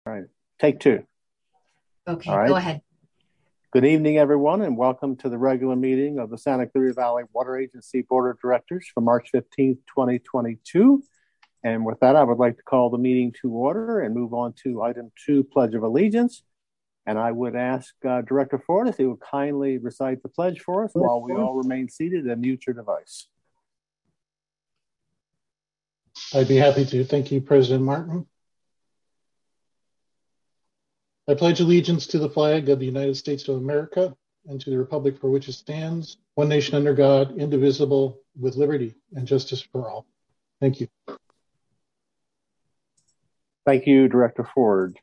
All right, take two. Okay, All right. Go ahead. Good evening, everyone, and welcome to the regular meeting of the Santa Clarita Valley Water Agency Board of Directors for March 15th, 2022. And with that, I would like to call the meeting to order and move on to item 2, Pledge of Allegiance. And I would ask Director Ford if he would kindly recite the pledge for us while we all remain seated and mute your device. I'd be happy to. Thank you, President Martin. I pledge allegiance to the flag of the United States of America and to the republic for which it stands, one nation under God, indivisible, with liberty and justice for all. Thank you. Thank you, Director Ford.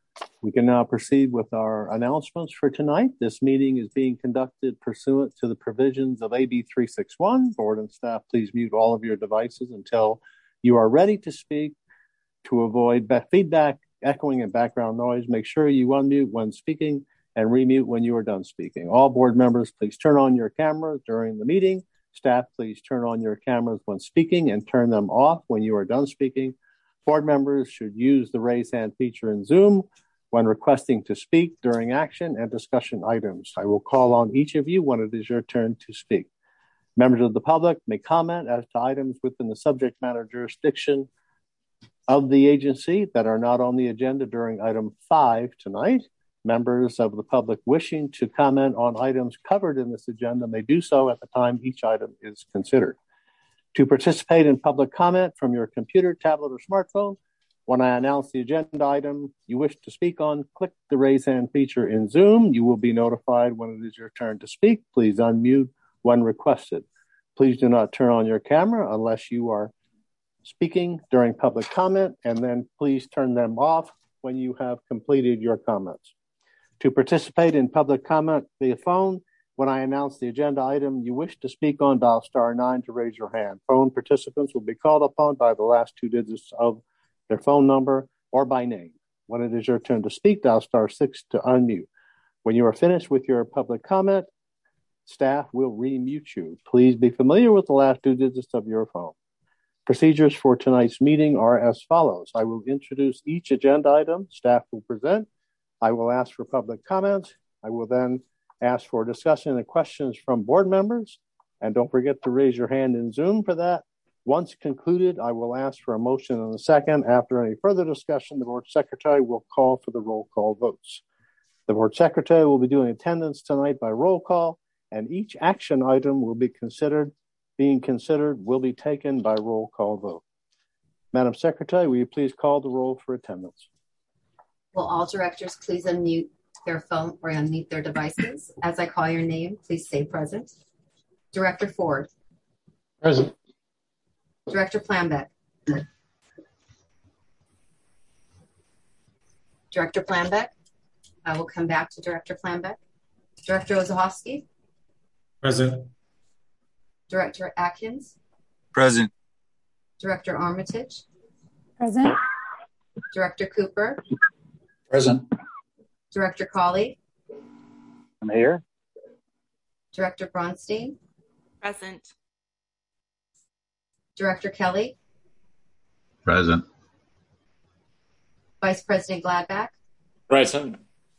We can now proceed with our announcements for tonight. This meeting is being conducted pursuant to the provisions of AB 361. Board and staff, please mute all of your devices until you are ready to speak. To avoid feedback, echoing, and background noise, make sure you unmute when speaking and remute when you are done speaking. All board members, please turn on your cameras during the meeting. Staff, please turn on your cameras when speaking and turn them off when you are done speaking. Board members should use the raise hand feature in Zoom when requesting to speak during action and discussion items. I will call on each of you when it is your turn to speak. Members of the public may comment as to items within the subject matter jurisdiction of the agency that are not on the agenda during item 5 tonight. Members of the public wishing to comment on items covered in this agenda may do so at the time each item is considered. To participate in public comment from your computer, tablet, or smartphone, when I announce the agenda item you wish to speak on, click the raise hand feature in Zoom. You will be notified when it is your turn to speak. Please unmute when requested. Please do not turn on your camera unless you are speaking during public comment, and then please turn them off when you have completed your comments. To participate in public comment via phone, when I announce the agenda item you wish to speak on, dial *9 to raise your hand. Phone participants will be called upon by the last 2 digits of their phone number or by name. When it is your turn to speak, dial *6 to unmute. When you are finished with your public comment, staff will remute you. Please be familiar with the last 2 digits of your phone. Procedures for tonight's meeting are as follows. I will introduce each agenda item. Staff will present. I will ask for public comments. I will then ask for discussion and questions from board members. And don't forget to raise your hand in Zoom for that. Once concluded, I will ask for a motion and a second. After any further discussion, the board secretary will call for the roll call votes. The board secretary will be doing attendance tonight by roll call, and each action item will be being considered will be taken by roll call vote. Madam Secretary, will you please call the roll for attendance? Will all directors please unmute their phone or unmute their devices? As I call your name, please say present. Director Ford. Present. Director Planbeck. Director Planbeck. I will come back to Director Planbeck. Director Ozahovsky. Present. Director Atkins. Present. Director Armitage. Present. Director Cooper. Present. Director Cawley. I'm here. Director Bronstein. Present. Director Kelly. Present. Vice President Gladback. Present.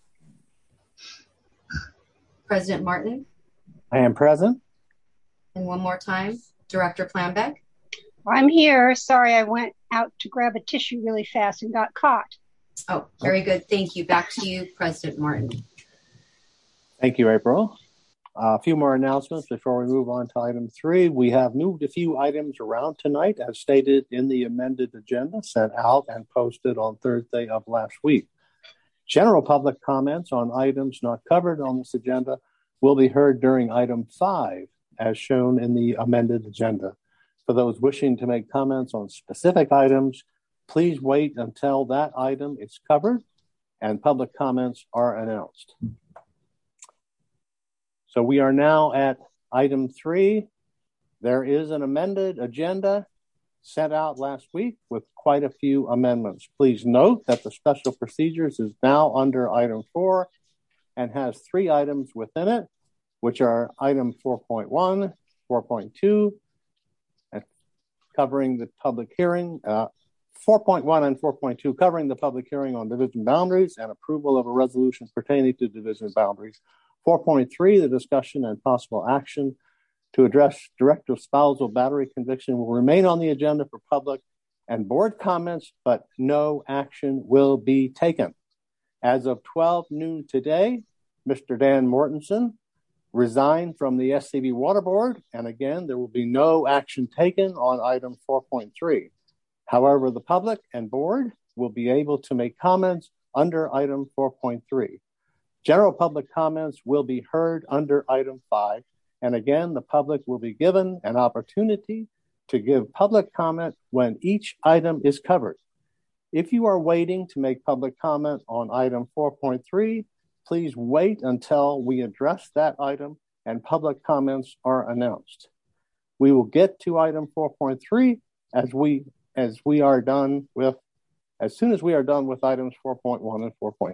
President Martin. I am present. And one more time, Director Planbeck. I'm here. Sorry, I went out to grab a tissue really fast and got caught. Oh, very good. Thank you. Back to you, President Martin. Thank you, April. A few more announcements before we move on to item 3. We have moved a few items around tonight as stated in the amended agenda sent out and posted on Thursday of last week. General public comments on items not covered on this agenda will be heard during item 5 as shown in the amended agenda. For those wishing to make comments on specific items, please wait until that item is covered and public comments are announced. So we are now at item 3. There is an amended agenda sent out last week with quite a few amendments. Please note that the special procedures is now under item 4 and has 3 items within it, which are item 4.1, 4.2, covering the public hearing, 4.1 and 4.2 covering the public hearing on division boundaries and approval of a resolution pertaining to division boundaries. 4.3, the discussion and possible action to address direct spousal battery conviction will remain on the agenda for public and board comments, but no action will be taken. As of 12 noon today, Mr. Dan Mortensen resigned from the SCV Water Board, and again, there will be no action taken on item 4.3. However, the public and board will be able to make comments under item 4.3. General public comments will be heard under item 5, and again, the public will be given an opportunity to give public comment when each item is covered. If you are waiting to make public comment on item 4.3, please wait until we address that item and public comments are announced. We will get to item 4.3 as soon as we are done with items 4.1 and 4.2.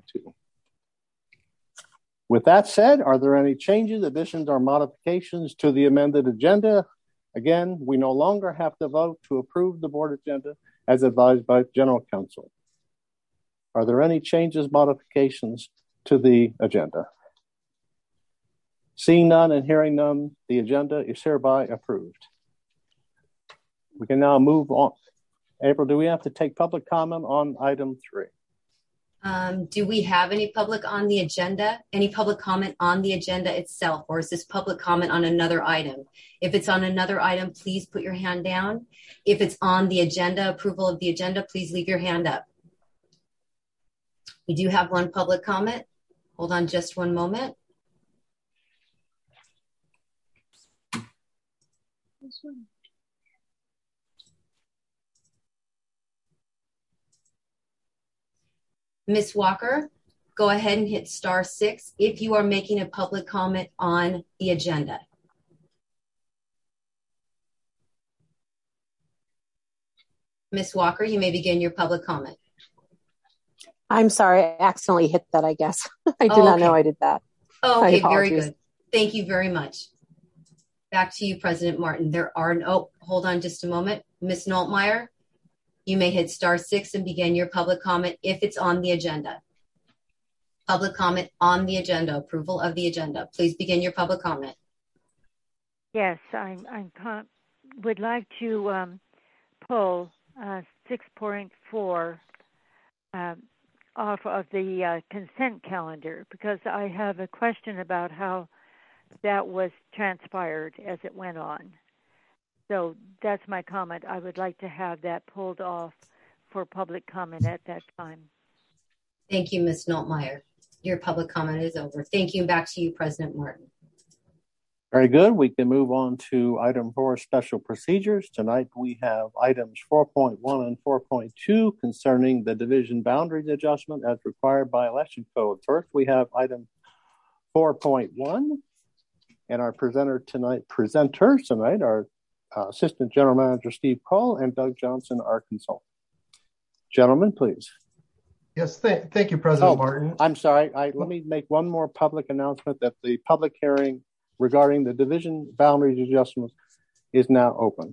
With that said, are there any changes, additions, or modifications to the amended agenda? Again, we no longer have to vote to approve the board agenda as advised by General Counsel. Are there any changes, modifications to the agenda? Seeing none and hearing none, the agenda is hereby approved. We can now move on. April, do we have to take public comment on item 3? Do we have any public on the agenda? Any public comment on the agenda itself, or is this public comment on another item? If it's on another item, please put your hand down. If it's on the agenda, approval of the agenda, please leave your hand up. We do have one public comment. Hold on just one moment. Ms. Walker, go ahead and hit *6 if you are making a public comment on the agenda. Ms. Walker, you may begin your public comment. I'm sorry, I accidentally hit that, I guess. I did not know I did that. Oh, okay, very good. Thank you very much. Back to you, President Martin. Hold on just a moment. Ms. Noltmeyer, you may hit *6 and begin your public comment if it's on the agenda. Public comment on the agenda, approval of the agenda. Please begin your public comment. Yes, I would like to pull 6.4 off of the consent calendar because I have a question about how that was transpired as it went on. So that's my comment. I would like to have that pulled off for public comment at that time. Thank you, Ms. Noltmeyer. Your public comment is over. Thank you. Back to you, President Martin. Very good. We can move on to item 4, special procedures. Tonight we have items 4.1 and 4.2 concerning the division boundaries adjustment as required by election code. First, we have item 4.1, and our presenters tonight are Assistant General Manager Steve Cole and Doug Johnson, our consultant. Gentlemen, please. Yes, thank you, President Martin. I'm sorry. Let me make one more public announcement that the public hearing regarding the division boundaries adjustments is now open.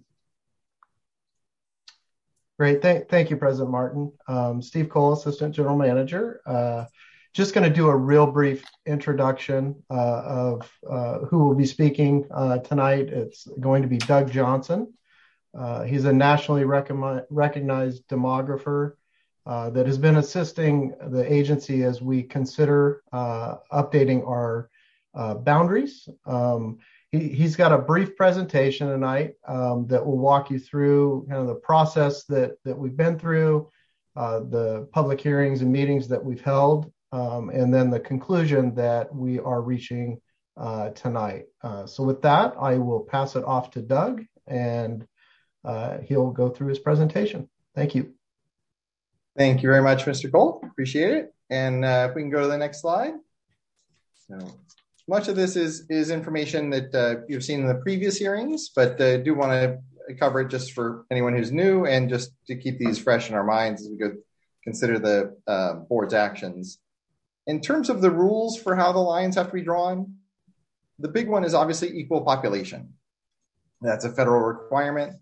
Great. Thank you, President Martin. Steve Cole, Assistant General Manager. Just going to do a real brief introduction of who will be speaking tonight. It's going to be Doug Johnson. He's a nationally recognized demographer that has been assisting the agency as we consider updating our boundaries. He's got a brief presentation tonight that will walk you through kind of the process that we've been through, the public hearings and meetings that we've held, and then the conclusion that we are reaching tonight. So with that, I will pass it off to Doug, and he'll go through his presentation. Thank you. Thank you very much, Mr. Cole. Appreciate it. And if we can go to the next slide. So much of this is information that you've seen in the previous hearings, but I do want to cover it just for anyone who's new and just to keep these fresh in our minds as we go consider the board's actions. In terms of the rules for how the lines have to be drawn, the big one is obviously equal population. That's a federal requirement.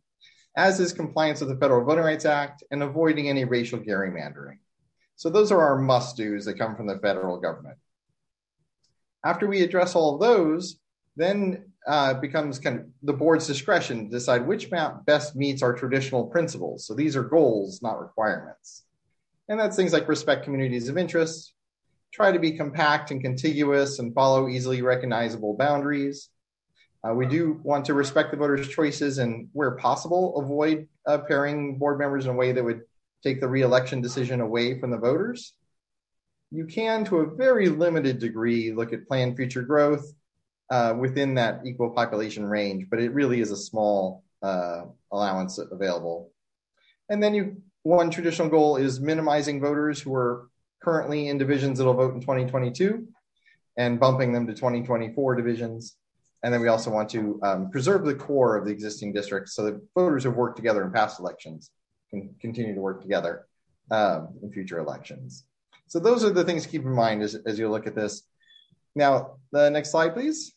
as is compliance with the Federal Voting Rights Act and avoiding any racial gerrymandering. So those are our must-dos that come from the federal government. After we address all of those, then it becomes kind of the board's discretion to decide which map best meets our traditional principles. So these are goals, not requirements. And that's things like respect communities of interest, try to be compact and contiguous and follow easily recognizable boundaries. We do want to respect the voters' choices and, where possible, avoid pairing board members in a way that would take the re-election decision away from the voters. You can, to a very limited degree, look at planned future growth within that equal population range, but it really is a small allowance available. And then one traditional goal is minimizing voters who are currently in divisions that'll vote in 2022 and bumping them to 2024 divisions. And then we also want to preserve the core of the existing districts so that voters who have worked together in past elections can continue to work together in future elections. So those are the things to keep in mind as you look at this. Now, the next slide, please.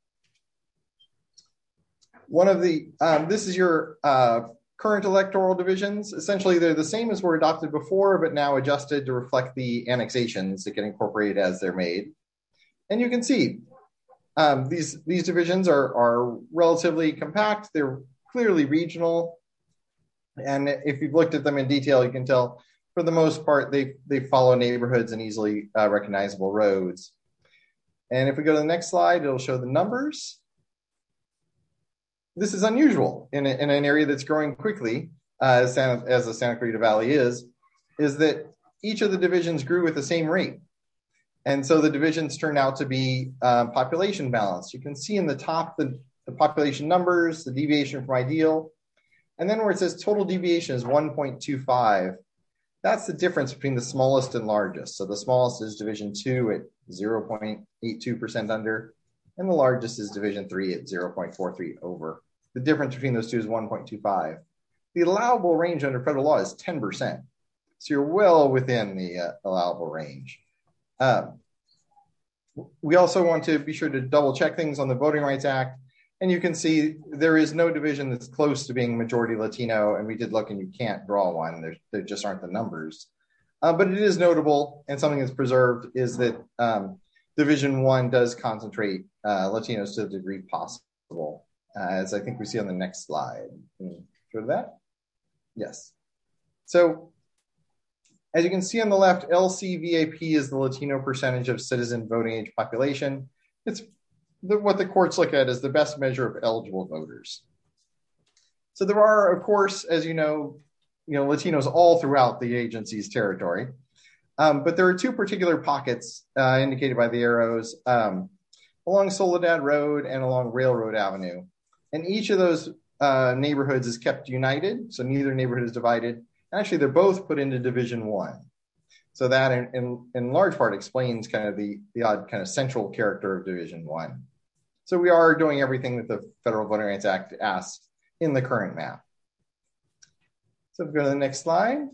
This is your current electoral divisions. Essentially, they're the same as were adopted before, but now adjusted to reflect the annexations that get incorporated as they're made. And you can see these divisions are relatively compact. They're clearly regional. And if you've looked at them in detail, you can tell for the most part, they follow neighborhoods and easily recognizable roads. And if we go to the next slide, it'll show the numbers. This is unusual in an area that's growing quickly, as the Santa Clarita Valley is that each of the divisions grew at the same rate. And so the divisions turned out to be population balanced. You can see in the top the population numbers, the deviation from ideal. And then where it says total deviation is 1.25, that's the difference between the smallest and largest. So the smallest is Division 2 at 0.82% under, and the largest is Division 3 at 0.43 over. The difference between those two is 1.25. The allowable range under federal law is 10%. So you're well within the allowable range. We also want to be sure to double check things on the Voting Rights Act. And you can see there is no division that's close to being majority Latino. And we did look and you can't draw one. There just aren't the numbers. But it is notable, and something that's preserved is that Division 1 does concentrate Latinos to the degree possible, as I think we see on the next slide. Can you go to that? Yes. So as you can see on the left, LCVAP is the Latino percentage of citizen voting age population. It's what the courts look at as the best measure of eligible voters. So there are, of course, as you know, Latinos all throughout the agency's territory. But there are two particular pockets indicated by the arrows along Soledad Road and along Railroad Avenue. And each of those neighborhoods is kept united, so neither neighborhood is divided. Actually, they're both put into Division 1. So that in large part explains kind of the odd kind of central character of Division 1. So we are doing everything that the Federal Voting Rights Act asks in the current map. So if we go to the next slide.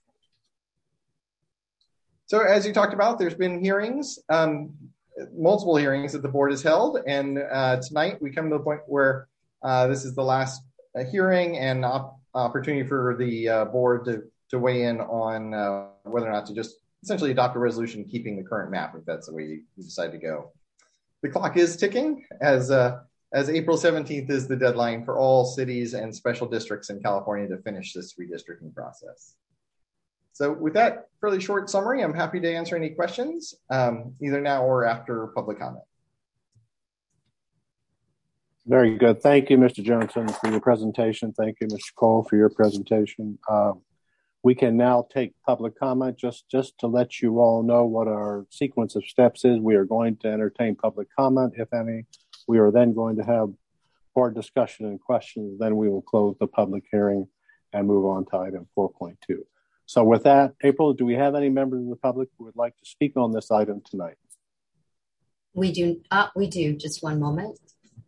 So as you talked about, there's been hearings, multiple hearings that the board has held. And tonight we come to the point where this is the last hearing and opportunity for the board to weigh in on whether or not to just essentially adopt a resolution keeping the current map, if that's the way you decide to go. The clock is ticking as April 17th is the deadline for all cities and special districts in California to finish this redistricting process. So with that fairly short summary, I'm happy to answer any questions, either now or after public comment. Very good. Thank you, Mr. Johnson, for your presentation. Thank you, Mr. Cole, for your presentation. We can now take public comment. Just to let you all know what our sequence of steps is. We are going to entertain public comment, if any. We are then going to have board discussion and questions. Then we will close the public hearing and move on to item 4.2. So with that, April, do we have any members of the public who would like to speak on this item tonight? We do. We do. Just one moment.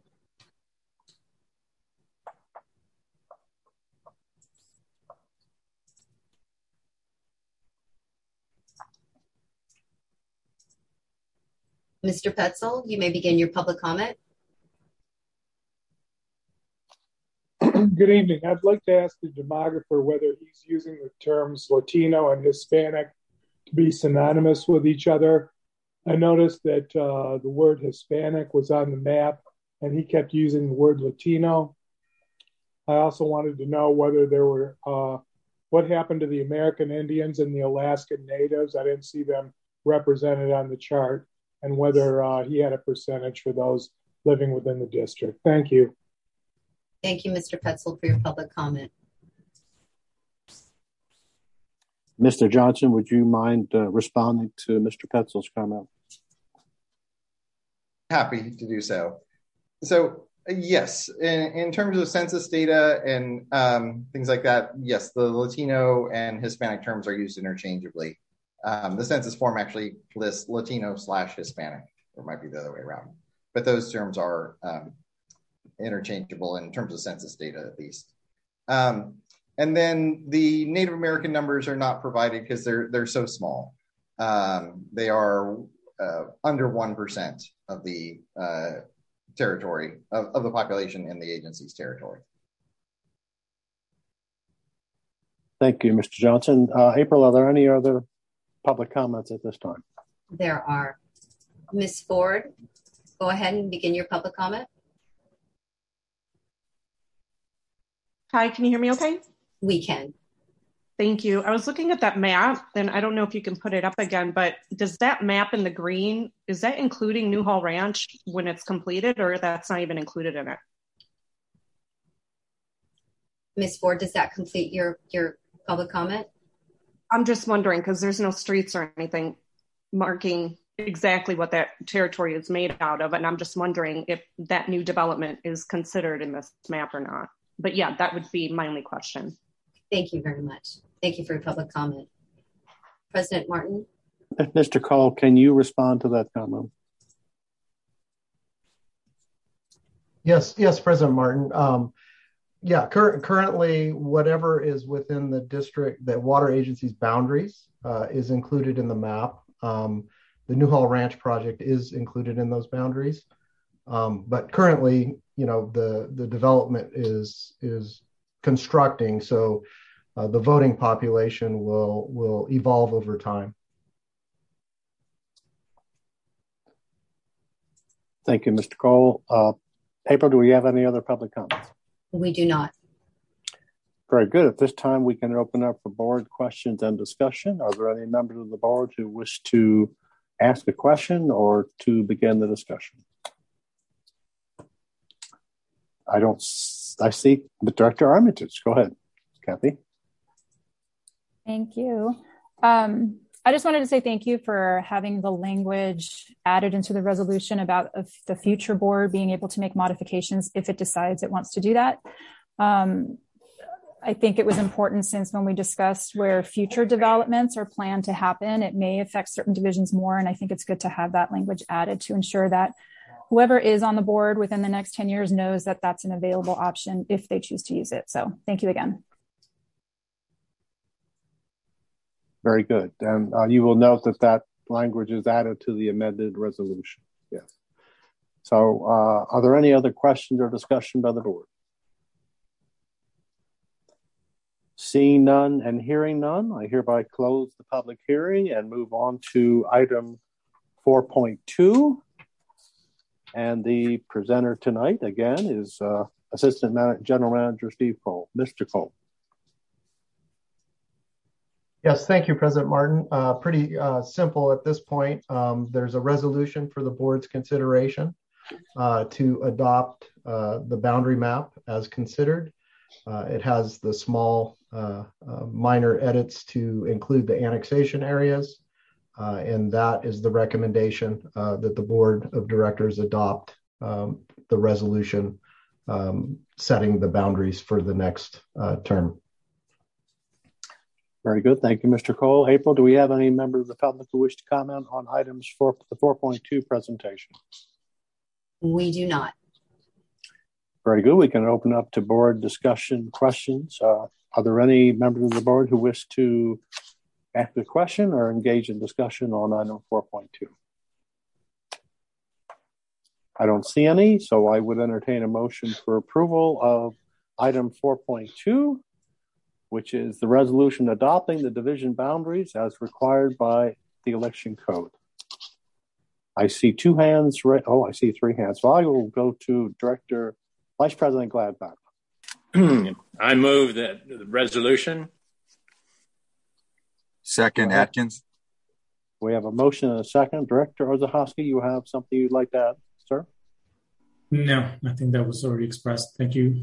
Mr. Petzel, you may begin your public comment. Good evening. I'd like to ask the demographer whether he's using the terms Latino and Hispanic to be synonymous with each other. I noticed that the word Hispanic was on the map and he kept using the word Latino. I also wanted to know whether there were, what happened to the American Indians and the Alaskan Natives. I didn't see them represented on the chart, and whether he had a percentage for those living within the district. Thank you. Thank you, Mr. Petzel, for your public comment. Mr. Johnson, would you mind responding to Mr. Petzel's comment? Happy to do so. So, yes, in terms of census data and things like that, yes, the Latino and Hispanic terms are used interchangeably. The census form actually lists Latino/Hispanic, or it might be the other way around. But those terms are interchangeable in terms of census data, at least. And then the Native American numbers are not provided because they're so small. They are under 1% of the territory of the population in the agency's territory. Thank you, Mr. Johnson. April, are there any other public comments at this time? There are. Ms. Ford, go ahead and begin your public comment. Hi, can you hear me okay? We can. Thank you. I was looking at that map, and I don't know if you can put it up again, but does that map in the green, is that including Newhall Ranch when it's completed, or that's not even included in it? Ms. Ford, does that complete your public comment? I'm just wondering, because there's no streets or anything marking exactly what that territory is made out of, and I'm just wondering if that new development is considered in this map or not. But yeah, that would be my only question. Thank you very much. Thank you for your public comment. President Martin? Mr. Cole, can you respond to that comment? Yes, President Martin. Currently, whatever is within the district, the water agency's boundaries is included in the map. The Newhall Ranch project is included in those boundaries. But currently, the development is constructing, so the voting population will evolve over time. Thank you, Mr. Cole. April, do we have any other public comments? We do not. Very good. At this time, we can open up for board questions and discussion. Are there any members of the board who wish to ask a question or to begin the discussion? I see Director Armitage. Go ahead, Kathy. Thank you. I just wanted to say thank you for having the language added into the resolution about the future board being able to make modifications if it decides it wants to do that. I think it was important since when we discussed where future developments are planned to happen, it may affect certain divisions more. And I think it's good to have that language added to ensure that whoever is on the board within the next 10 years knows that that's an available option if they choose to use it. So thank you again. Very good. And you will note that language is added to the amended resolution. Yes. So are there any other questions or discussion by the board? Seeing none and hearing none, I hereby close the public hearing and move on to item 4.2. And the presenter tonight, again, is Assistant General Manager Steve Cole. Mr. Cole. Yes, thank you, President Martin. Pretty simple at this point. There's a resolution for the board's consideration to adopt the boundary map as considered. It has the small minor edits to include the annexation areas, and that is the recommendation that the board of directors adopt the resolution setting the boundaries for the next term. Very good. Thank you, Mr. Cole. April, do we have any members of the public who wish to comment on items for the 4.2 presentation? We do not. Very good. We can open up to board discussion questions. Are there any members of the board who wish to ask a question or engage in discussion on item 4.2? I don't see any, so I would entertain a motion for approval of item 4.2, which is the resolution adopting the division boundaries as required by the election code. I see two hands. I see three hands. So I will go to Vice President Gladbach. I move that the resolution. Second, Atkins. We have a motion and a second. Director Orzechowski, you have something you'd like to add, sir? No, I think that was already expressed. Thank you.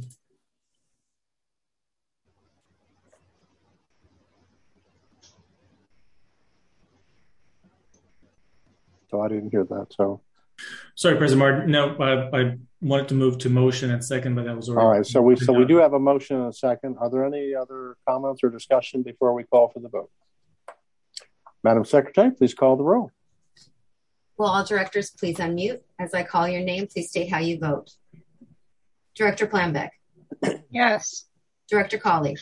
So I didn't hear that. So sorry, President Martin. No, I wanted to move to motion and second, but that was already. All right. So we do have a motion and a second. Are there any other comments or discussion before we call for the vote? Madam Secretary, please call the roll. Will all directors please unmute? As I call your name, please state how you vote. Director Planbeck. Yes. Director Colley.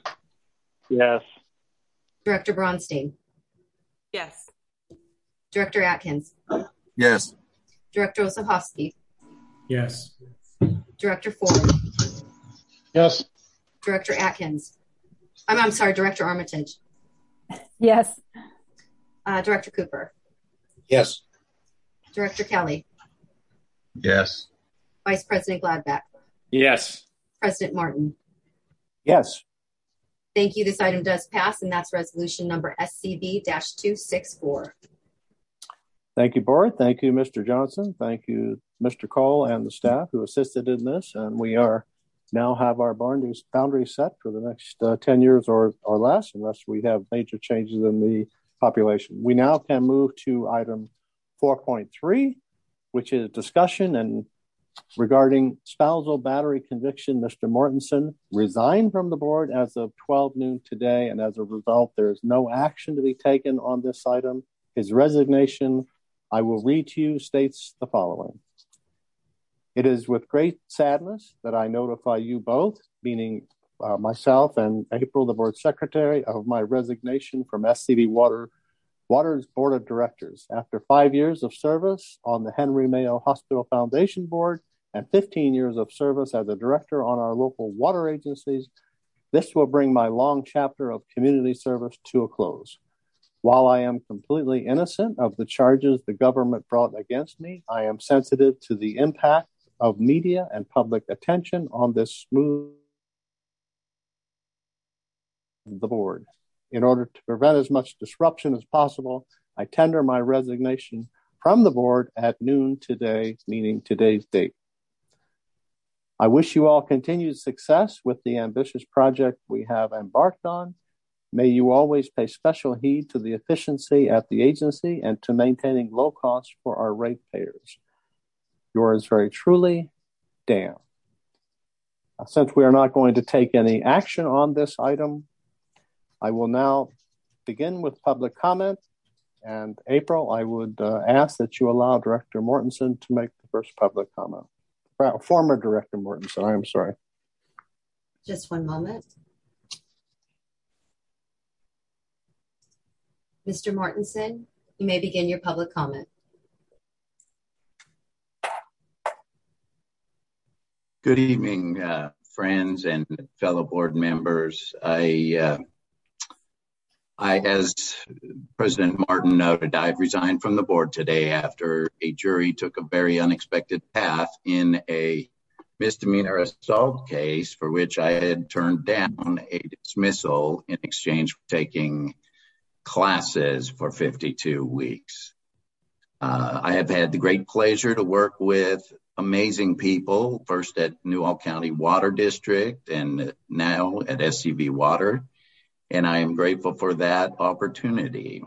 Yes. Director Bronstein. Yes. Director Atkins. Yes. Director Orzechowski. Yes. Director Ford. Yes. Director Atkins. I'm sorry, Director Armitage. Yes. Director Cooper. Yes. Director Kelly. Yes. Vice President Gladbach. Yes. President Martin. Yes. Thank you. This item does pass, and that's resolution number SCB-264. Thank you, Board. Thank you, Mr. Johnson. Thank you, Mr. Cole, and the staff who assisted in this. And we now have our boundaries set for the next 10 years or less, unless we have major changes in the population. We now can move to item 4.3, which is discussion and regarding spousal battery conviction. Mr. Mortensen resigned from the board as of 12 noon today, and as a result, there is no action to be taken on this item. His resignation, I will read to you, states the following. It is with great sadness that I notify you both, meaning myself and April, the board secretary, of my resignation from SCV Water's board of directors. After 5 years of service on the Henry Mayo Hospital Foundation board and 15 years of service as a director on our local water agencies, this will bring my long chapter of community service to a close. While I am completely innocent of the charges the government brought against me, I am sensitive to the impact of media and public attention on this move of the board. In order to prevent as much disruption as possible, I tender my resignation from the board at noon today, meaning today's date. I wish you all continued success with the ambitious project we have embarked on. May you always pay special heed to the efficiency at the agency and to maintaining low costs for our ratepayers. Yours very truly, Dan. Since we are not going to take any action on this item, I will now begin with public comment. And April, I would ask that you allow Director Mortensen to make the first public comment. Former Director Mortensen, I am sorry. Just one moment. Mr. Mortensen, you may begin your public comment. Good evening, friends and fellow board members. I, as President Martin noted, I've resigned from the board today after a jury took a very unexpected path in a misdemeanor assault case for which I had turned down a dismissal in exchange for taking classes for 52 weeks. I have had the great pleasure to work with amazing people, first at Newhall County Water District and now at SCV Water, and I am grateful for that opportunity.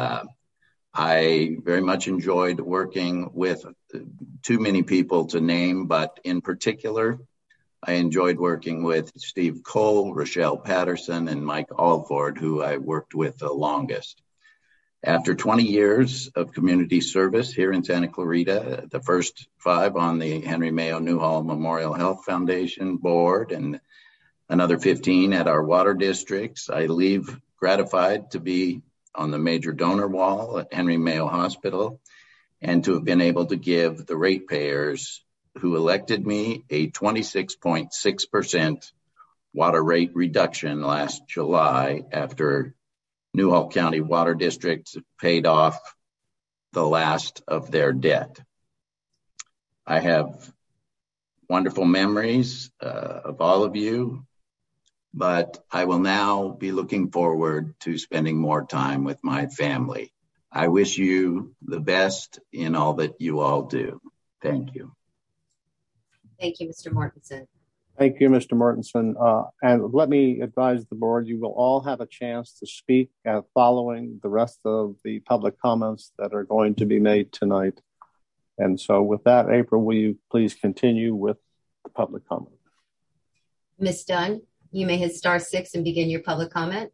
I very much enjoyed working with too many people to name, but in particular, I enjoyed working with Steve Cole, Rochelle Patterson, and Mike Alford, who I worked with the longest. After 20 years of community service here in Santa Clarita, the first 5 on the Henry Mayo Newhall Memorial Health Foundation board and another 15 at our water districts, I leave gratified to be on the major donor wall at Henry Mayo Hospital and to have been able to give the ratepayers who elected me a 26.6% water rate reduction last July after Newhall County Water District paid off the last of their debt. I have wonderful memories of all of you, but I will now be looking forward to spending more time with my family. I wish you the best in all that you all do. Thank you. Thank you, Mr. Mortensen. Thank you, Mr. Mortensen. And let me advise the board, you will all have a chance to speak following the rest of the public comments that are going to be made tonight. And so with that, April, will you please continue with the public comment? Ms. Dunn, you may hit *6 and begin your public comment.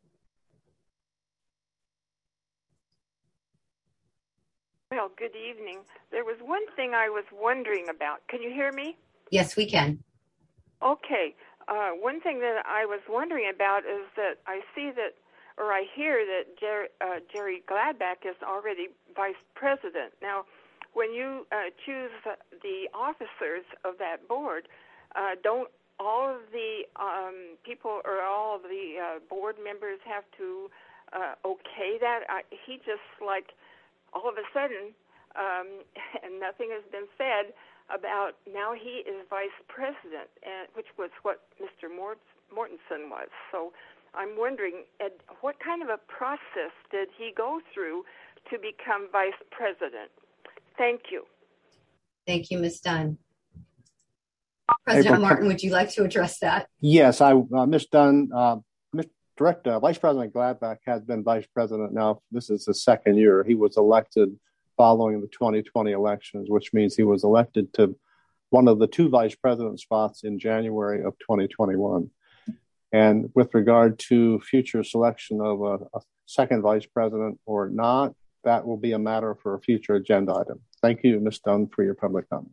Well, good evening. There was one thing I was wondering about. Can you hear me? Yes, we can. Okay. One thing that I was wondering about is that I see that, or I hear that Jerry Gladback is already vice president. Now, when you choose the officers of that board, don't all of the people or all of the board members have to okay that? He just like all of a sudden, and nothing has been said about now he is vice president, which was what Mr. Mortensen was. So I'm wondering, what kind of a process did he go through to become vice president? Thank you. Thank you, Ms. Dunn. President Martin, would you like to address that? Yes, Ms. Dunn, Vice President Gladback has been vice president now. This is the second year. He was elected following the 2020 elections, which means he was elected to one of the two vice president spots in January of 2021. And with regard to future selection of a second vice president or not, that will be a matter for a future agenda item. Thank you, Ms. Dunn, for your public comment.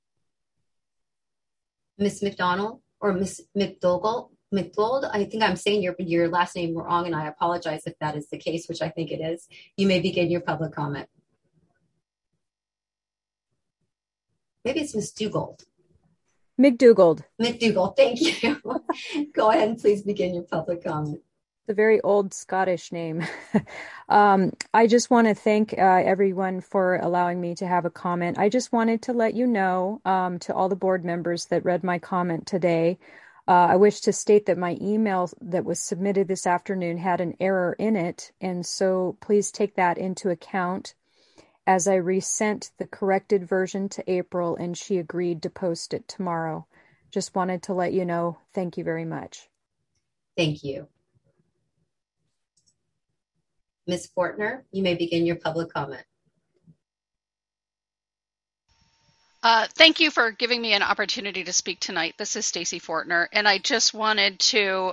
Ms. McDonald or Ms. McDougall? I think I'm saying your last name wrong, and I apologize if that is the case, which I think it is. You may begin your public comment. Maybe it's Ms. Duggold. McDougald. McDougald, thank you. Go ahead and please begin your public comment. It's a very old Scottish name. I just want to thank everyone for allowing me to have a comment. I just wanted to let you know, to all the board members that read my comment today, I wish to state that my email that was submitted this afternoon had an error in it, and so please take that into account as I resent the corrected version to April, and she agreed to post it tomorrow. Just wanted to let you know. Thank you very much. Thank you. Ms. Fortner, you may begin your public comment. Thank you for giving me an opportunity to speak tonight. This is Stacy Fortner, and I just wanted to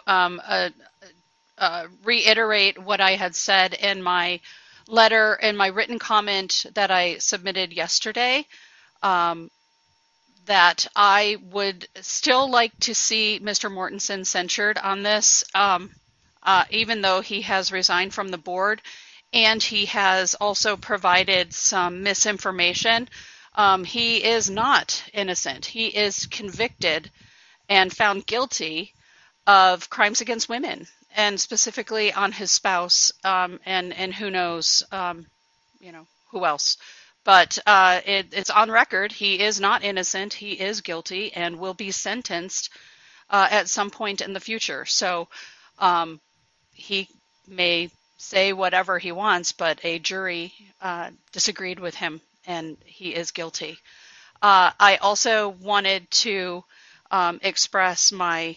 reiterate what I had said in my letter, in my written comment that I submitted yesterday, that I would still like to see Mr. Mortensen censured on this, even though he has resigned from the board, and he has also provided some misinformation. He is not innocent. He is convicted and found guilty of crimes against women, and specifically on his spouse, and who knows, who else. But it's on record. He is not innocent. He is guilty and will be sentenced at some point in the future. So he may say whatever he wants, but a jury disagreed with him, and he is guilty. I also wanted to express my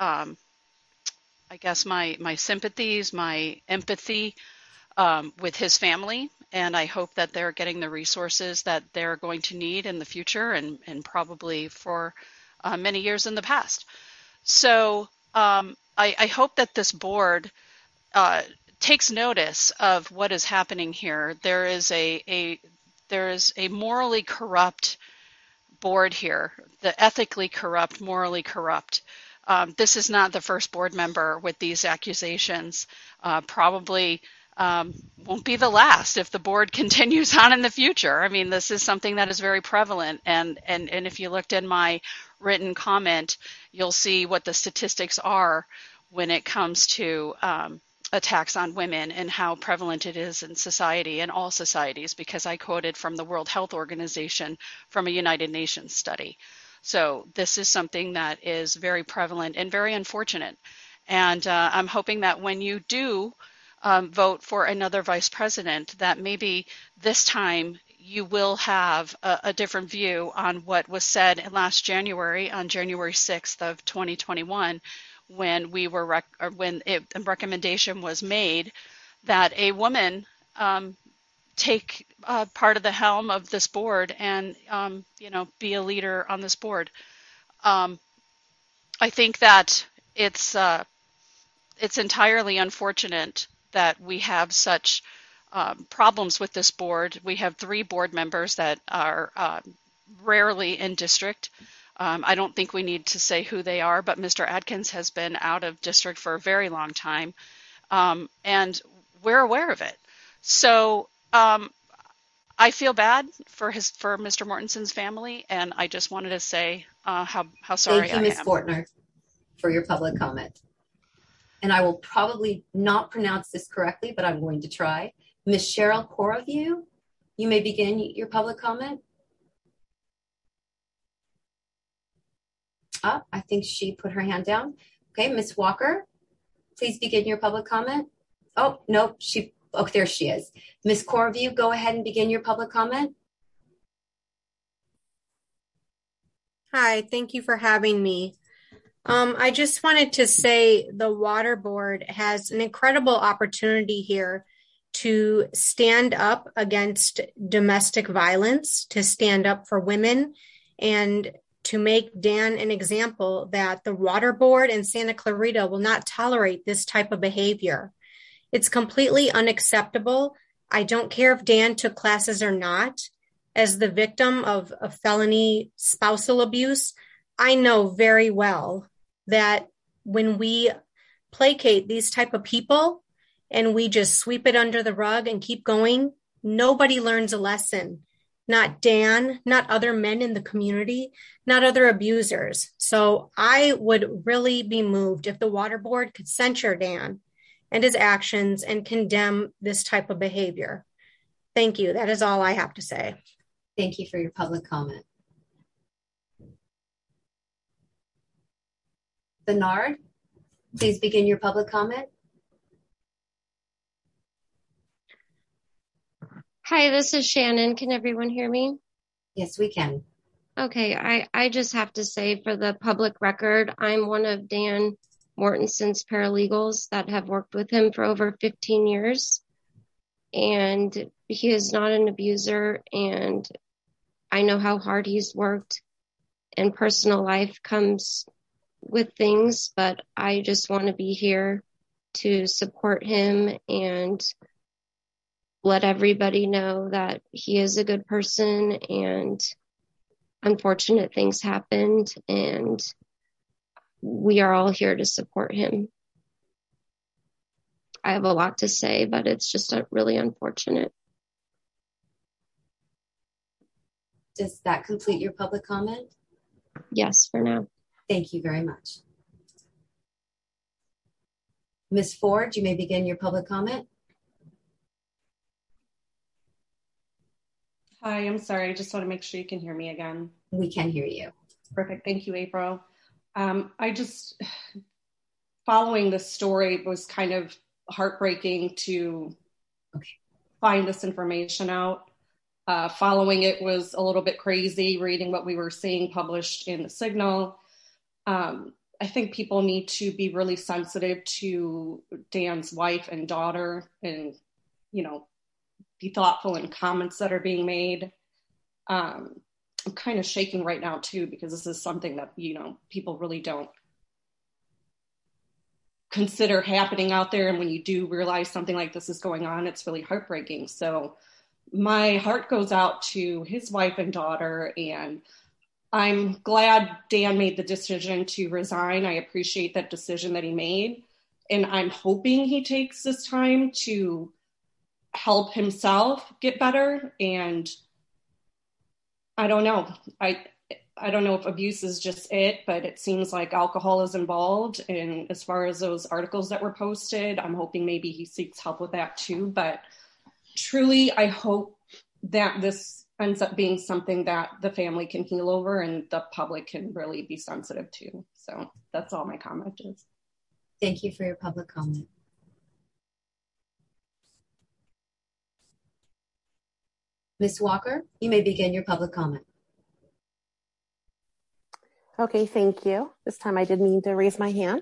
my sympathies, my empathy with his family, and I hope that they're getting the resources that they're going to need in the future, and probably for many years in the past. So I hope that this board takes notice of what is happening here. There is a morally corrupt board here, the ethically corrupt, morally corrupt. This is not the first board member with these accusations. Probably won't be the last if the board continues on in the future. I mean, this is something that is very prevalent. And if you looked in my written comment, you'll see what the statistics are when it comes to attacks on women and how prevalent it is in society, in all societies, because I quoted from the World Health Organization from a United Nations study. So this is something that is very prevalent and very unfortunate. And I'm hoping that when you do vote for another vice president, that maybe this time you will have a different view on what was said last January, on January 6th of 2021, when we were a recommendation was made that a woman take part of the helm of this board and be a leader on this board. I think that it's entirely unfortunate that we have such problems with this board. We have 3 board members that are rarely in district. I don't think we need to say who they are, but Mr. Adkins has been out of district for a very long time, and we're aware of it. So I feel bad for Mr. Mortenson's family, and I just wanted to say how sorry I am. Thank you, Ms. Fortner, for your public comment. And I will probably not pronounce this correctly, but I'm going to try. Ms. Cheryl Coraview, you may begin your public comment. I think she put her hand down. Okay, Ms. Walker, please begin your public comment. Oh, no, there she is. Ms. Coraview, go ahead and begin your public comment. Hi, thank you for having me. I just wanted to say the Water Board has an incredible opportunity here to stand up against domestic violence, to stand up for women, and to make Dan an example that the Water Board and Santa Clarita will not tolerate this type of behavior. It's completely unacceptable. I don't care if Dan took classes or not. As the victim of a felony spousal abuse, I know very well that when we placate these type of people and we just sweep it under the rug and keep going, nobody learns a lesson. Not Dan, not other men in the community, not other abusers. So I would really be moved if the Water Board could censure Dan and his actions and condemn this type of behavior. Thank you. That is all I have to say. Thank you for your public comment. Bernard, please begin your public comment. Hi, this is Shannon. Can everyone hear me? Yes, we can. Okay, I just have to say for the public record, I'm one of Dan Mortenson's paralegals that have worked with him for over 15 years. And he is not an abuser, and I know how hard he's worked, and personal life comes with things, but I just want to be here to support him and let everybody know that he is a good person, and unfortunate things happened, and we are all here to support him. I have a lot to say, but it's just really unfortunate. Does that complete your public comment? Yes, for now. Thank you very much. Ms. Ford, you may begin your public comment. Hi, I'm sorry. I just want to make sure you can hear me again. We can hear you. Perfect. Thank you, April. Following this story, it was kind of heartbreaking to find this information out. Following it was a little bit crazy, reading what we were seeing published in the Signal. I think people need to be really sensitive to Dan's wife and daughter and, be thoughtful in comments that are being made. I'm kind of shaking right now too, because this is something that, people really don't consider happening out there. And when you do realize something like this is going on, it's really heartbreaking. So my heart goes out to his wife and daughter, and I'm glad Dan made the decision to resign. I appreciate that decision that he made. And I'm hoping he takes this time to help himself get better. And I don't know. I don't know if abuse is just it, but it seems like alcohol is involved. And as far as those articles that were posted, I'm hoping maybe he seeks help with that too. But truly, I hope that this ends up being something that the family can heal over and the public can really be sensitive to. So that's all my comment is. Thank you for your public comment. Ms. Walker, you may begin your public comment. Okay, thank you. This time I did mean to raise my hand.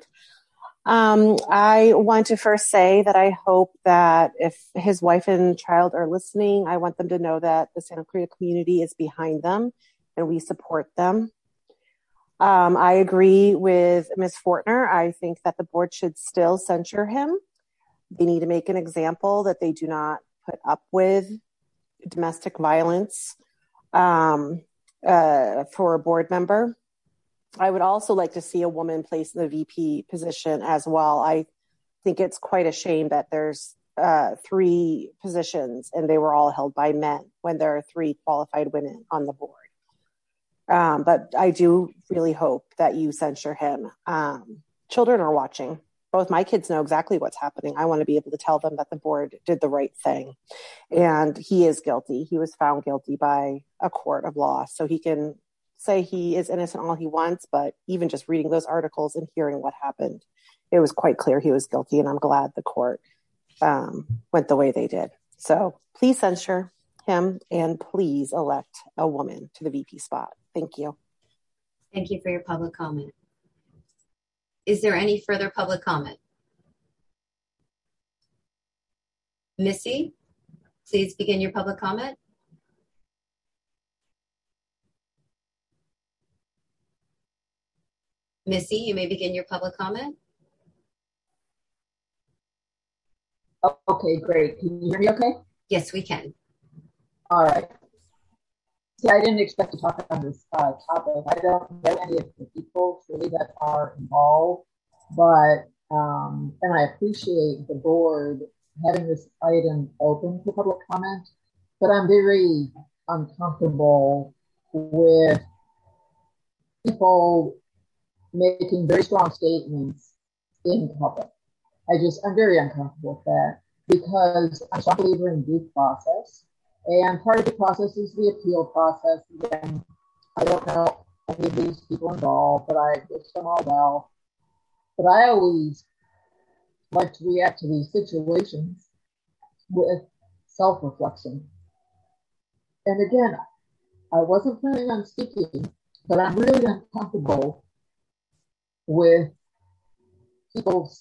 I want to first say that I hope that if his wife and child are listening, I want them to know that the Santa Clarita community is behind them and we support them. I agree with Ms. Fortner. I think that the board should still censure him. They need to make an example that they do not put up with domestic violence for a board member. I would also like to see a woman placed in the VP position as well. I think it's quite a shame that there's 3 positions and they were all held by men when there are 3 qualified women on the board. But I do really hope that you censure him. Children are watching. Both my kids know exactly what's happening. I want to be able to tell them that the board did the right thing. And he is guilty. He was found guilty by a court of law. So he can say he is innocent all he wants, but even just reading those articles and hearing what happened, it was quite clear he was guilty. And I'm glad the court went the way they did. So please censure him and please elect a woman to the VP spot. Thank you. Thank you for your public comment. Is there any further public comment? Missy, please begin your public comment. Missy, you may begin your public comment. Okay, great. Can you hear me okay? Yes, we can. All right. See, I didn't expect to talk on this topic. I don't know any of the people really that are involved, but, and I appreciate the board having this item open for public comment, but I'm very uncomfortable with people making very strong statements in public. I'm very uncomfortable with that because I'm a strong believer in due process. And part of the process is the appeal process. Again, I don't know any of these people involved, but I wish them all well. But I always like to react to these situations with self-reflection. And again, I wasn't planning on speaking, but I'm really uncomfortable with people's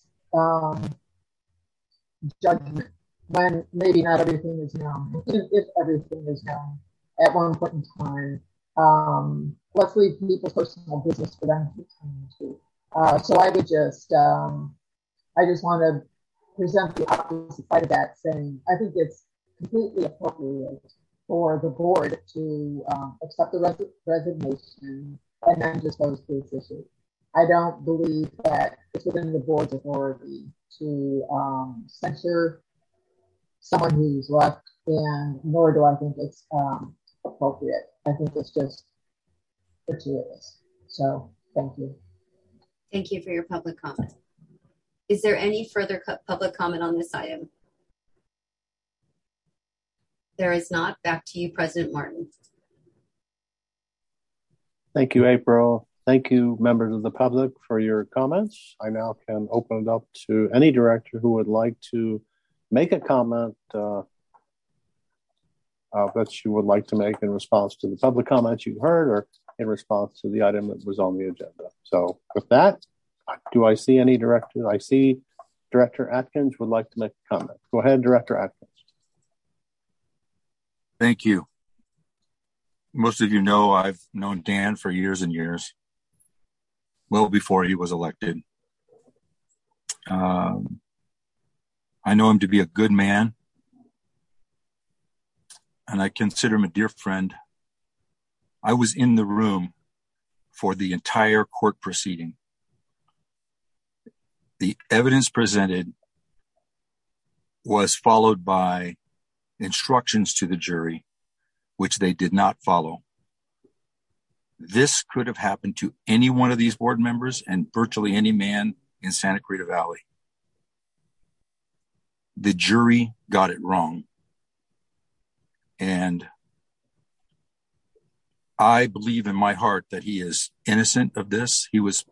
judgment when maybe not everything is known. Even if everything is known at one point in time, let's leave people's personal business for them to attend to. So I would just, I just want to present the opposite side of that, saying I think it's completely appropriate for the board to accept the resignation and then just goes to this issue. I don't believe that it's within the board's authority to censure someone who's left, and nor do I think it's appropriate. I think it's just gratuitous. So thank you. Thank you for your public comment. Is there any further public comment on this item? There is not. Back to you, President Martin. Thank you, April. Thank you, members of the public, for your comments. I now can open it up to any director who would like to make a comment that you would like to make in response to the public comments you heard or in response to the item that was on the agenda. So with that, do I see any director? I see Director Atkins would like to make a comment. Go ahead, Director Atkins. Thank you. Most of you know I've known Dan for years and years, well before he was elected. I know him to be a good man, and I consider him a dear friend. I was in the room for the entire court proceeding. The evidence presented was followed by instructions to the jury, which they did not follow. This could have happened to any one of these board members and virtually any man in Santa Clarita Valley. The jury got it wrong. And I believe in my heart that he is innocent of this. He was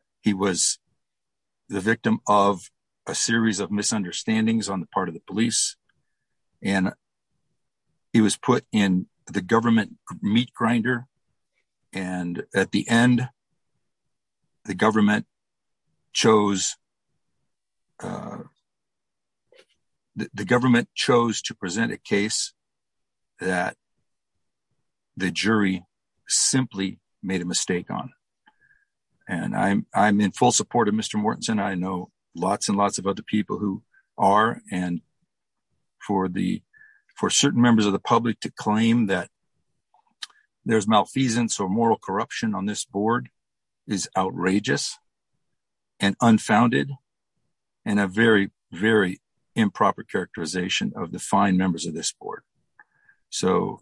the victim of a series of misunderstandings on the part of the police. And he was put in the government meat grinder. And at the end, the government chose to present a case that the jury simply made a mistake on. And I'm in full support of Mr. Mortensen. I know lots and lots of other people who are, and for certain members of the public to claim that there's malfeasance or moral corruption on this board is outrageous and unfounded, and a very, very improper characterization of the fine members of this board. So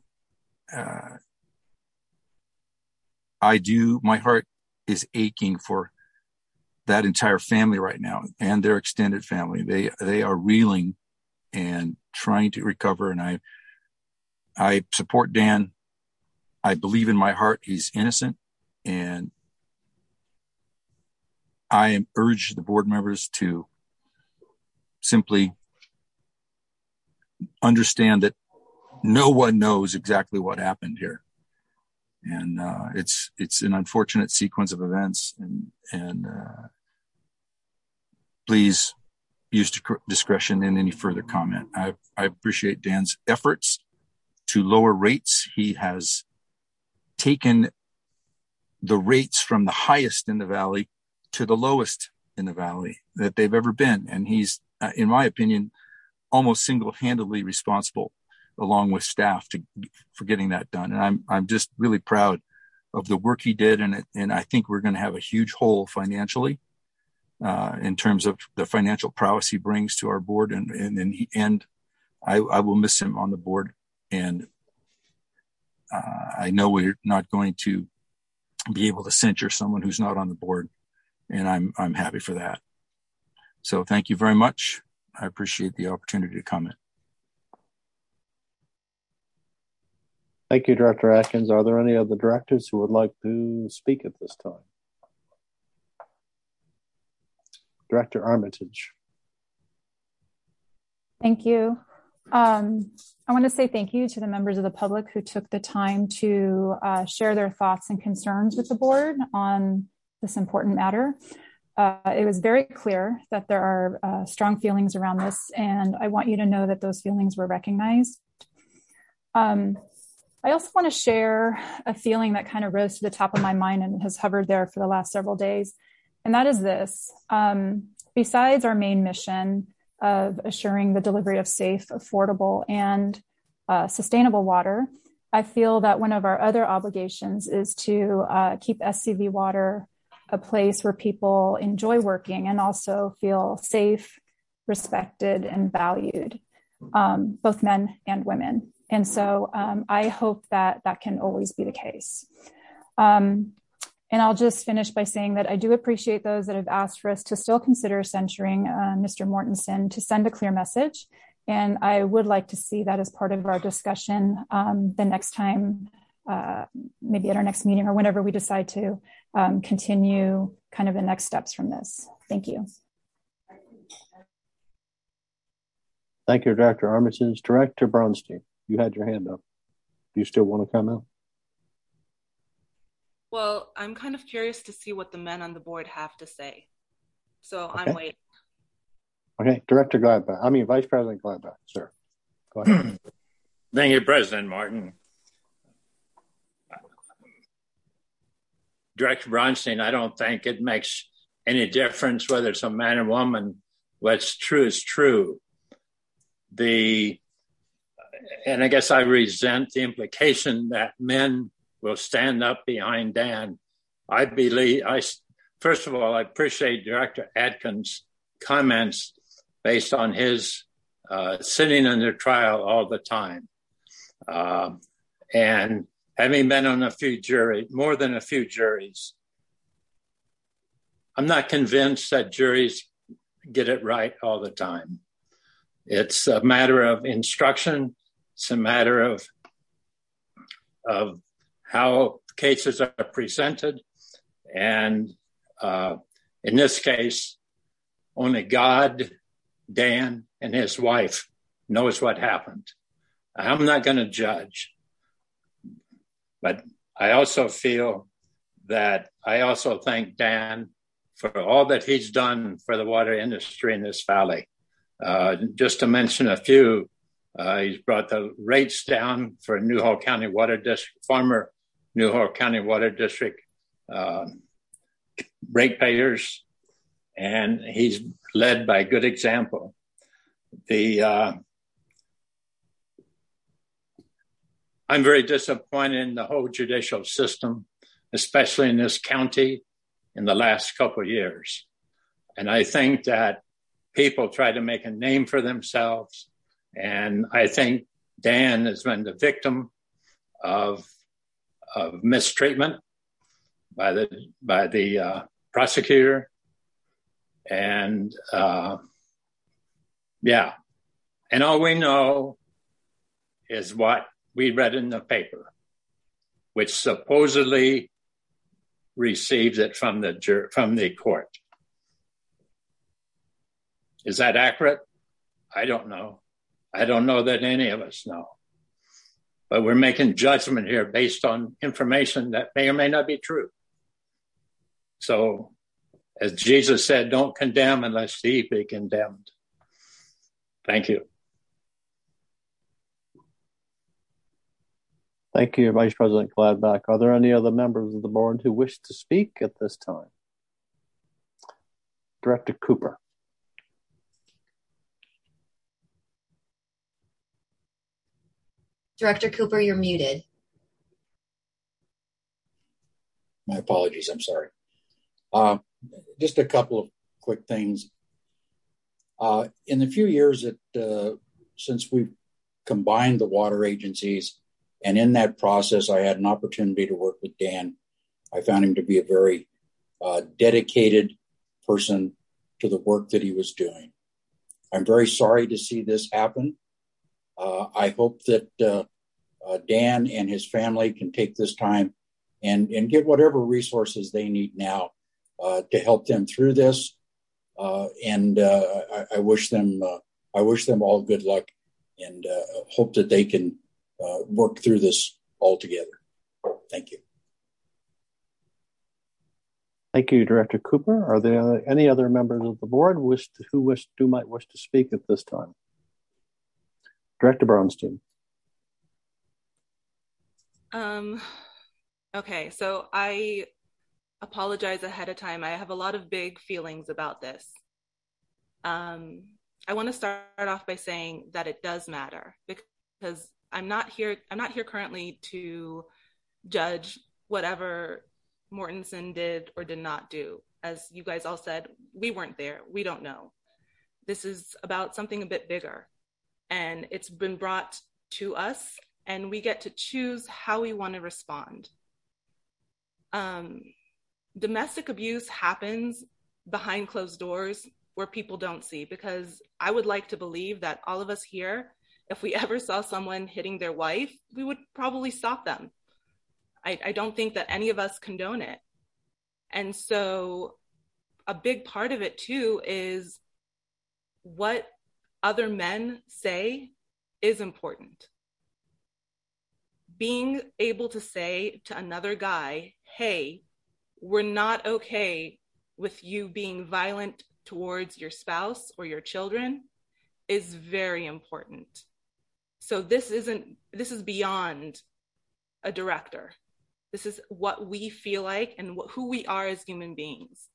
my heart is aching for that entire family right now and their extended family. They are reeling and trying to recover. And I support Dan. I believe in my heart he's innocent, and I urge the board members to simply understand that no one knows exactly what happened here. And it's an unfortunate sequence of events, and please use discretion in any further comment. I appreciate Dan's efforts to lower rates. He has taken the rates from the highest in the valley to the lowest in the valley that they've ever been. And he's, in my opinion, almost single-handedly responsible, along with staff, for getting that done. And I'm just really proud of the work he did. And I think we're going to have a huge hole financially in terms of the financial prowess he brings to our board. And I will miss him on the board. And I know we're not going to be able to censure someone who's not on the board, and I'm happy for that. So thank you very much. I appreciate the opportunity to comment. Thank you, Director Atkins. Are there any other directors who would like to speak at this time? Director Armitage. Thank you. I want to say thank you to the members of the public who took the time to share their thoughts and concerns with the board on this important matter. It was very clear that there are strong feelings around this, and I want you to know that those feelings were recognized. I also want to share a feeling that kind of rose to the top of my mind and has hovered there for the last several days, and that is this. Besides our main mission of assuring the delivery of safe, affordable, and sustainable water, I feel that one of our other obligations is to keep SCV Water a place where people enjoy working and also feel safe, respected, and valued, both men and women. And so I hope that that can always be the case. And I'll just finish by saying that I do appreciate those that have asked for us to still consider censuring Mr. Mortensen to send a clear message. And I would like to see that as part of our discussion the next time, maybe at our next meeting or whenever we decide to continue kind of the next steps from this. Thank you. Thank you, Dr. Armitage. Director Bronstein, you had your hand up. Do you still want to comment? Well, I'm kind of curious to see what the men on the board have to say. So Okay. I'm waiting. Okay, Director Gladbach. Vice President Gladbach, sir. Go ahead. Thank you, President Martin. Director Bronstein, I don't think it makes any difference whether it's a man or woman. What's true is true. And I guess I resent the implication that men will stand up behind Dan. First of all, I appreciate Director Atkins' comments based on his sitting under trial all the time. And having been on more than a few juries, I'm not convinced that juries get it right all the time. It's a matter of instruction. It's a matter of how cases are presented. And in this case, only God, Dan, and his wife knows what happened. I'm not going to judge, but I also feel that I also thank Dan for all that he's done for the water industry in this valley. Just to mention a few, he's brought the rates down for Newhall County Water District, former Newhall County Water District ratepayers, and he's led by good example. I'm very disappointed in the whole judicial system, especially in this county in the last couple of years. And I think that people try to make a name for themselves. And I think Dan has been the victim of mistreatment by the prosecutor. And and all we know is what we read in the paper, which supposedly received it from the court. Is that accurate? I don't know. I don't know that any of us know. But we're making judgment here based on information that may or may not be true. So, as Jesus said, don't condemn unless ye be condemned. Thank you. Thank you, Vice President Gladback. Are there any other members of the board who wish to speak at this time? Director Cooper. Director Cooper, you're muted. My apologies. I'm sorry. Just a couple of quick things. In the few years that since we've combined the water agencies, and in that process, I had an opportunity to work with Dan. I found him to be a very dedicated person to the work that he was doing. I'm very sorry to see this happen. I hope that Dan and his family can take this time and get whatever resources they need now to help them through this. And I wish them all good luck, and hope that they can work through this all together. Thank you. Thank you, Director Cooper. Are there any other members of the board who might wish to speak at this time? Director Bernstein. Okay, so I apologize ahead of time. I have a lot of big feelings about this. I want to start off by saying that it does matter, because I'm not here currently to judge whatever Mortensen did or did not do. As you guys all said, we weren't there. We don't know. This is about something a bit bigger, and it's been brought to us, and we get to choose how we want to respond. Domestic abuse happens behind closed doors where people don't see, because I would like to believe that all of us here, if we ever saw someone hitting their wife, we would probably stop them. I don't think that any of us condone it. And so a big part of it too is what other men say is important. Being able to say to another guy, hey, we're not okay with you being violent towards your spouse or your children is very important. So this is beyond a director. This is what we feel like and who we are as human beings.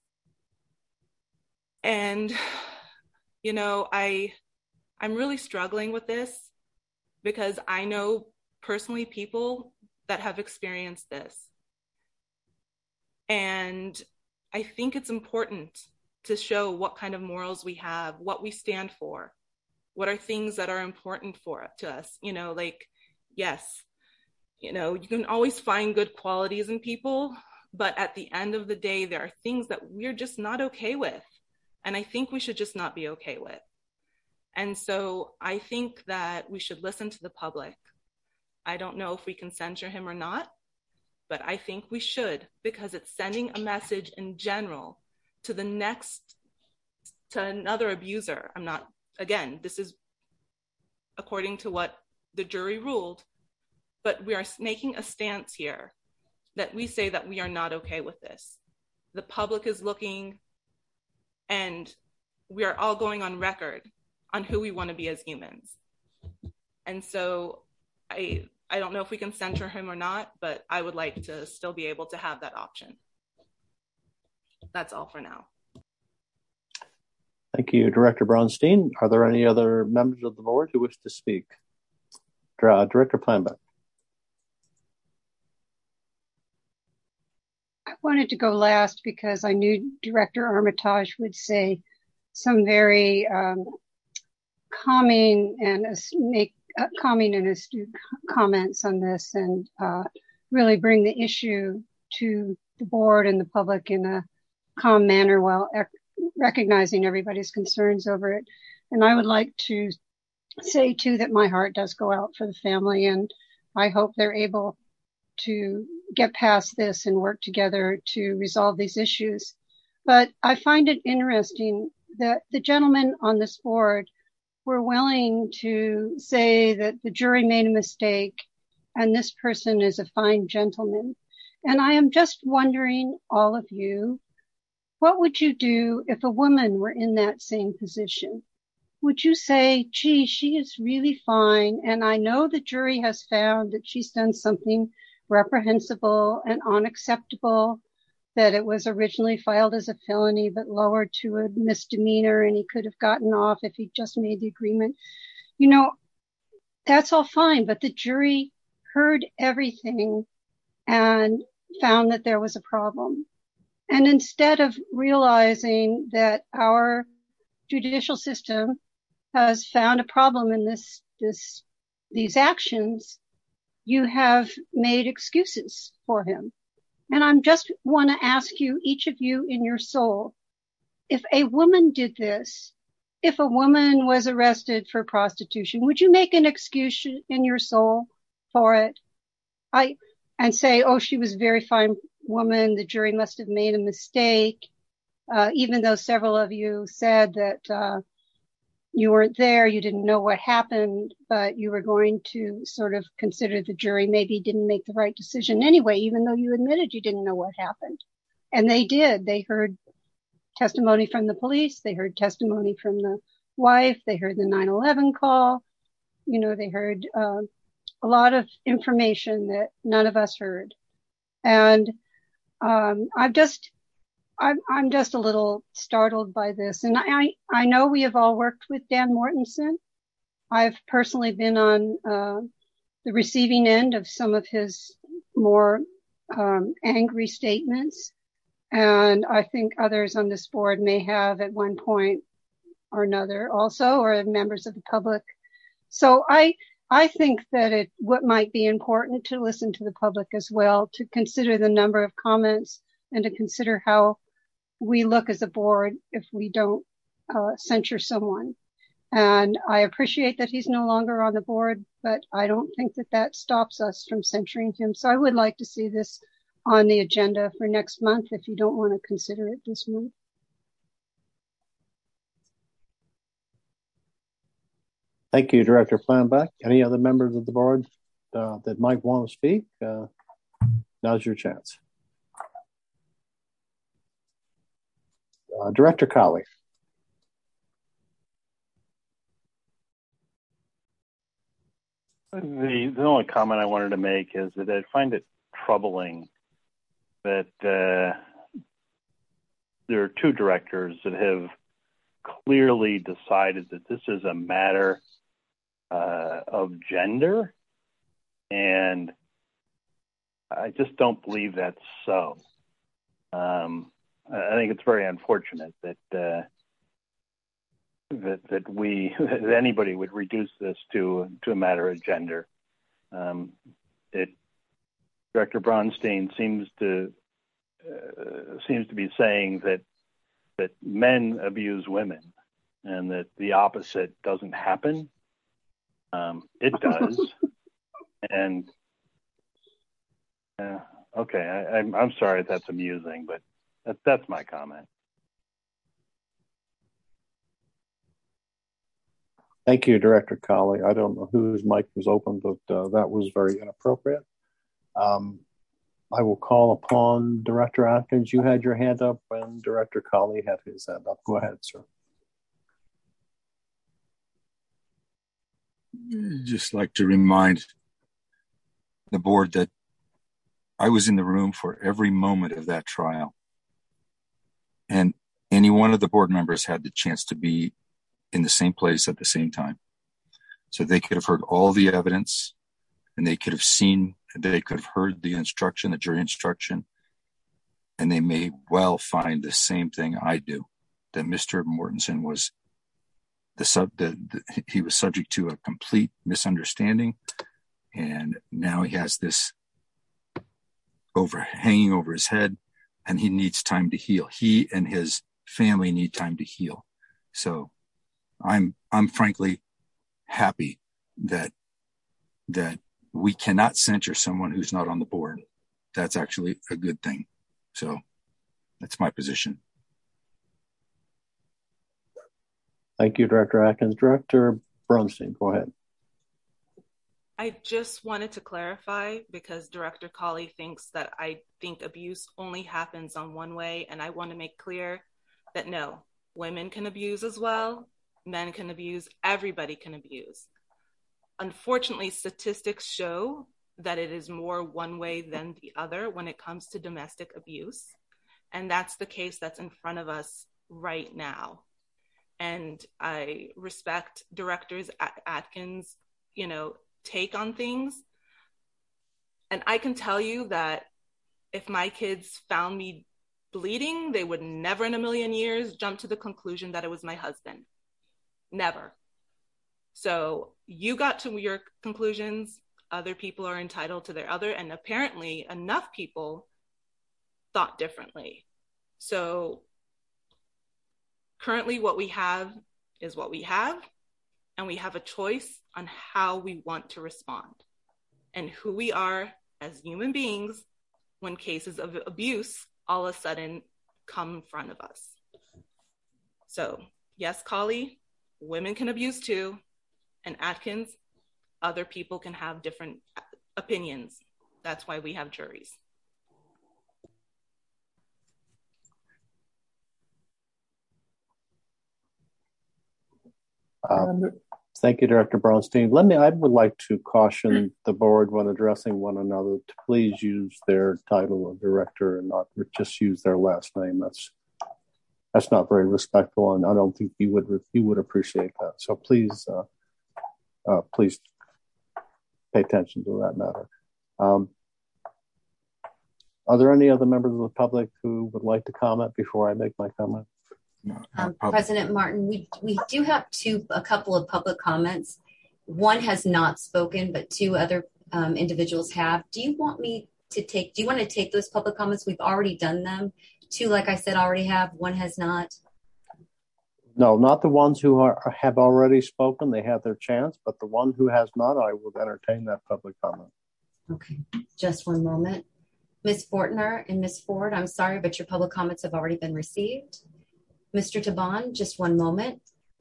And, you know, I'm really struggling with this because I know personally people that have experienced this. And I think it's important to show what kind of morals we have, what we stand for. What are things that are important to us? Yes, you can always find good qualities in people, but at the end of the day, there are things that we're just not okay with. And I think we should just not be okay with. And so I think that we should listen to the public. I don't know if we can censure him or not, but I think we should, because it's sending a message in general to another abuser. Again, this is according to what the jury ruled, but we are making a stance here that we say that we are not okay with this. The public is looking, and we are all going on record on who we want to be as humans. And so I don't know if we can censure him or not, but I would like to still be able to have that option. That's all for now. Thank you, Director Braunstein. Are there any other members of the board who wish to speak? Director Planbeck. I wanted to go last because I knew Director Armitage would say some very calming and astute comments on this, and really bring the issue to the board and the public in a calm manner while recognizing everybody's concerns over it. And I would like to say too that my heart does go out for the family, and I hope they're able to get past this and work together to resolve these issues. But I find it interesting that the gentlemen on this board were willing to say that the jury made a mistake and this person is a fine gentleman. And I am just wondering, all of you, what would you do if a woman were in that same position? Would you say, gee, she is really fine, and I know the jury has found that she's done something reprehensible and unacceptable, that it was originally filed as a felony but lowered to a misdemeanor, and he could have gotten off if he just made the agreement? That's all fine, but the jury heard everything and found that there was a problem. And instead of realizing that our judicial system has found a problem in these actions, you have made excuses for him. And I just want to ask you, each of you in your soul, if a woman did this, if a woman was arrested for prostitution, would you make an excuse in your soul for it? And say, oh, she was a very fine woman, the jury must have made a mistake, even though several of you said that you weren't there, you didn't know what happened, but you were going to sort of consider the jury maybe didn't make the right decision anyway, even though you admitted you didn't know what happened. And they did. They heard testimony from the police, they heard testimony from the wife, they heard the 9/11 call, they heard a lot of information that none of us heard. And I'm just a little startled by this. And I know we have all worked with Dan Mortensen. I've personally been on the receiving end of some of his more angry statements. And I think others on this board may have at one point or another also, or members of the public. So I think that what might be important to listen to the public as well, to consider the number of comments and to consider how we look as a board if we don't censure someone. And I appreciate that he's no longer on the board, but I don't think that stops us from censuring him. So I would like to see this on the agenda for next month if you don't want to consider it this month. Thank you, Director Planbeck. Any other members of the board that might want to speak? Now's your chance. Director Colley. The only comment I wanted to make is that I find it troubling that there are two directors that have clearly decided that this is a matter of gender, and I just don't believe that's so. I think it's very unfortunate that that anybody would reduce this to a matter of gender. Director Bronstein seems to be saying that men abuse women and that the opposite doesn't happen. It does. And okay, I'm sorry if that's amusing, but that's my comment. Thank you, Director Colley. I don't know whose mic was open, but that was very inappropriate. I will call upon Director Atkins. You had your hand up when Director Colley had his hand up. Go ahead, sir. Just like to remind the board that I was in the room for every moment of that trial. And any one of the board members had the chance to be in the same place at the same time. So they could have heard all the evidence, and they could have heard the instruction, the jury instruction, and they may well find the same thing I do, that Mr. Mortensen was he was subject to a complete misunderstanding, and now he has this hanging over his head, and he needs time to heal. He and his family need time to heal. So I'm frankly happy that we cannot censure someone who's not on the board. That's actually a good thing. So that's my position. Thank you, Director Atkins. Director Bronstein, go ahead. I just wanted to clarify, because Director Colley thinks that I think abuse only happens on one way, and I want to make clear that no, women can abuse as well, men can abuse, everybody can abuse. Unfortunately, statistics show that it is more one way than the other when it comes to domestic abuse. And that's the case that's in front of us right now. And I respect Director Atkins, take on things. And I can tell you that if my kids found me bleeding, they would never in a million years jump to the conclusion that it was my husband. Never. So you got to your conclusions. Other people are entitled to their other, and apparently enough people thought differently. So currently what we have is what we have, and we have a choice on how we want to respond and who we are as human beings when cases of abuse all of a sudden come in front of us. So yes, Colley, women can abuse too, and Atkins, other people can have different opinions. That's why we have juries. Thank you, Director Bronstein. I would like to caution the board when addressing one another to please use their title of director and not just use their last name. That's not very respectful, and I don't think you would appreciate that. So please pay attention to that matter. Are there any other members of the public who would like to comment before I make my comment? President Martin, we do have a couple of public comments. One has not spoken, but two other individuals have. Do you want to take those public comments? We've already done them. Two, like I said, already have. One has not. No, not the ones who have already spoken. They have their chance, but the one who has not, I will entertain that public comment. Okay, just one moment. Ms. Fortner and Ms. Ford, I'm sorry, but your public comments have already been received. Mr. Taban, just one moment.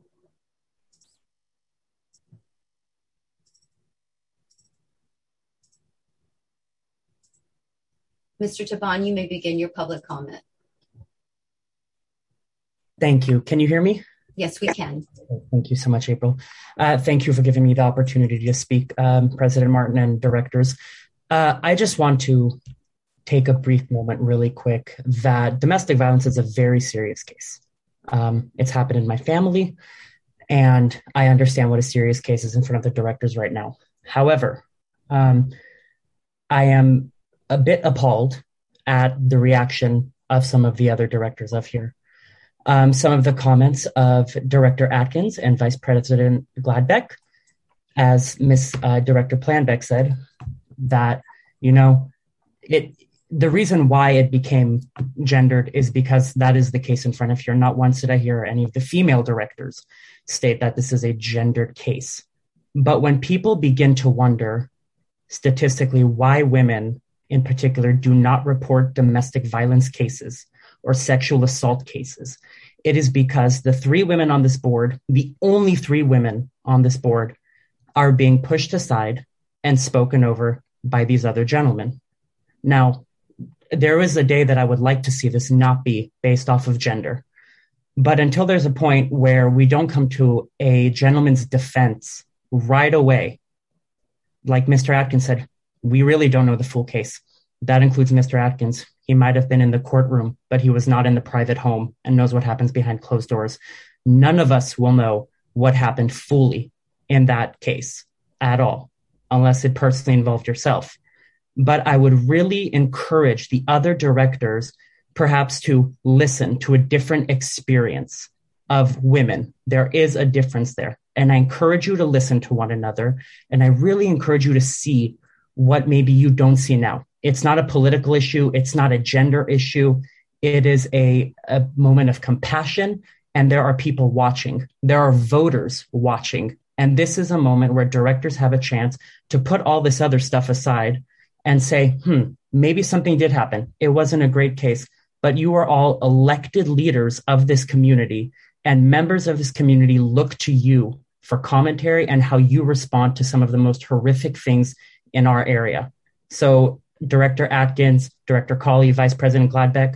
Mr. Taban, you may begin your public comment. Thank you. Can you hear me? Yes, we can. Thank you so much, April. Thank you for giving me the opportunity to speak, President Martin and directors. I just want to take a brief moment really quick that domestic violence is a very serious case. It's happened in my family, and I understand what a serious case is in front of the directors right now. However, I am a bit appalled at the reaction of some of the other directors up here. some of the comments of Director Atkins and Vice President Gladbeck. As Ms. Director Planbeck said, that, the reason why it became gendered is because that is the case in front of you. Not once did I hear any of the female directors state that this is a gendered case. But when people begin to wonder statistically why women in particular do not report domestic violence cases or sexual assault cases, it is because the 3 women on this board, the only 3 women on this board, are being pushed aside and spoken over by these other gentlemen. Now, there is a day that I would like to see this not be based off of gender. But until there's a point where we don't come to a gentleman's defense right away, like Mr. Atkins said, we really don't know the full case. That includes Mr. Atkins. He might have been in the courtroom, but he was not in the private home and knows what happens behind closed doors. None of us will know what happened fully in that case at all, unless it personally involved yourself. But I would really encourage the other directors perhaps to listen to a different experience of women. There is a difference there. And I encourage you to listen to one another. And I really encourage you to see what maybe you don't see now. It's not a political issue. It's not a gender issue. It is a moment of compassion. And there are people watching. There are voters watching. And this is a moment where directors have a chance to put all this other stuff aside and say, maybe something did happen. It wasn't a great case, but you are all elected leaders of this community, and members of this community look to you for commentary and how you respond to some of the most horrific things in our area. So Director Atkins, Director Cawley, Vice President Gladbeck,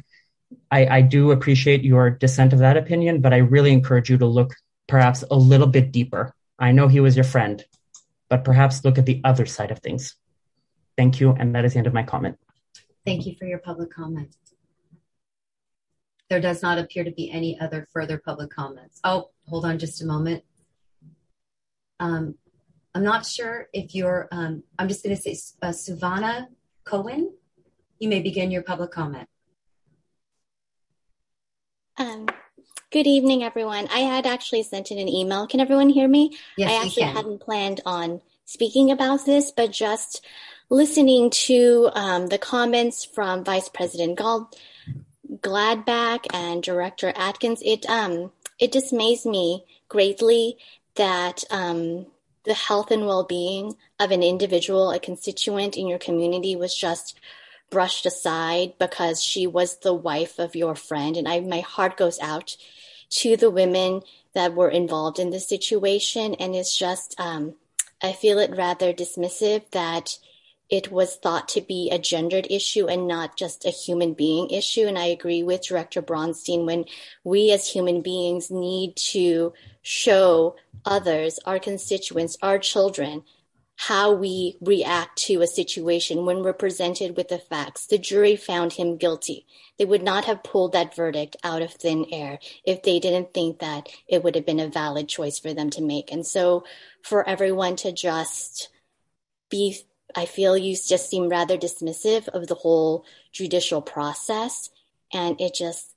I do appreciate your dissent of that opinion, but I really encourage you to look perhaps a little bit deeper. I know he was your friend, but perhaps look at the other side of things. Thank you, and that is the end of my comment. Thank you for your public comment. There does not appear to be any other further public comments. Oh, hold on just a moment. I'm not sure if you're, I'm just going to say Suvana Cohen. You may begin your public comment. Good evening, everyone. I had actually sent in an email. Can everyone hear me? Yes, I actually hadn't planned on speaking about this, but just listening to the comments from Vice President Gladbeck and Director Atkins, it dismays me greatly that the health and well-being of an individual, a constituent in your community, was just brushed aside because she was the wife of your friend. And my heart goes out to the women that were involved in this situation. And it's just, I feel it rather dismissive that it was thought to be a gendered issue and not just a human being issue. And I agree with Director Bronstein when we as human beings need to show others, our constituents, our children, how we react to a situation when we're presented with the facts. The jury found him guilty. They would not have pulled that verdict out of thin air if they didn't think that it would have been a valid choice for them to make. And so for everyone to just be, I feel you just seem rather dismissive of the whole judicial process. And it just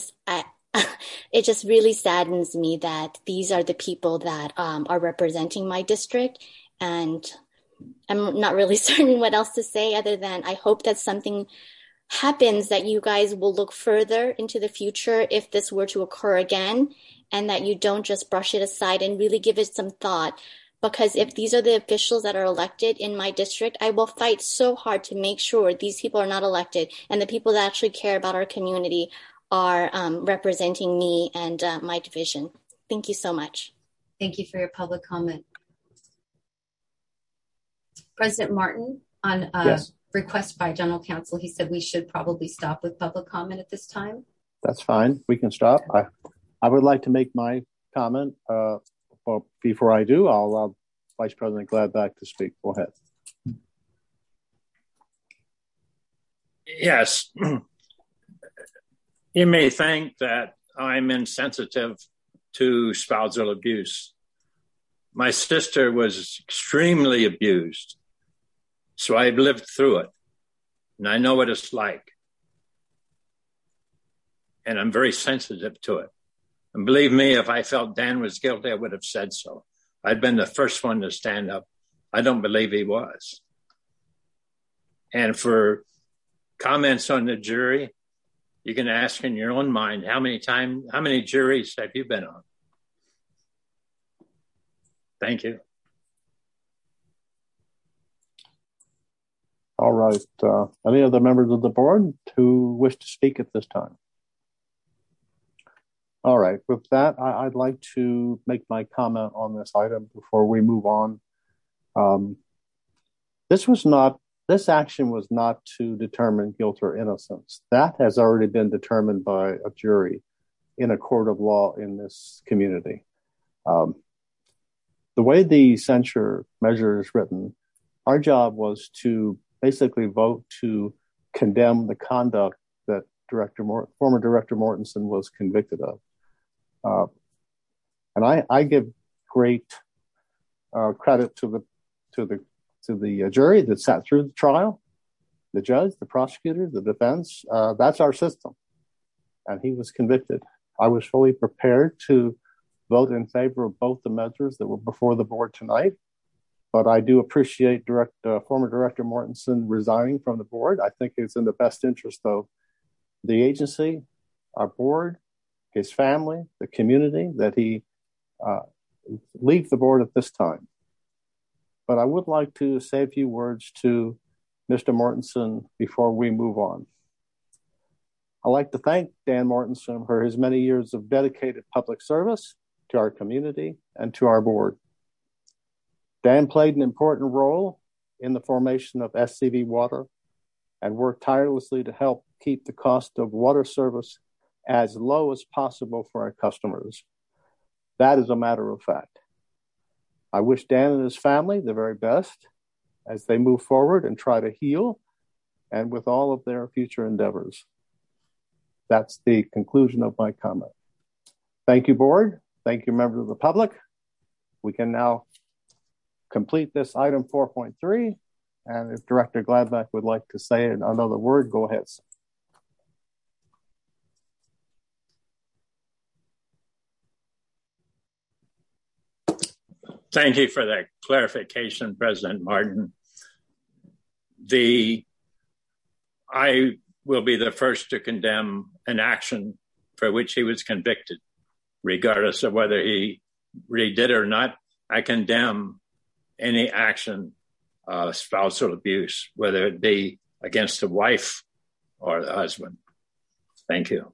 really saddens me that these are the people that are representing my district. And I'm not really certain what else to say other than I hope that something happens, that you guys will look further into the future if this were to occur again, and that you don't just brush it aside and really give it some thought. Because if these are the officials that are elected in my district, I will fight so hard to make sure these people are not elected and the people that actually care about our community are representing me and my division. Thank you so much. Thank you for your public comment. President Martin, on yes. Request by General Counsel, he said we should probably stop with public comment at this time. That's fine. We can stop. I would like to make my comment. Well, before I do, I'll allow Vice President Gladbeck to speak. Go ahead. Yes. You may think that I'm insensitive to spousal abuse. My sister was extremely abused, so I've lived through it, and I know what it's like, and I'm very sensitive to it. And believe me, if I felt Dan was guilty, I would have said so. I'd been the first one to stand up. I don't believe he was. And for comments on the jury, you can ask in your own mind, how many juries have you been on? Thank you. All right. Any other members of the board who wish to speak at this time? All right. With that, I'd like to make my comment on this item before we move on. This action was not to determine guilt or innocence. That has already been determined by a jury in a court of law in this community. The way the censure measure is written, our job was to basically vote to condemn the conduct that former Director Mortensen was convicted of. And I give great credit to the jury that sat through the trial, the judge, the prosecutor, the defense. That's our system. And he was convicted. I was fully prepared to vote in favor of both the measures that were before the board tonight. But I do appreciate former Director Mortensen resigning from the board. I think it's in the best interest of the agency, our board, his family, the community, that he leave the board at this time. But I would like to say a few words to Mr. Mortensen before we move on. I'd like to thank Dan Mortensen for his many years of dedicated public service to our community and to our board. Dan played an important role in the formation of SCV Water and worked tirelessly to help keep the cost of water service as low as possible for our customers. That is a matter of fact. I wish Dan and his family the very best as they move forward and try to heal and with all of their future endeavors. That's the conclusion of my comment. Thank you, board. Thank you, members of the public. We can now complete this item 4.3. And if Director Gladbach would like to say another word, go ahead. Thank you for that clarification, President Martin. I will be the first to condemn an action for which he was convicted, regardless of whether he really did or not. I condemn any action of spousal abuse, whether it be against the wife or the husband. Thank you.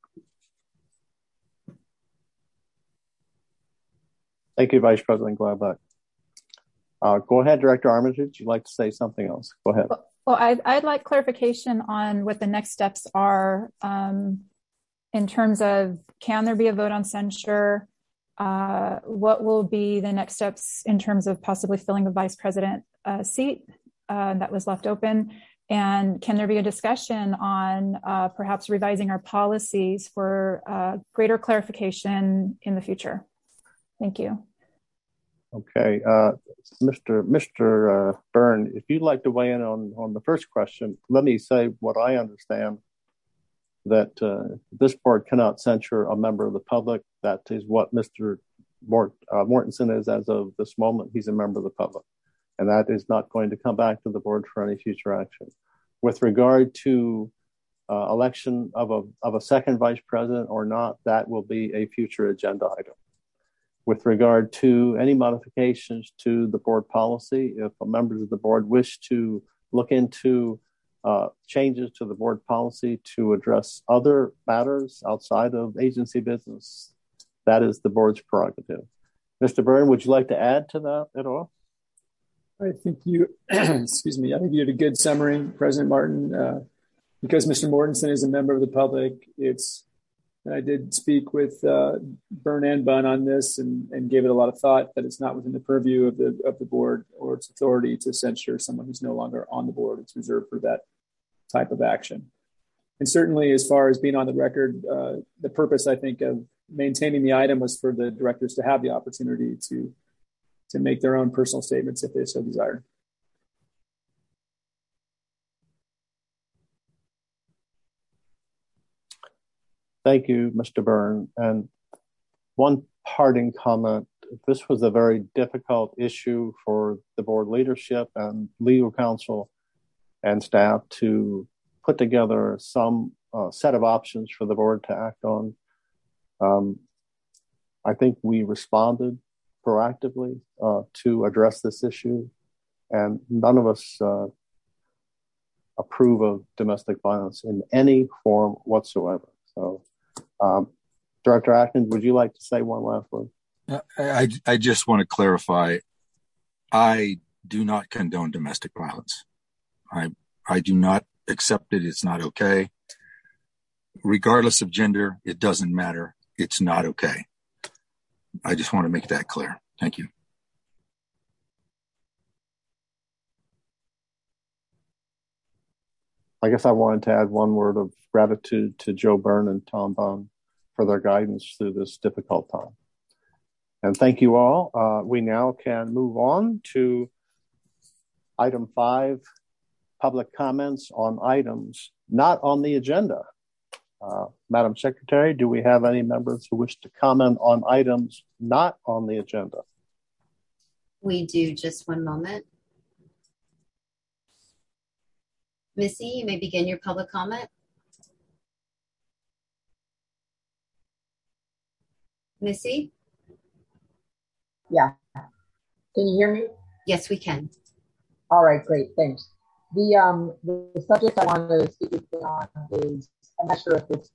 Thank you, Vice President Gladbach. Go ahead, Director Armitage. You'd like to say something else? Go ahead. Well, I'd like clarification on what the next steps are in terms of, can there be a vote on censure? What will be the next steps in terms of possibly filling the vice president seat that was left open? And can there be a discussion on perhaps revising our policies for greater clarification in the future? Thank you. Okay, Mr. Byrne, if you'd like to weigh in on the first question, let me say what I understand, that this board cannot censure a member of the public. That is what Mr. Mortensen is as of this moment. He's a member of the public, and that is not going to come back to the board for any future action. With regard to election of a second vice president or not, that will be a future agenda item. With regard to any modifications to the board policy, if members of the board wish to look into changes to the board policy to address other matters outside of agency business, that is the board's prerogative. Mr. Byrne, would you like to add to that at all? I think you, excuse me, I think you did a good summary, President Martin. Because Mr. Mortensen is a member of the public, I did speak with Byrne and Bunn on this and gave it a lot of thought, that it's not within the purview of the board or its authority to censure someone who's no longer on the board. It's reserved for that type of action. And certainly, as far as being on the record, the purpose, I think, of maintaining the item was for the directors to have the opportunity to make their own personal statements if they so desired. Thank you, Mr. Byrne. And one parting comment. This was a very difficult issue for the board leadership and legal counsel and staff to put together some set of options for the board to act on. I think we responded proactively to address this issue, and none of us approve of domestic violence in any form whatsoever. So, Director Atkins, would you like to say one last word? I just want to clarify, I do not condone domestic violence. I do not accept it. It's not okay. Regardless of gender, it doesn't matter. It's not okay. I just want to make that clear. Thank you. I guess I wanted to add one word of gratitude to Joe Byrne and Tom Bond for their guidance through this difficult time. And thank you all. We now can move on to item 5, public comments on items not on the agenda. Madam Secretary, do we have any members who wish to comment on items not on the agenda? We do. Just one moment. Missy, you may begin your public comment. Missy? Yeah. Can you hear me? Yes, we can. All right, great. Thanks. The subject I want to speak with you on is, I'm not sure if it's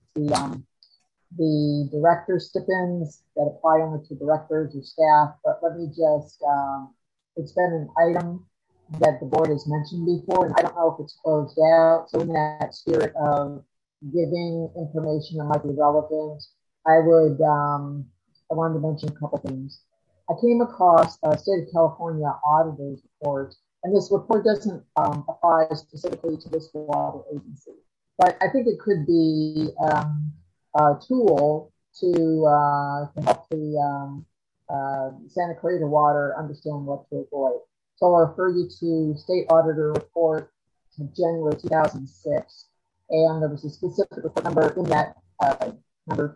the director stipends that apply only to directors or staff, but let me just, it's been an item that the board has mentioned before, and I don't know if it's closed out. So in that spirit of giving information that might be relevant, I wanted to mention a couple things. I came across a state of California auditor's report, and this report doesn't apply specifically to this water agency, but I think it could be a tool to help the Santa Clarita Water understand what to avoid. So I'll refer you to State Auditor Report to January 2006, and there was a specific report number in that number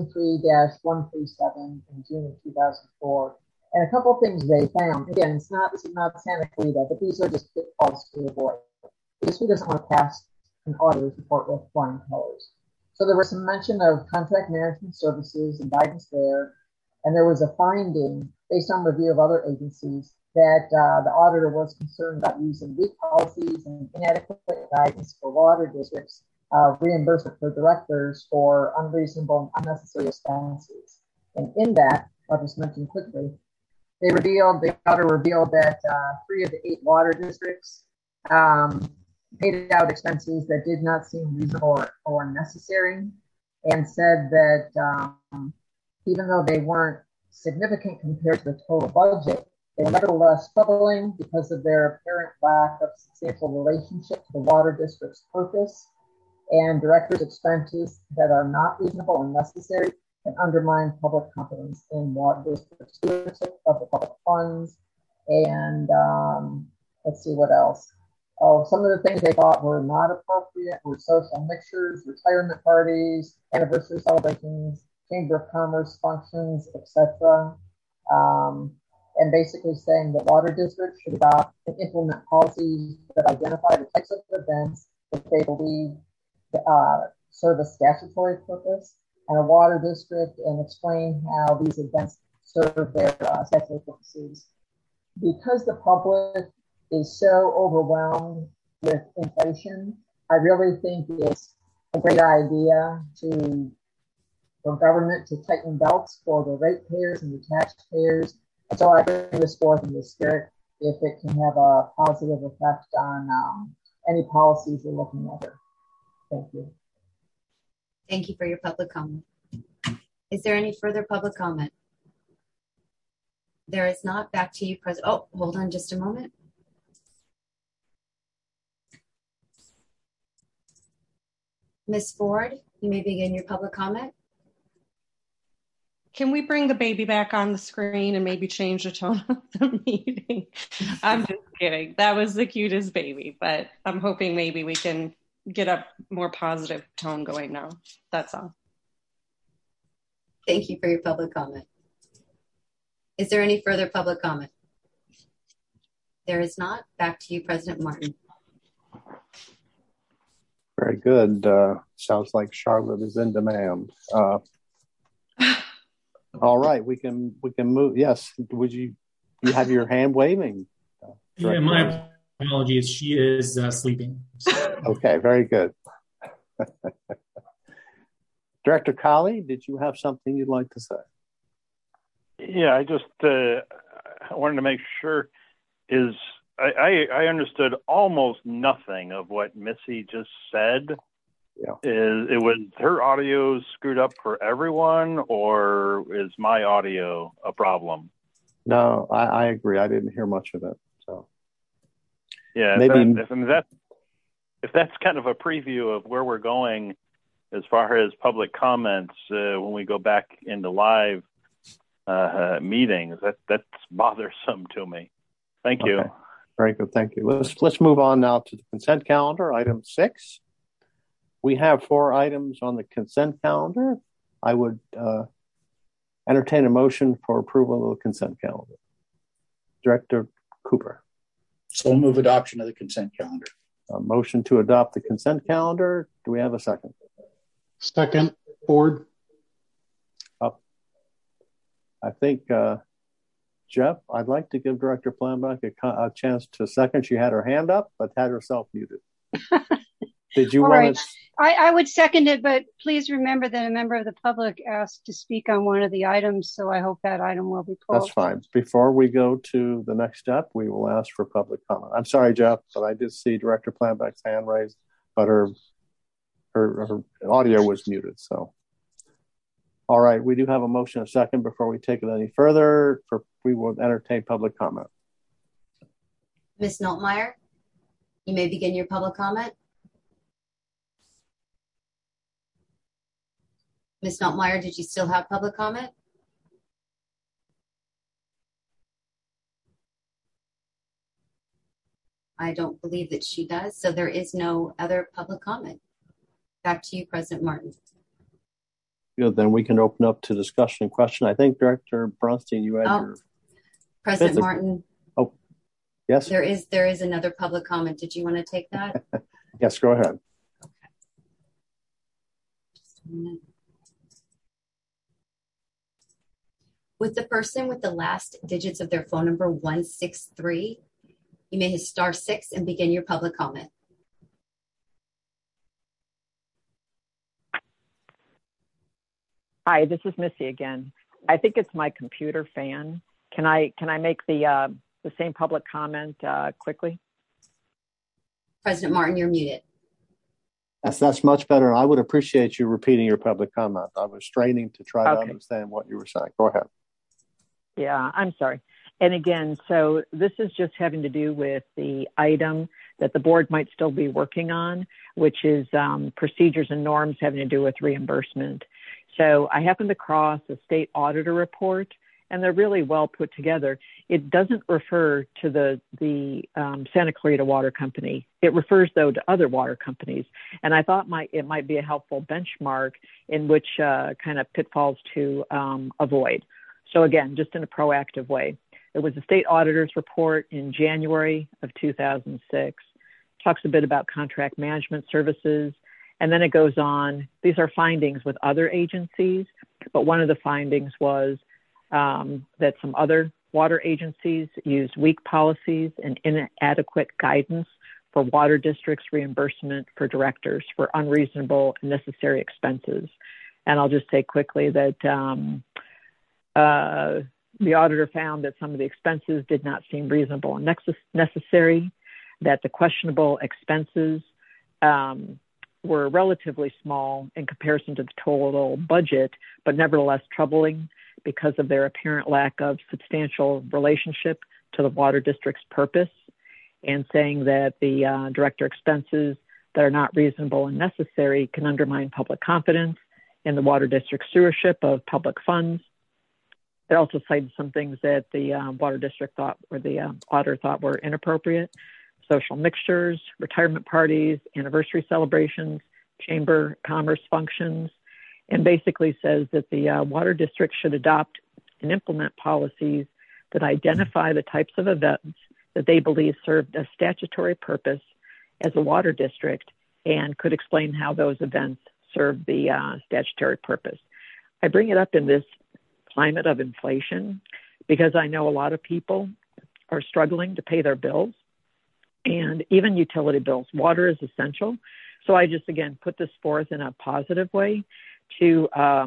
2003-137 in June of 2004. And a couple of things they found. Again, this is not Santa Clarita, but these are just pitfalls to avoid. Because who doesn't want to pass an auditor's report with flying colors? So there was some mention of contract management services and guidance there. And there was a finding based on review of other agencies that the auditor was concerned about using weak policies and inadequate guidance for water districts, reimbursement for directors for unreasonable and unnecessary expenses. And in that, I'll just mention quickly, the auditor revealed that 3 of the 8 water districts paid out expenses that did not seem reasonable or necessary, and said that even though they weren't significant compared to the total budget, they were nevertheless troubling because of their apparent lack of substantial relationship to the water district's purpose, and directors' expenses that are not reasonable and necessary and undermine public confidence in water district stewardship of the public funds. And let's see what else. Oh, some of the things they thought were not appropriate were social mixtures, retirement parties, anniversary celebrations, Chamber of Commerce functions, etc. And basically saying that water districts should adopt and implement policies that identify the types of events that they believe serve a statutory purpose and a water district, and explain how these events serve their statutory purposes. Because the public is so overwhelmed with inflation, I really think it's a great idea for government to tighten belts for the ratepayers and the taxpayers. And so I bring this forth in this spirit if it can have a positive effect on any policies we're looking at. Thank you. Thank you for your public comment. Is there any further public comment? There is not. Back to you, President. Oh, hold on just a moment. Ms. Ford, you may begin your public comment. Can we bring the baby back on the screen and maybe change the tone of the meeting? I'm just kidding. That was the cutest baby, but I'm hoping maybe we can get a more positive tone going now. That's all. Thank you for your public comment. Is there any further public comment? There is not. Back to you, President Martin. Very good. Sounds like Charlotte is in demand. All right, we can move. Yes, would you have your hand waving? Yeah, my apologies. She is sleeping. Okay, very good. Director Colley, did you have something you'd like to say? Yeah, I just wanted to make sure I understood almost nothing of what Missy just said. Yeah. It was her audio screwed up for everyone, or is my audio a problem? No, I agree. I didn't hear much of it. So yeah, maybe if that's kind of a preview of where we're going as far as public comments when we go back into live meetings, that's bothersome to me. Thank you. Okay. Very good. Thank you. Let's move on now to the consent calendar, item 6. We have 4 items on the consent calendar. I would entertain a motion for approval of the consent calendar. Director Cooper. So move adoption of the consent calendar. A motion to adopt the consent calendar. Do we have a second? Second, Ford. I think, Jeff, I'd like to give Director Planbeck a chance to second. She had her hand up, but had herself muted. Did you want to? I would second it, but please remember that a member of the public asked to speak on one of the items, so I hope that item will be pulled. That's fine. Before we go to the next step, we will ask for public comment. I'm sorry, Jeff, but I did see Director Planbeck's hand raised, but her audio was muted. So, all right, we do have a motion, a second. Before we take it any further, we will entertain public comment. Ms. Noltmeyer, you may begin your public comment. Ms. Noltmeyer, did you still have public comment? I don't believe that she does, so there is no other public comment. Back to you, President Martin. Good, then we can open up to discussion and question. I think Director Bronstein, you had your... President Martin. Oh, yes? There is another public comment. Did you want to take that? Yes, go ahead. Okay. Just a minute. With the person with the last digits of their phone number 163, you may hit *6 and begin your public comment. Hi, this is Missy again. I think it's my computer fan. Can I make the same public comment quickly? President Martin, you're muted. That's much better. I would appreciate you repeating your public comment. I was straining to try to understand what you were saying. Go ahead. Yeah, I'm sorry. And again, so this is just having to do with the item that the board might still be working on, which is procedures and norms having to do with reimbursement. So I happened across a state auditor report, and they're really well put together. It doesn't refer to the Santa Clarita Water Company. It refers, though, to other water companies. And I thought it might be a helpful benchmark in which kind of pitfalls to avoid. So again, just in a proactive way. It was a state auditor's report in January of 2006, talks a bit about contract management services, and then it goes on. These are findings with other agencies, but one of the findings was that some other water agencies used weak policies and inadequate guidance for water districts' reimbursement for directors for unreasonable and necessary expenses. And I'll just say quickly that the auditor found that some of the expenses did not seem reasonable and necessary, that the questionable expenses were relatively small in comparison to the total budget, but nevertheless troubling because of their apparent lack of substantial relationship to the water district's purpose, and saying that the director expenses that are not reasonable and necessary can undermine public confidence in the water district stewardship of public funds. It also cited some things that the water district thought, or the auditor thought, were inappropriate: social mixtures, retirement parties, anniversary celebrations, chamber commerce functions. and basically says that the water district should adopt and implement policies that identify the types of events that they believe serve a statutory purpose as a water district and could explain how those events serve the statutory purpose. I bring it up in this climate of inflation because I know a lot of people are struggling to pay their bills and even utility bills. Water is essential. So I just, again, put this forth in a positive way to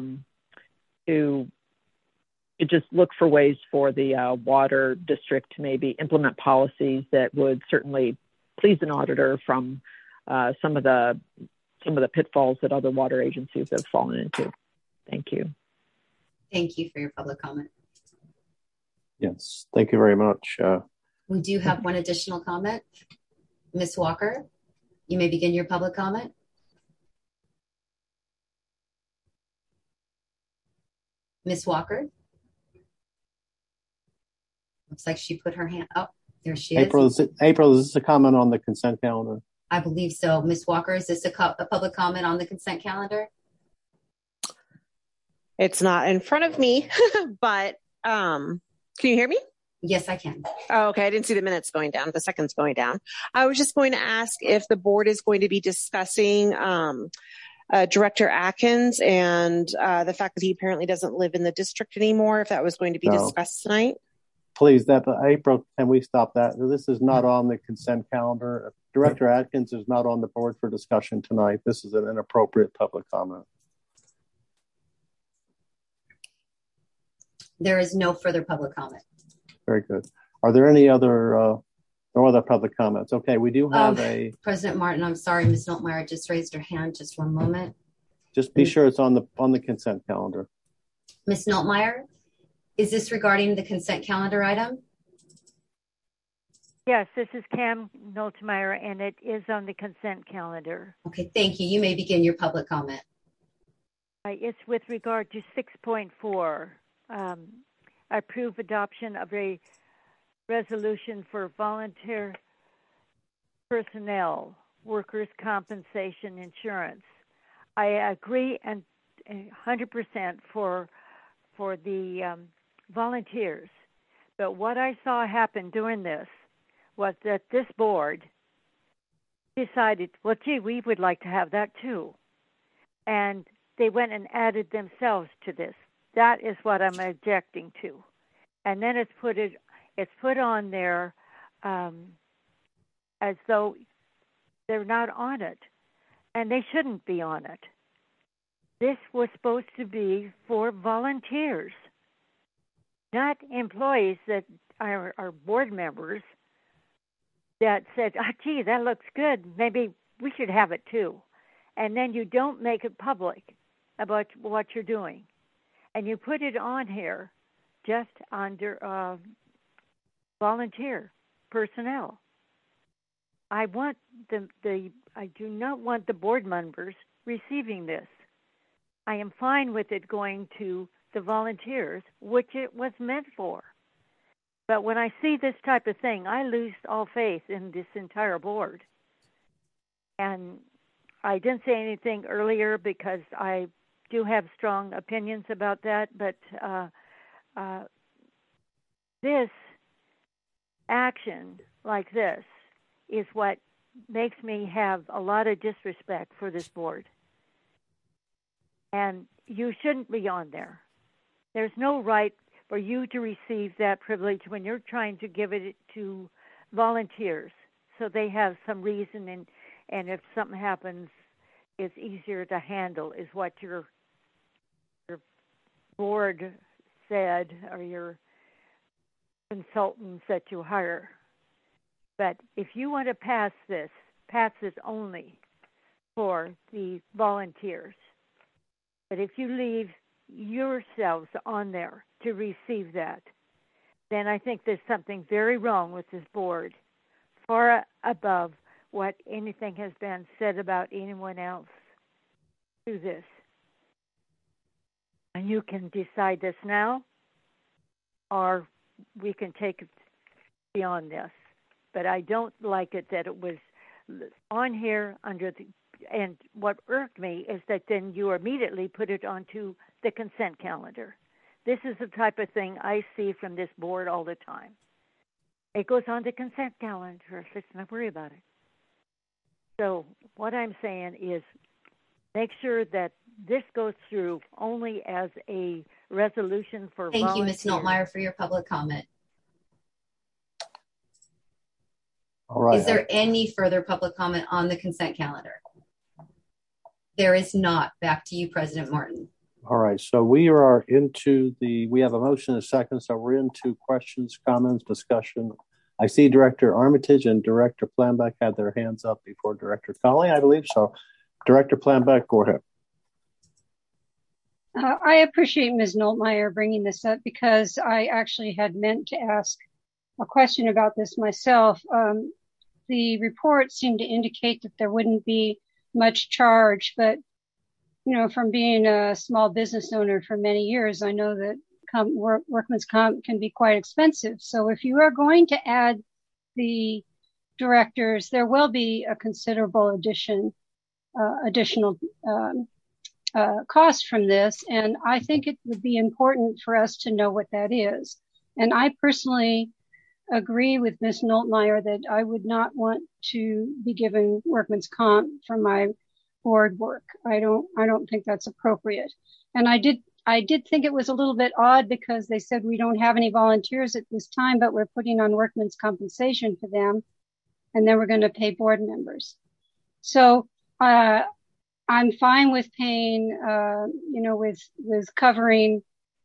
just look for ways for the water district to maybe implement policies that would certainly please an auditor from some of the pitfalls that other water agencies have fallen into. Thank you. Thank you for your public comment. Yes, thank you very much. We do have one additional comment. Ms. Walker, you may begin your public comment. Ms. Walker? Looks like she put her hand up. There she is. April, is this a comment on the consent calendar? I believe so. Ms. Walker, is this a public comment on the consent calendar? It's not in front of me, but can you hear me? Yes, I can. Oh, okay. I didn't see the minutes going down, the seconds going down. I was just going to ask if the board is going to be discussing Director Atkins and the fact that he apparently doesn't live in the district anymore, if that was going to be discussed tonight. Please, April, can we stop that? This is not on the consent calendar. Director Atkins is not on the board for discussion tonight. This is an inappropriate public comment. There is no further public comment. Very good. Are there any other no other public comments? Okay, we do have President Martin, I'm sorry, Ms. Noltmeyer just raised her hand. Just one moment. Just be sure it's on the consent calendar. Ms. Noltmeyer, is this regarding the consent calendar item? Yes, this is Cam Noltmeyer, and it is on the consent calendar. Okay, thank you. You may begin your public comment. It's with regard to 6.4. Approve adoption of a resolution for volunteer personnel, workers' compensation insurance. I agree and 100% for the volunteers. But what I saw happen during this was that this board decided, well, gee, we would like to have that too. And they went and added themselves to this. That is what I'm objecting to. And then it's put on there as though they're not on it. And they shouldn't be on it. This was supposed to be for volunteers, not employees that are board members that said, gee, that looks good. Maybe we should have it too. And then you don't make it public about what you're doing. And you put it on here just under volunteer personnel. I do not want the board members receiving this. I am fine with it going to the volunteers, which it was meant for. But when I see this type of thing, I lose all faith in this entire board. And I didn't say anything earlier because I do have strong opinions about that, but this action like this is what makes me have a lot of disrespect for this board. And you shouldn't be on there. There's no right for you to receive that privilege when you're trying to give it to volunteers so they have some reason, and if something happens, it's easier to handle, is what your board said, or your consultants that you hire. But if you want to pass this only for the volunteers. But if you leave yourselves on there to receive that, then I think there's something very wrong with this board, far above what anything has been said about anyone else through this. And you can decide this now, or we can take it beyond this. But I don't like it that it was on here under the and what irked me is that then you immediately put it onto the consent calendar. This is the type of thing I see from this board all the time. It goes on the consent calendar. Let's not worry about it. So what I'm saying is make sure that this goes through only as a resolution for Thank volunteers. you, Ms. Noltmeyer, for your public comment. All right. Is there any further public comment on the consent calendar? There is not. Back to you, President Martin. All right. So we have a motion and a second. So we're into questions, comments, discussion. I see Director Armitage and Director Planbeck had their hands up before Director Colley, I believe. So Director Planbeck, go ahead. I appreciate Ms. Noltmeyer bringing this up because I actually had meant to ask a question about this myself. The report seemed to indicate that there wouldn't be much charge, but from being a small business owner for many years, I know that workman's comp can be quite expensive. So if you are going to add the directors, there will be a considerable additional cost from this. And I think it would be important for us to know what that is. And I personally agree with Ms. Noltmeyer that I would not want to be given workman's comp for my board work. I don't think that's appropriate. And I did think it was a little bit odd because they said we don't have any volunteers at this time, but we're putting on workman's compensation for them. And then we're going to pay board members. So, I'm fine with paying, with covering,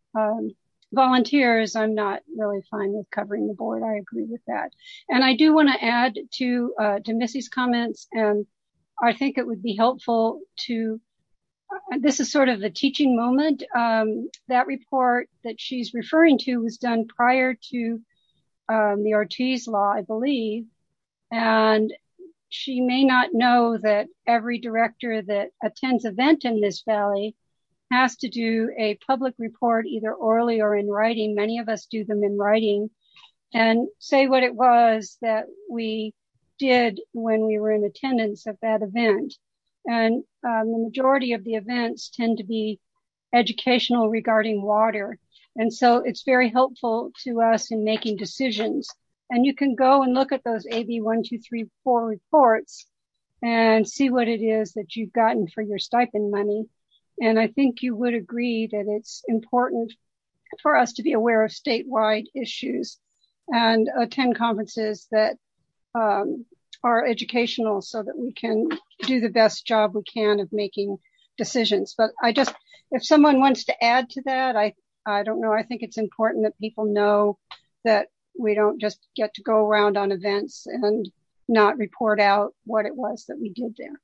volunteers. I'm not really fine with covering the board. I agree with that. And I do want to add to Missy's comments, and I think it would be helpful to, this is sort of a teaching moment. That report that she's referring to was done prior to the Ortiz law, I believe. And she may not know that every director that attends an event in this valley has to do a public report, either orally or in writing. Many of us do them in writing, and say what it was that we did when we were in attendance at that event. And the majority of the events tend to be educational regarding water. And so it's very helpful to us in making decisions. And you can go and look at those AB 1, 2, 3, 4 reports and see what it is that you've gotten for your stipend money. And I think you would agree that it's important for us to be aware of statewide issues and attend conferences that are educational so that we can do the best job we can of making decisions. But if someone wants to add to that, I don't know. I think it's important that people know that we don't just get to go around on events and not report out what it was that we did there.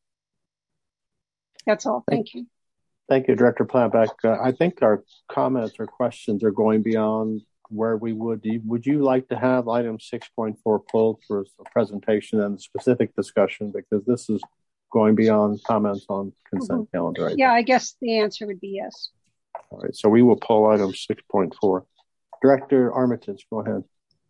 That's all. Thank you. Thank you, Director Planbeck. I think our comments or questions are going beyond where we would you like to have item 6.4 pulled for a presentation and specific discussion, because this is going beyond comments on consent calendar? Yeah, I guess the answer would be yes. All right, so we will pull item 6.4. Director Armitage, go ahead.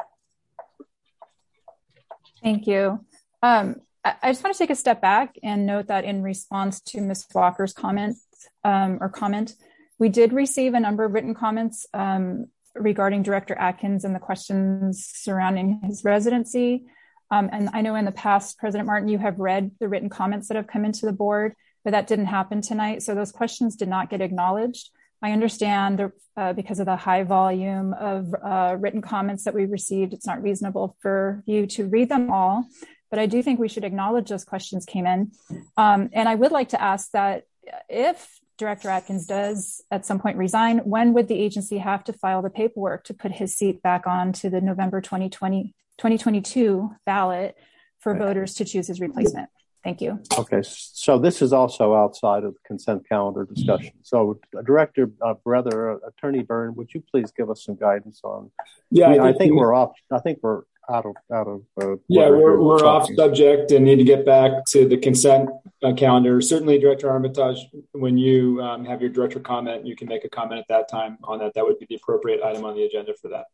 Thank you. I just want to take a step back and note that in response to Ms. Walker's comment, we did receive a number of written comments regarding Director Atkins and the questions surrounding his residency. And I know in the past, President Martin, you have read the written comments that have come into the board, but that didn't happen tonight. So those questions did not get acknowledged. I understand because of the high volume of written comments that we received, it's not reasonable for you to read them all, but I do think we should acknowledge those questions came in. And I would like to ask that if Director Atkins does at some point resign, when would the agency have to file the paperwork to put his seat back on to the November 2022 ballot for voters to choose his replacement? Thank you. Okay, so this is also outside of the consent calendar discussion. So, Director Attorney Byrne, would you please give us some guidance on? Yeah, I think we're off. I think we're out of. We're off subject and need to get back to the consent calendar. Certainly, Director Armitage, when you have your director comment, you can make a comment at that time on that. That would be the appropriate item on the agenda for that.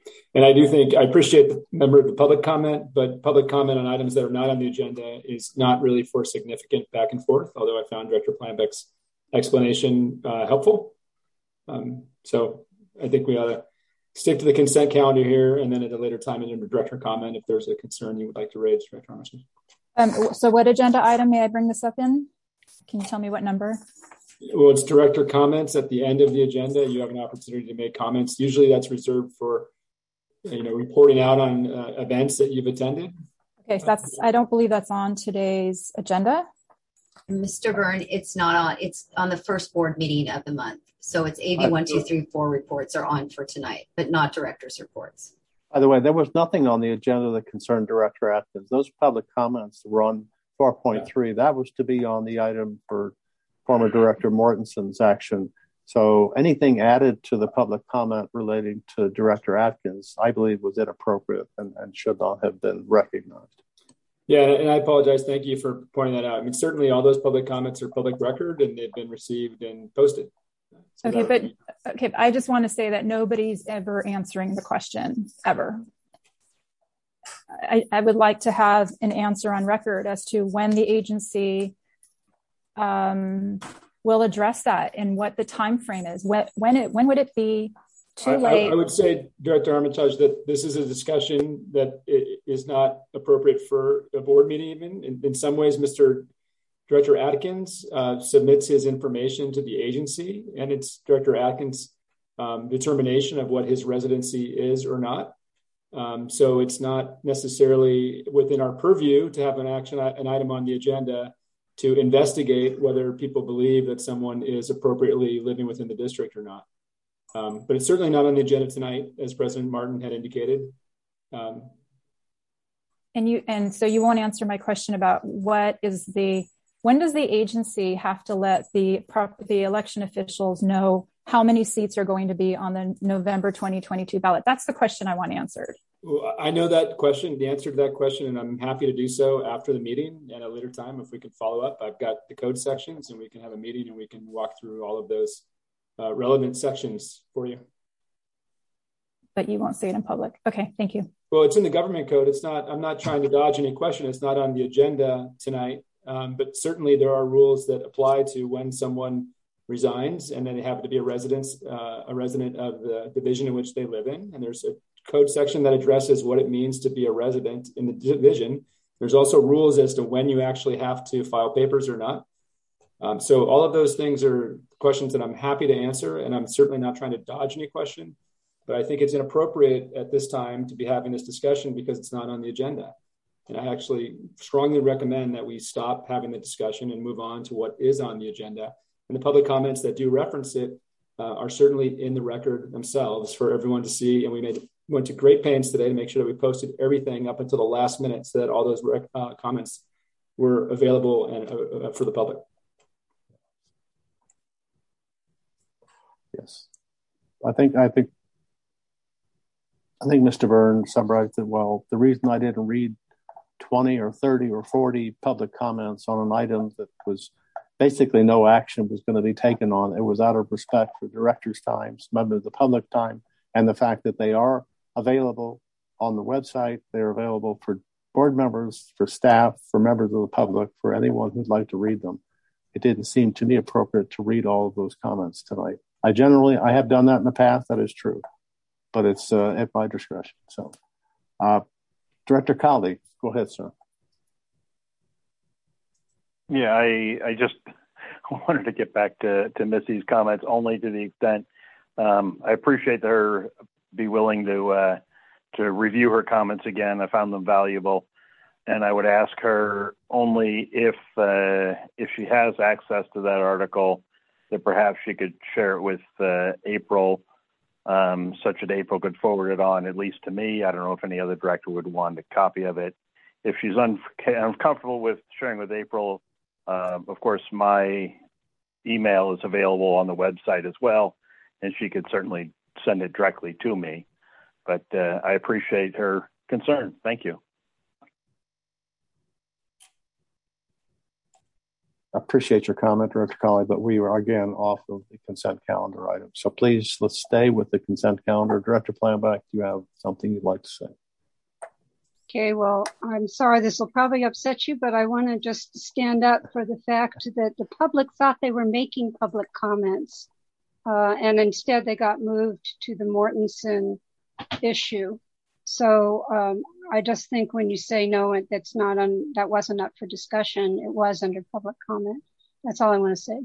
And I do think I appreciate the member of the public comment, but public comment on items that are not on the agenda is not really for significant back and forth, although I found Director Planbeck's explanation helpful. So I think we ought to stick to the consent calendar here, and then at a later time in the director comment, if there's a concern you would like to raise, Director Armitage. So what agenda item may I bring this up in? Can you tell me what number? Well, it's director comments at the end of the agenda. You have an opportunity to make comments. Usually that's reserved for, reporting out on events that you've attended. Okay, so I don't believe that's on today's agenda. Mr. Byrne, it's not on. It's on the first board meeting of the month. So it's AB 1, 2, 3, 4 reports are on for tonight, but not director's reports. By the way, there was nothing on the agenda that concerned Director Atkins. Those public comments were on 4.3. That was to be on the item for former Director Mortensen's action. So anything added to the public comment relating to Director Atkins, I believe, was inappropriate and should not have been recognized. Yeah, and I apologize. Thank you for pointing that out. I mean, certainly all those public comments are public record and they've been received and posted. So okay, I just want to say that nobody's ever answering the question, ever. I would like to have an answer on record as to when the agency will address that and what the time frame is. When would it be too late? I would say, Director Armitage, that this is a discussion that is not appropriate for a board meeting even. In some ways, Mr. Director Atkins submits his information to the agency, and it's Director Atkins' determination of what his residency is or not. So it's not necessarily within our purview to have an item on the agenda to investigate whether people believe that someone is appropriately living within the district or not. But it's certainly not on the agenda tonight, as President Martin had indicated. And so you won't answer my question about when does the agency have to let the election officials know how many seats are going to be on the November 2022 ballot? That's the question I want answered. Well, I know that question, the answer to that question, and I'm happy to do so after the meeting at a later time if we can follow up. I've got the code sections and we can have a meeting and we can walk through all of those relevant sections for you. But you won't say it in public. Okay, thank you. Well, it's in the government code. I'm not trying to dodge any question. It's not on the agenda tonight. But certainly there are rules that apply to when someone resigns and then they happen to be a resident of the division in which they live in. And there's a code section that addresses what it means to be a resident in the division. There's also rules as to when you actually have to file papers or not. So all of those things are questions that I'm happy to answer, and I'm certainly not trying to dodge any question. But I think it's inappropriate at this time to be having this discussion because it's not on the agenda. And I actually strongly recommend that we stop having the discussion and move on to what is on the agenda. And the public comments that do reference it are certainly in the record themselves for everyone to see. And we went to great pains today to make sure that we posted everything up until the last minute so that all those comments were available and for the public. Yes, I think Mr. Byrne summarized it well. The reason I didn't read 20 or 30 or 40 public comments on an item that was basically no action was going to be taken on, it was out of respect for directors' time, members of the public time, and the fact that they are available on the website. They're available for board members, for staff, for members of the public, for anyone who'd like to read them. It didn't seem to me appropriate to read all of those comments tonight. I have done that in the past. That is true, but it's at my discretion. So, Director Cowley, go ahead, sir. Yeah, I just wanted to get back to Missy's comments only to the extent I appreciate her be willing to review her comments again. I found them valuable, and I would ask her only if she has access to that article, that perhaps she could share it with April, such that April could forward it on, at least to me. I don't know if any other director would want a copy of it. If she's uncomfortable with sharing with April, of course, my email is available on the website as well, and she could certainly send it directly to me. But I appreciate her concern. Thank you. appreciate your comment, Director Colley, but we are again off of the consent calendar item. So please, let's stay with the consent calendar. Director Planback, do you have something you'd like to say? Okay, well, I'm sorry this will probably upset you, but I want to just stand up for the fact that the public thought they were making public comments, and instead they got moved to the Mortensen issue. So I just think when you say no, that wasn't up for discussion. It was under public comment. That's all I want to say.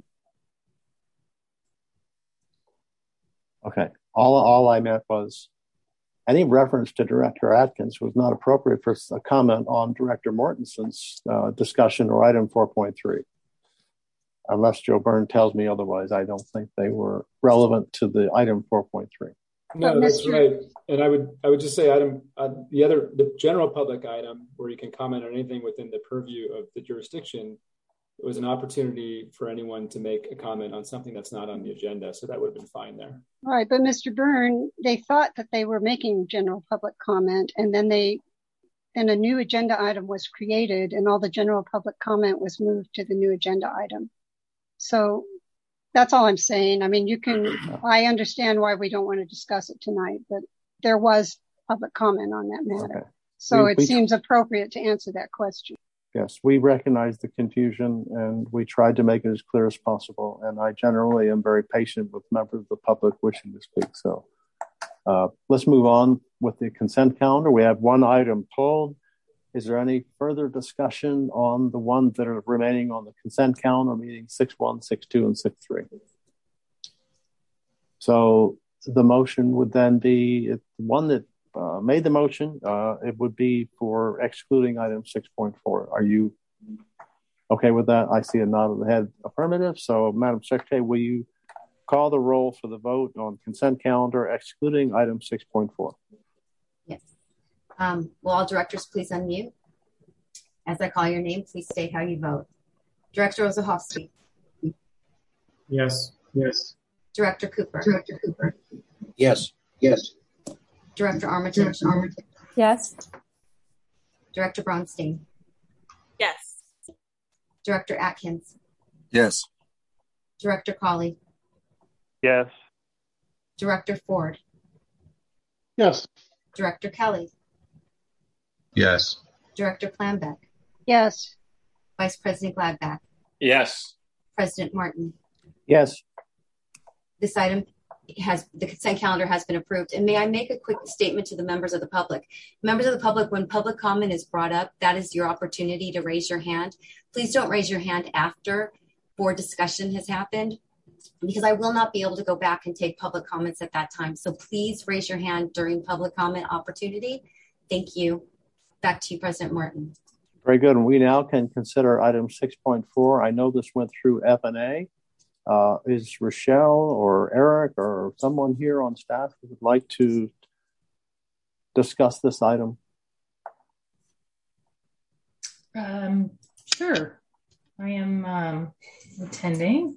Okay. All I meant was any reference to Director Atkins was not appropriate for a comment on Director Mortensen's discussion or item 4.3. Unless Joe Byrne tells me otherwise, I don't think they were relevant to the item 4.3. No, that's right. And I would just say the general public item where you can comment on anything within the purview of the jurisdiction, it was an opportunity for anyone to make a comment on something that's not on the agenda. So that would have been fine there. Right. But Mr. Byrne, they thought that they were making general public comment, and then a new agenda item was created and all the general public comment was moved to the new agenda item. So that's all I'm saying. I mean, I understand why we don't want to discuss it tonight, but there was public comment on that matter. Okay. So it seems appropriate to answer that question. Yes, we recognize the confusion and we tried to make it as clear as possible. And I generally am very patient with members of the public wishing to speak. So let's move on with the consent calendar. We have one item pulled. Is there any further discussion on the ones that are remaining on the consent calendar, meaning 6.1, 6.2, and 6.3? So the motion would then be one that made the motion. It would be for excluding item 6.4. Are you okay with that? I see a nod of the head affirmative. So Madam Secretary, will you call the roll for the vote on consent calendar excluding item 6.4? Yes. Will all directors please unmute? As I call your name, please state how you vote. Director Ozahovsky. Yes. Yes. Director Cooper. Yes. Yes. Director Armitage. Yes. Director Bronstein. Yes. Director Atkins. Yes. Director Colley. Yes. Director Ford. Yes. Director Kelly. Yes. Director Planbeck. Yes. Vice President Gladback. Yes. President Martin. Yes. This item the consent calendar has been approved. And may I make a quick statement to the members of the public? Members of the public, when public comment is brought up, that is your opportunity to raise your hand. Please don't raise your hand after board discussion has happened, because I will not be able to go back and take public comments at that time. So please raise your hand during public comment opportunity. Thank you. Back to you, President Martin. Very good. And we now can consider item 6.4. I know this went through F&A. Is Rochelle or Eric or someone here on staff who would like to discuss this item? Sure. I am attending.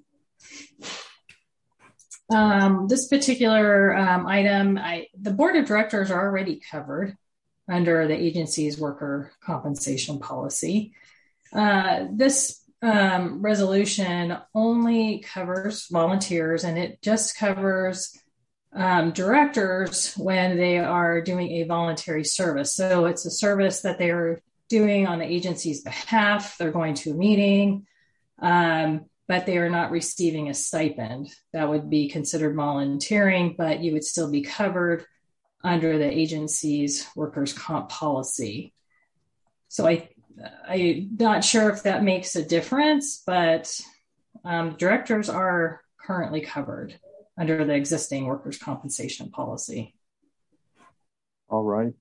This particular item, the board of directors are already covered under the agency's worker compensation policy. This resolution only covers volunteers, and it just covers directors when they are doing a voluntary service. So it's a service that they're doing on the agency's behalf. They're going to a meeting, but they are not receiving a stipend. That would be considered volunteering, but you would still be covered under the agency's workers' comp policy. So I'm not sure if that makes a difference, but directors are currently covered under the existing workers' compensation policy. All right.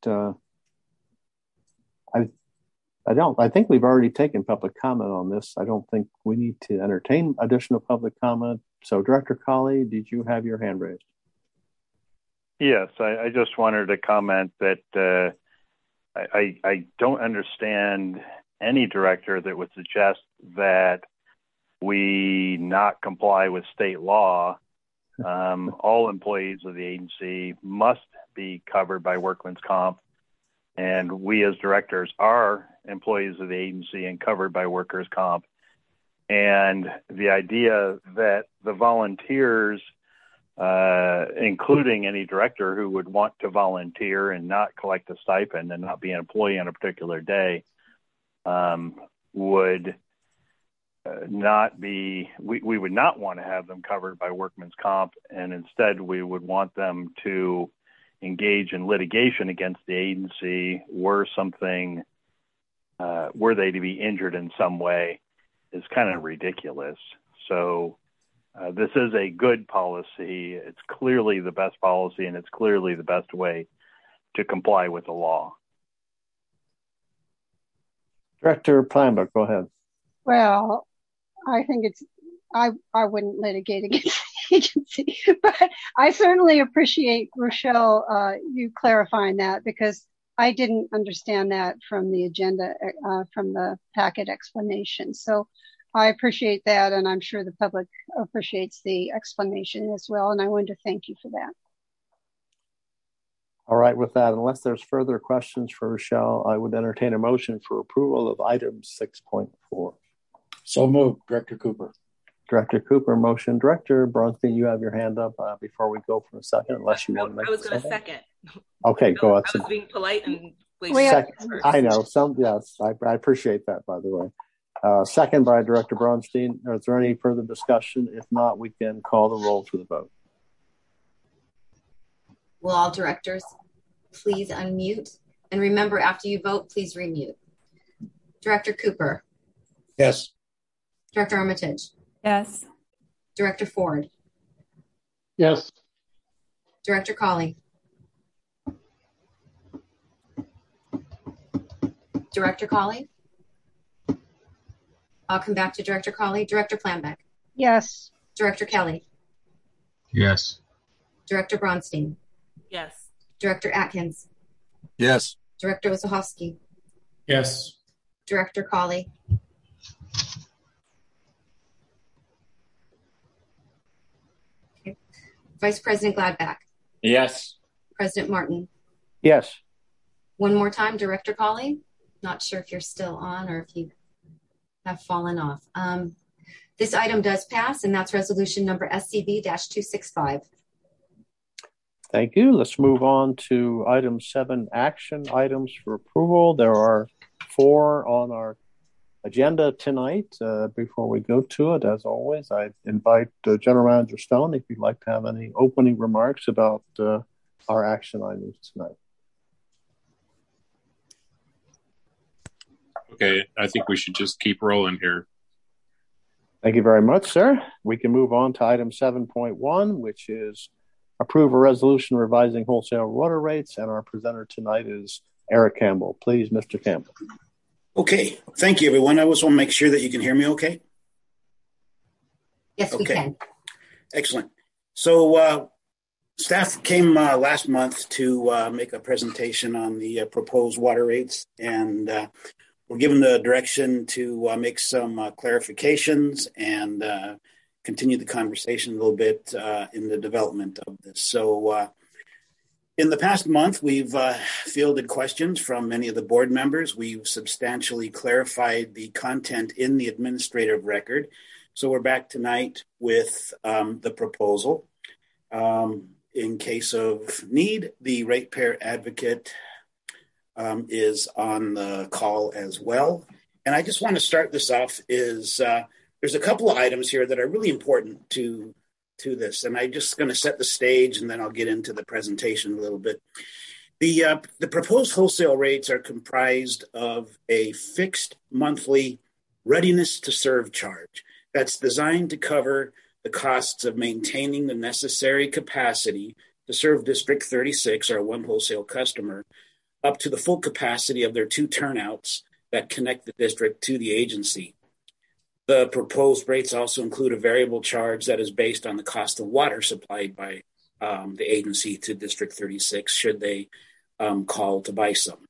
I think we've already taken public comment on this. I don't think we need to entertain additional public comment. So Director Colley, did you have your hand raised? Yes, I just wanted to comment that I don't understand any director that would suggest that we not comply with state law. All employees of the agency must be covered by workman's comp, and we as directors are employees of the agency and covered by workers' comp. And the idea that the volunteers, including any director who would want to volunteer and not collect a stipend and not be an employee on a particular day, would not be, we would not want to have them covered by workman's comp, and instead we would want them to engage in litigation against the agency were they to be injured in some way, is kind of ridiculous. So this is a good policy. It's clearly the best policy, and it's clearly the best way to comply with the law. Director Planbeck, go ahead. Well, I think I wouldn't litigate against the agency, but I certainly appreciate, Rochelle, you clarifying that, because I didn't understand that from the agenda, from the packet explanation. So I appreciate that, and I'm sure the public appreciates the explanation as well, and I wanted to thank you for that. All right, with that, unless there's further questions for Rochelle, I would entertain a motion for approval of item 6.4. So moved, Director Cooper. Director Cooper, motion. Director Bronstein, you have your hand up before we go for a second, unless you want to make I was going to second. Okay, go ahead. I was being polite and I know. Yes, I appreciate that, by the way. Second by Director Bronstein. Is there any further discussion? If not, we can call the roll for the vote. Will all directors please unmute? And remember, after you vote, please remute. Director Cooper. Yes. Director Armitage. Yes. Director Ford. Yes. Director Colley. Director Colley. I'll come back to Director Colley. Director Planbeck. Yes. Director Kelly. Yes. Director Bronstein. Yes. Director Atkins. Yes. Director Wachowski. Yes. Director Colley. Okay. Vice President Gladback. Yes. President Martin. Yes. One more time, Director Colley. Not sure if you're still on or if you have fallen off. This item does pass, and that's resolution number SCV-265. Thank you. Let's move on to item 7, action items for approval. There are 4 on our agenda tonight. Before we go to it, as always, I invite General Manager Stone if you'd like to have any opening remarks about our action items tonight. Okay, I think we should just keep rolling here. Thank you very much, sir. We can move on to item 7.1, which is approve a resolution revising wholesale water rates, and our presenter tonight is Eric Campbell. Please, Mr. Campbell. Okay, thank you, everyone. I just want to make sure that you can hear me okay. Yes, we can. Excellent. So staff came last month to make a presentation on the proposed water rates, and we're given the direction to make some clarifications and continue the conversation a little bit in the development of this. So in the past month, we've fielded questions from many of the board members. We've substantially clarified the content in the administrative record. So we're back tonight with the proposal. In case of need, the ratepayer advocate is on the call as well. And I just want to start this off is there's a couple of items here that are really important to this. And I'm just going to set the stage and then I'll get into the presentation a little bit. The proposed wholesale rates are comprised of a fixed monthly readiness to serve charge that's designed to cover the costs of maintaining the necessary capacity to serve District 36, our one wholesale customer, up to the full capacity of their 2 turnouts that connect the district to the agency. The proposed rates also include a variable charge that is based on the cost of water supplied by the agency to District 36 should they call to buy some.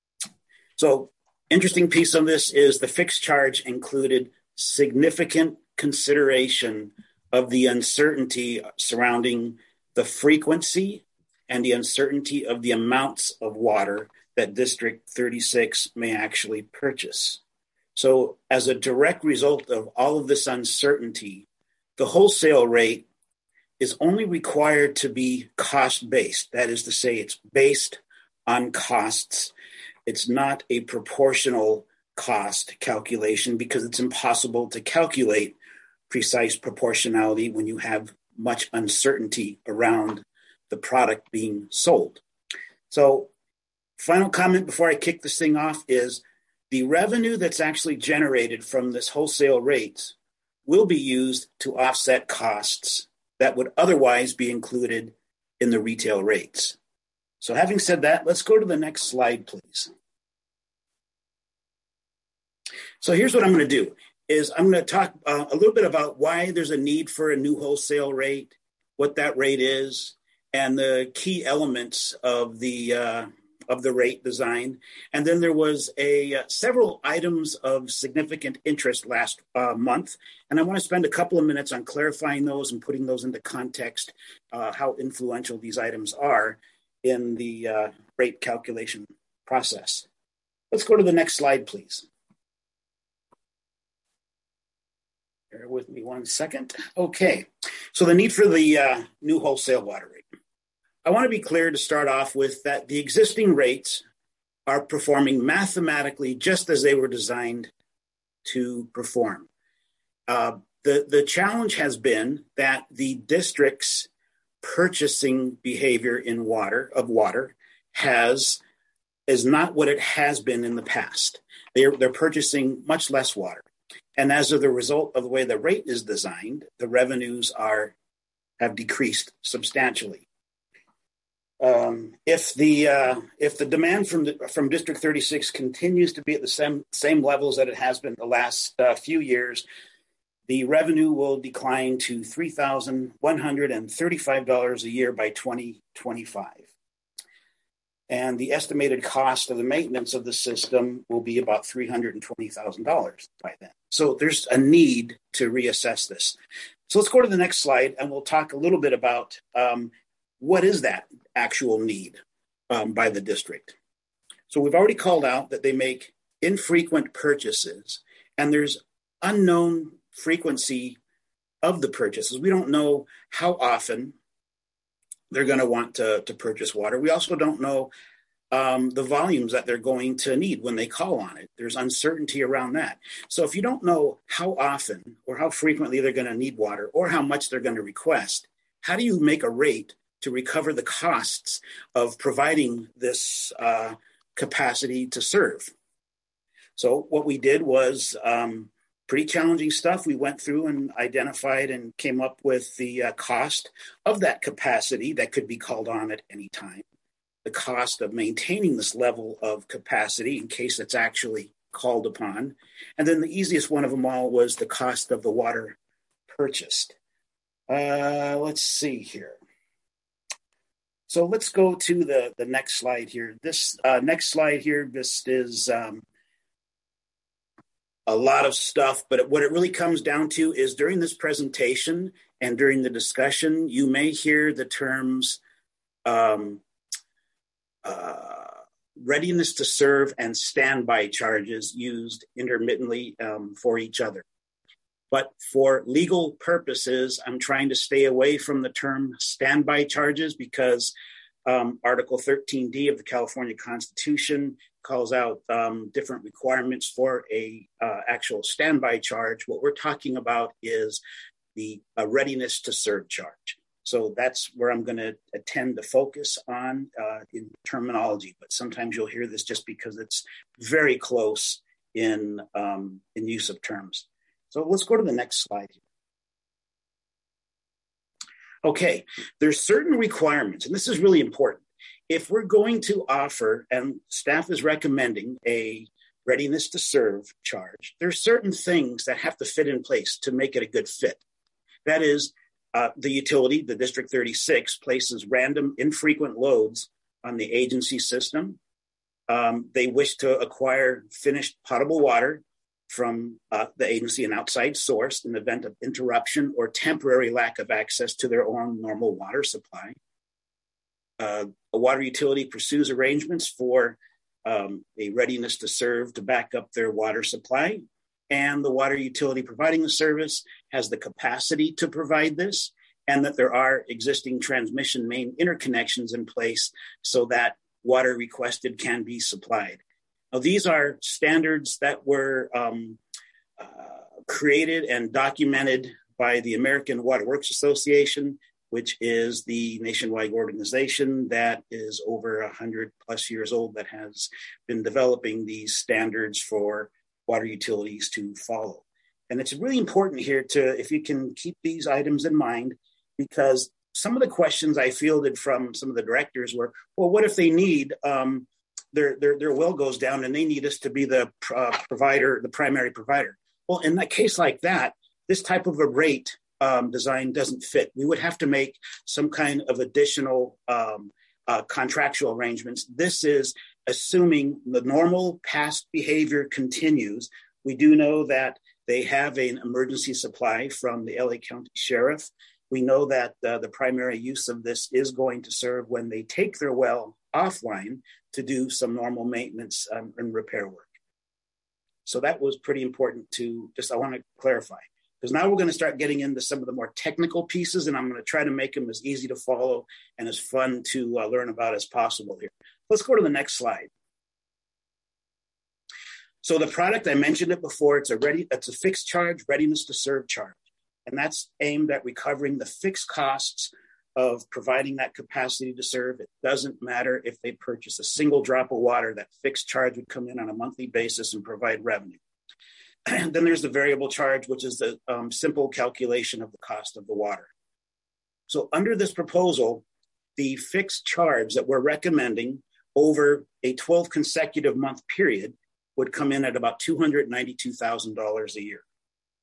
So, interesting piece of this is the fixed charge included significant consideration of the uncertainty surrounding the frequency and the uncertainty of the amounts of water that District 36 may actually purchase. So as a direct result of all of this uncertainty, the wholesale rate is only required to be cost-based. That is to say, it's based on costs. It's not a proportional cost calculation because it's impossible to calculate precise proportionality when you have much uncertainty around the product being sold. So, final comment before I kick this thing off is the revenue that's actually generated from this wholesale rates will be used to offset costs that would otherwise be included in the retail rates. So having said that, let's go to the next slide, please. So here's what I'm going to do is I'm going to talk a little bit about why there's a need for a new wholesale rate, what that rate is, and the key elements of the rate design. And then there was several items of significant interest last month. And I want to spend a couple of minutes on clarifying those and putting those into context, how influential these items are in the rate calculation process. Let's go to the next slide, please. Bear with me one second. Okay, so the need for the new wholesale water rate. I want to be clear to start off with that the existing rates are performing mathematically just as they were designed to perform. The challenge has been that the district's purchasing behavior in water is not what it has been in the past. They're purchasing much less water. And as a result of the way the rate is designed, the revenues have decreased substantially. If the demand from District 36 continues to be at the same levels that it has been the last few years, the revenue will decline to $3,135 a year by 2025. And the estimated cost of the maintenance of the system will be about $320,000 by then. So there's a need to reassess this. So let's go to the next slide and we'll talk a little bit about what is that actual need by the district. So we've already called out that they make infrequent purchases and there's unknown frequency of the purchases. We don't know how often they're going to want to purchase water. We also don't know the volumes that they're going to need when they call on it. There's uncertainty around that. So if you don't know how often or how frequently they're going to need water or how much they're going to request, how do you make a rate to recover the costs of providing this capacity to serve? So what we did was pretty challenging stuff. We went through and identified and came up with the cost of that capacity that could be called on at any time, the cost of maintaining this level of capacity in case it's actually called upon. And then the easiest one of them all was the cost of the water purchased. Let's see here. So let's go to the next slide here. This next slide here, this is a lot of stuff, but what it really comes down to is during this presentation and during the discussion, you may hear the terms readiness to serve and standby charges used intermittently for each other. But for legal purposes, I'm trying to stay away from the term standby charges because Article 13D of the California Constitution calls out different requirements for a actual standby charge. What we're talking about is the readiness to serve charge. So that's where I'm going to tend to focus on in terminology. But sometimes you'll hear this just because it's very close in use of terms. So let's go to the next slide. Okay, there's certain requirements, and this is really important. If we're going to offer, and staff is recommending a readiness to serve charge, there's certain things that have to fit in place to make it a good fit. That is, the utility, the District 36, places random infrequent loads on the agency system. They wish to acquire finished potable water from the agency, an outside source, in the event of interruption or temporary lack of access to their own normal water supply. A water utility pursues arrangements for a readiness to serve to back up their water supply. And the water utility providing the service has the capacity to provide this, and that there are existing transmission main interconnections in place so that water requested can be supplied. Now, these are standards that were created and documented by the American Water Works Association, which is the nationwide organization that is over 100 plus years old that has been developing these standards for water utilities to follow. And it's really important here if you can keep these items in mind, because some of the questions I fielded from some of the directors were, well, what if they need, their well goes down and they need us to be the provider, the primary provider? Well, in that case like that, this type of a rate design doesn't fit. We would have to make some kind of additional contractual arrangements. This is assuming the normal past behavior continues. We do know that they have an emergency supply from the LA County Sheriff. We know that the primary use of this is going to serve when they take their well offline to do some normal maintenance and repair work. So that was pretty important I want to clarify, because now we're going to start getting into some of the more technical pieces, and I'm going to try to make them as easy to follow and as fun to learn about as possible here. Let's go to the next slide. So the product, I mentioned it before, it's a fixed charge, readiness to serve charge. And that's aimed at recovering the fixed costs of providing that capacity to serve. It doesn't matter if they purchase a single drop of water, that fixed charge would come in on a monthly basis and provide revenue. And then there's the variable charge, which is the simple calculation of the cost of the water. So under this proposal, the fixed charge that we're recommending over a 12 consecutive month period would come in at about $292,000 a year.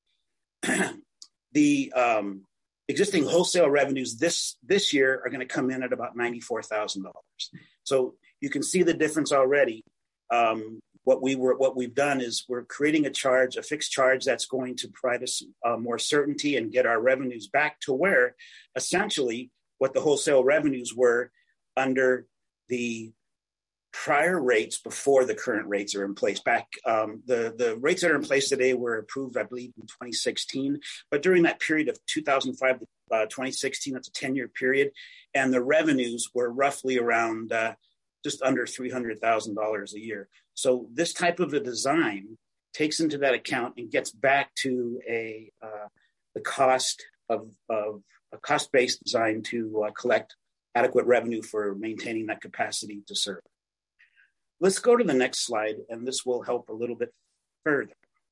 The existing wholesale revenues this year are going to come in at about $94,000. So you can see the difference already. What we've done is we're creating a fixed charge that's going to provide us more certainty and get our revenues back to where essentially what the wholesale revenues were under the prior rates before the current rates are in place. The rates that are in place today were approved, I believe, in 2016. But during that period of 2005 to 2016, that's a 10-year period, and the revenues were roughly around just under $300,000 a year. So this type of a design takes into that account and gets back to the cost of a cost-based design to collect adequate revenue for maintaining that capacity to serve. Let's go to the next slide, and this will help a little bit further.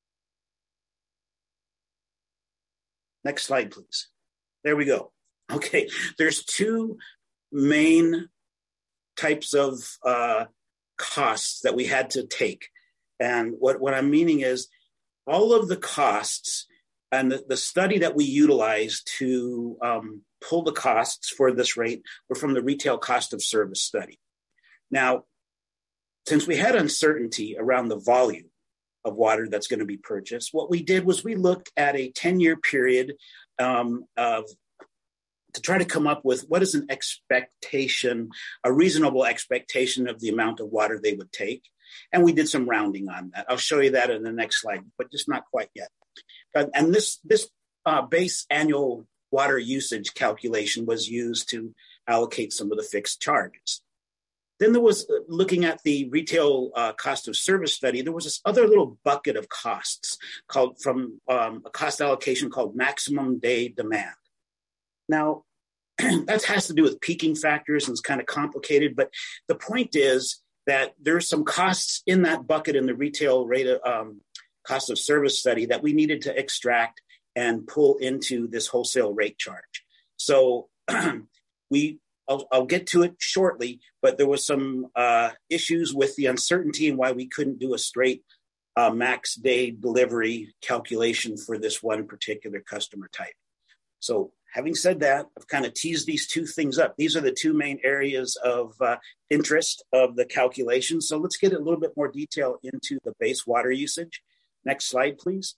Next slide, please. There we go. Okay, there's two main types of costs that we had to take. And what I'm meaning is all of the costs and the study that we utilized to pull the costs for this rate were from the retail cost of service study. Now, since we had uncertainty around the volume of water that's going to be purchased, what we did was we looked at a 10-year period to try to come up with what is an expectation, a reasonable expectation of the amount of water they would take. And we did some rounding on that. I'll show you that in the next slide, but just not quite yet. And this base annual water usage calculation was used to allocate some of the fixed charges. Then there was, looking at the retail cost of service study, there was this other little bucket of costs called from a cost allocation called maximum day demand. Now, that has to do with peaking factors and it's kind of complicated, but the point is that there's some costs in that bucket in the retail rate cost of service study that we needed to extract and pull into this wholesale rate charge. So I'll get to it shortly, but there was some issues with the uncertainty and why we couldn't do a straight max day delivery calculation for this one particular customer type. So having said that, I've kind of teased these two things up. These are the two main areas of interest of the calculation. So let's get a little bit more detail into the base water usage. Next slide, please.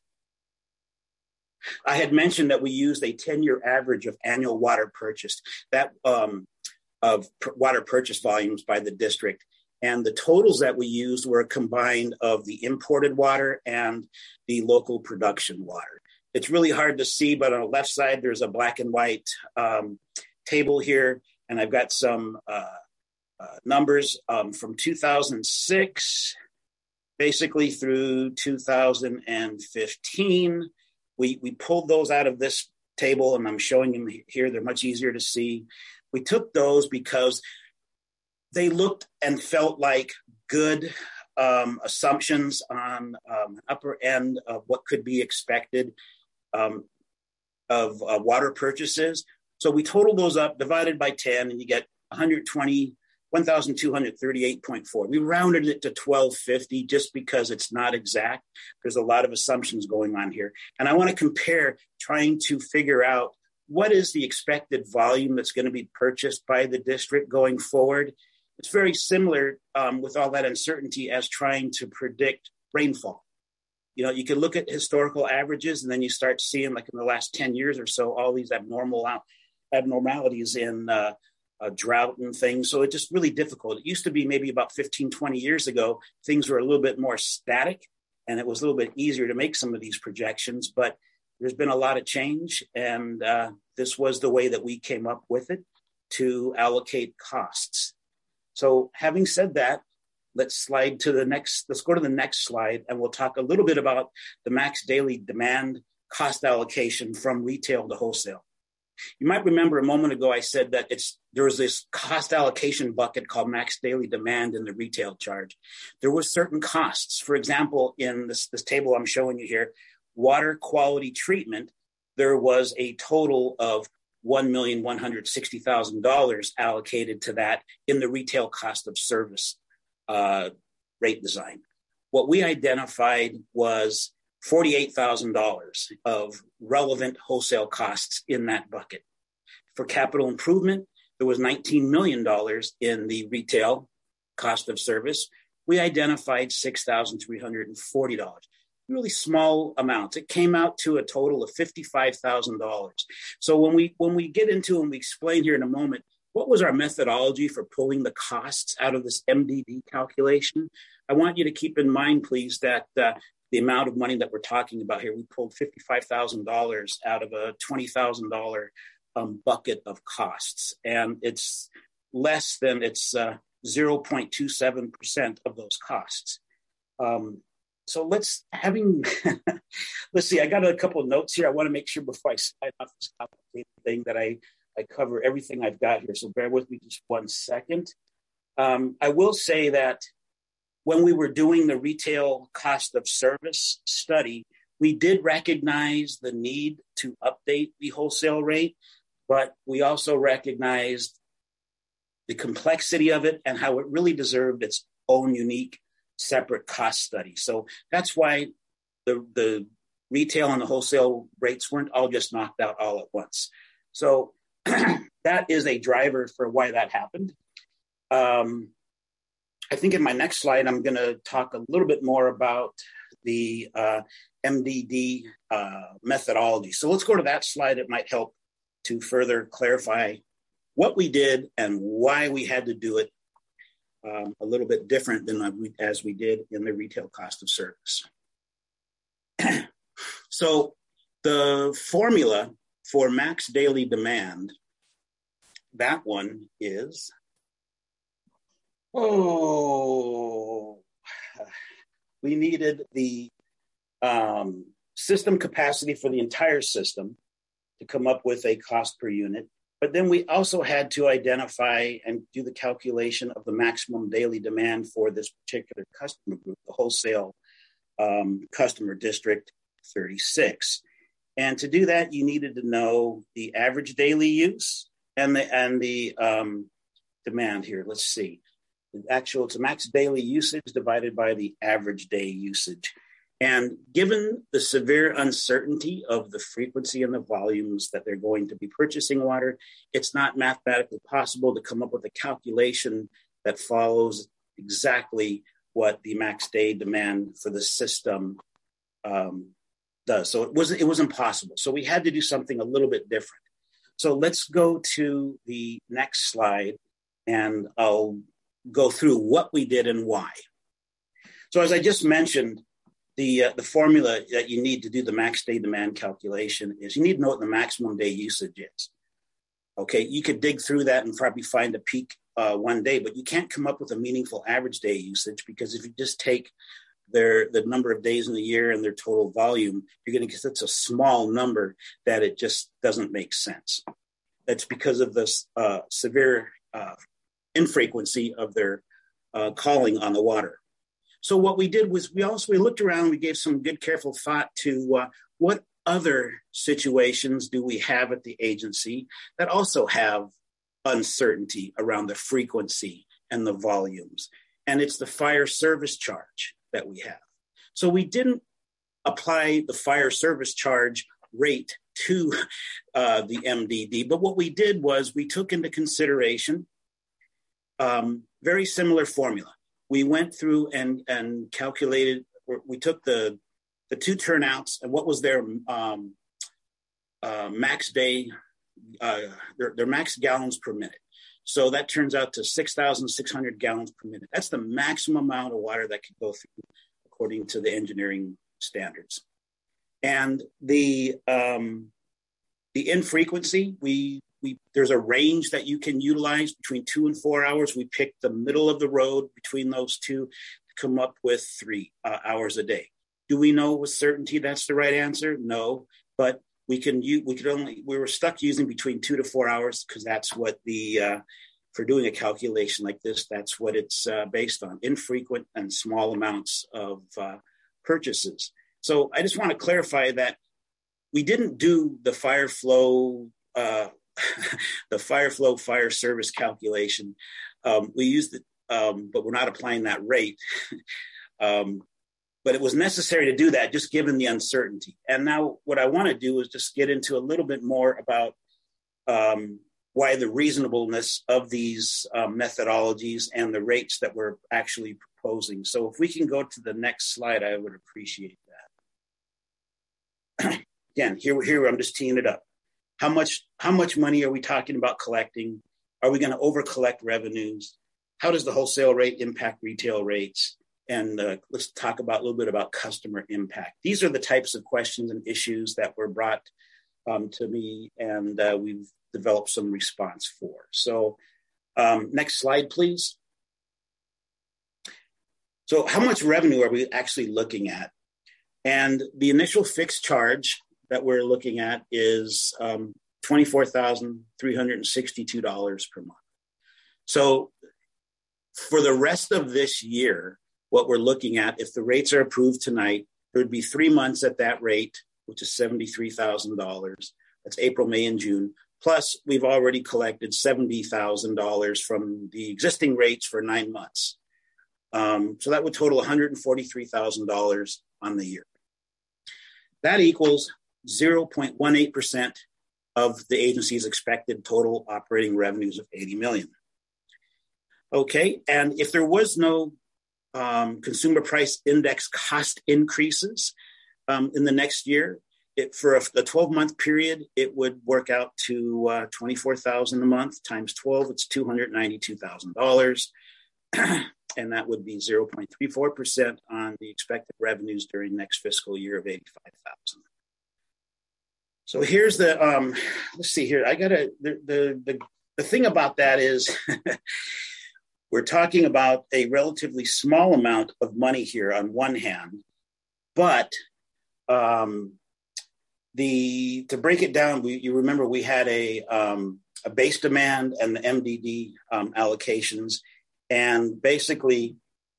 I had mentioned that we used a 10-year average of annual water purchased, that of water purchase volumes by the district. And the totals that we used were combined of the imported water and the local production water. It's really hard to see, but on the left side, there's a black and white table here. And I've got some numbers from 2006, basically through 2015. We pulled those out of this table, and I'm showing them here. They're much easier to see. We took those because they looked and felt like good assumptions on upper end of what could be expected of water purchases. So we totaled those up, divided by 10, and you get 1,238.4. We rounded it to 1,250 just because it's not exact. There's a lot of assumptions going on here. And I want to compare, trying to figure out what is the expected volume that's going to be purchased by the district going forward. It's very similar with all that uncertainty as trying to predict rainfall. You know, you can look at historical averages, and then you start seeing, like in the last 10 years or so, all these abnormalities in drought and things. So it's just really difficult. It used to be maybe about 15, 20 years ago, things were a little bit more static, and it was a little bit easier to make some of these projections. But there's been a lot of change, and this was the way that we came up with it to allocate costs. So having said that, let's go to the next slide, and we'll talk a little bit about the max daily demand cost allocation from retail to wholesale. You might remember a moment ago I said that there was this cost allocation bucket called max daily demand in the retail charge. There were certain costs. For example, in this table I'm showing you here, water quality treatment, there was a total of $1,160,000 allocated to that in the retail cost of service rate design. What we identified was $48,000 of relevant wholesale costs in that bucket. For capital improvement, there was $19 million in the retail cost of service. We identified $6,340. Really small amounts. It came out to a total of $55,000. So when we get into and we explain here in a moment, what was our methodology for pulling the costs out of this MDD calculation? I want you to keep in mind, please, that the amount of money that we're talking about here, we pulled $55,000 out of a $20,000 bucket of costs, and it's less than 0.27% of those costs. So let's see, I got a couple of notes here. I want to make sure before I slide off this complicated thing that I cover everything I've got here. So bear with me just 1 second. I will say that when we were doing the retail cost of service study, we did recognize the need to update the wholesale rate, but we also recognized the complexity of it and how it really deserved its own unique separate cost study. So that's why the retail and the wholesale rates weren't all just knocked out all at once. So that is a driver for why that happened. I think in my next slide, I'm going to talk a little bit more about the MDD methodology. So let's go to that slide. It might help to further clarify what we did and why we had to do it a little bit different than as we did in the retail cost of service. So the formula for max daily demand, that one is, we needed the system capacity for the entire system to come up with a cost per unit. But then we also had to identify and do the calculation of the maximum daily demand for this particular customer group, the wholesale customer district 36. And to do that, you needed to know the average daily use and the demand here. Let's see. It's a max daily usage divided by the average day usage. And given the severe uncertainty of the frequency and the volumes that they're going to be purchasing water, it's not mathematically possible to come up with a calculation that follows exactly what the max day demand for the system does. So it was impossible. So we had to do something a little bit different. So let's go to the next slide, and I'll go through what we did and why. So as I just mentioned, the formula that you need to do the max day demand calculation is you need to know what the maximum day usage is. Okay, you could dig through that and probably find a peak one day, but you can't come up with a meaningful average day usage, because if you just take the number of days in the year and their total volume, you're going to get such a small number that it just doesn't make sense. That's because of this severe infrequency of their calling on the water. So what we did was we looked around, we gave some good, careful thought to what other situations do we have at the agency that also have uncertainty around the frequency and the volumes. And it's the fire service charge that we have. So we didn't apply the fire service charge rate to the MDD, but what we did was we took into consideration very similar formula. We went through and calculated, we took the two turnouts and what was their max day, their max gallons per minute. So that turns out to 6,600 gallons per minute. That's the maximum amount of water that could go through according to the engineering standards. And the infrequency, there's a range that you can utilize between 2 and 4 hours. We picked the middle of the road between those two to come up with 3 hours a day. Do we know with certainty that's the right answer? No, but we were stuck using between 2 to 4 hours because that's what for doing a calculation like this, that's what it's based on, infrequent and small amounts of purchases. So I just want to clarify that we didn't do the fire flow fire service calculation. We used it, but we're not applying that rate. But it was necessary to do that just given the uncertainty. And now what I want to do is just get into a little bit more about why the reasonableness of these methodologies and the rates that we're actually proposing. So if we can go to the next slide, I would appreciate that. Again, here I'm just teeing it up. How much money are we talking about collecting? Are we going to over-collect revenues? How does the wholesale rate impact retail rates? And let's talk a little bit about customer impact. These are the types of questions and issues that were brought to me, and we've developed some response for. So next slide, please. So how much revenue are we actually looking at? And the initial fixed charge that we're looking at is $24,362 per month. So for the rest of this year, what we're looking at, if the rates are approved tonight, there would be 3 months at that rate, which is $73,000. That's April, May, and June. Plus, we've already collected $70,000 from the existing rates for 9 months. So that would total $143,000 on the year. That equals 0.18% of the agency's expected total operating revenues of $80 million. Okay, and if there was no consumer price index cost increases in the next year, for a 12-month period, it would work out to $24,000 a month times 12. It's $292,000, and that would be 0.34% on the expected revenues during next fiscal year of $85,000. So here's the let's see here. The thing about that is we're talking about a relatively small amount of money here on one hand, but to break it down, you remember we had a base demand and the MDD allocations, and basically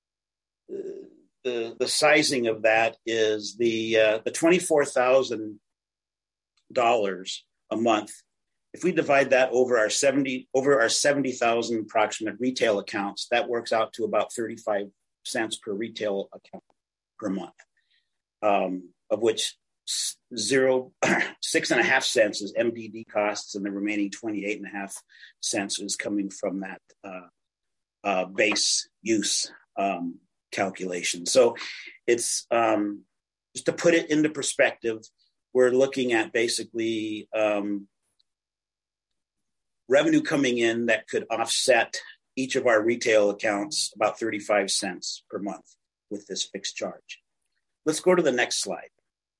the sizing of that is the $24,000 a month. If we divide that over our 70,000 approximate retail accounts, that works out to about 35 cents per retail account per month, of which 6.5 cents is MDD costs, and the remaining 28.5 cents is coming from that base use calculation. So it's just to put it into perspective, we're looking at basically revenue coming in that could offset each of our retail accounts about 35 cents per month with this fixed charge. Let's go to the next slide.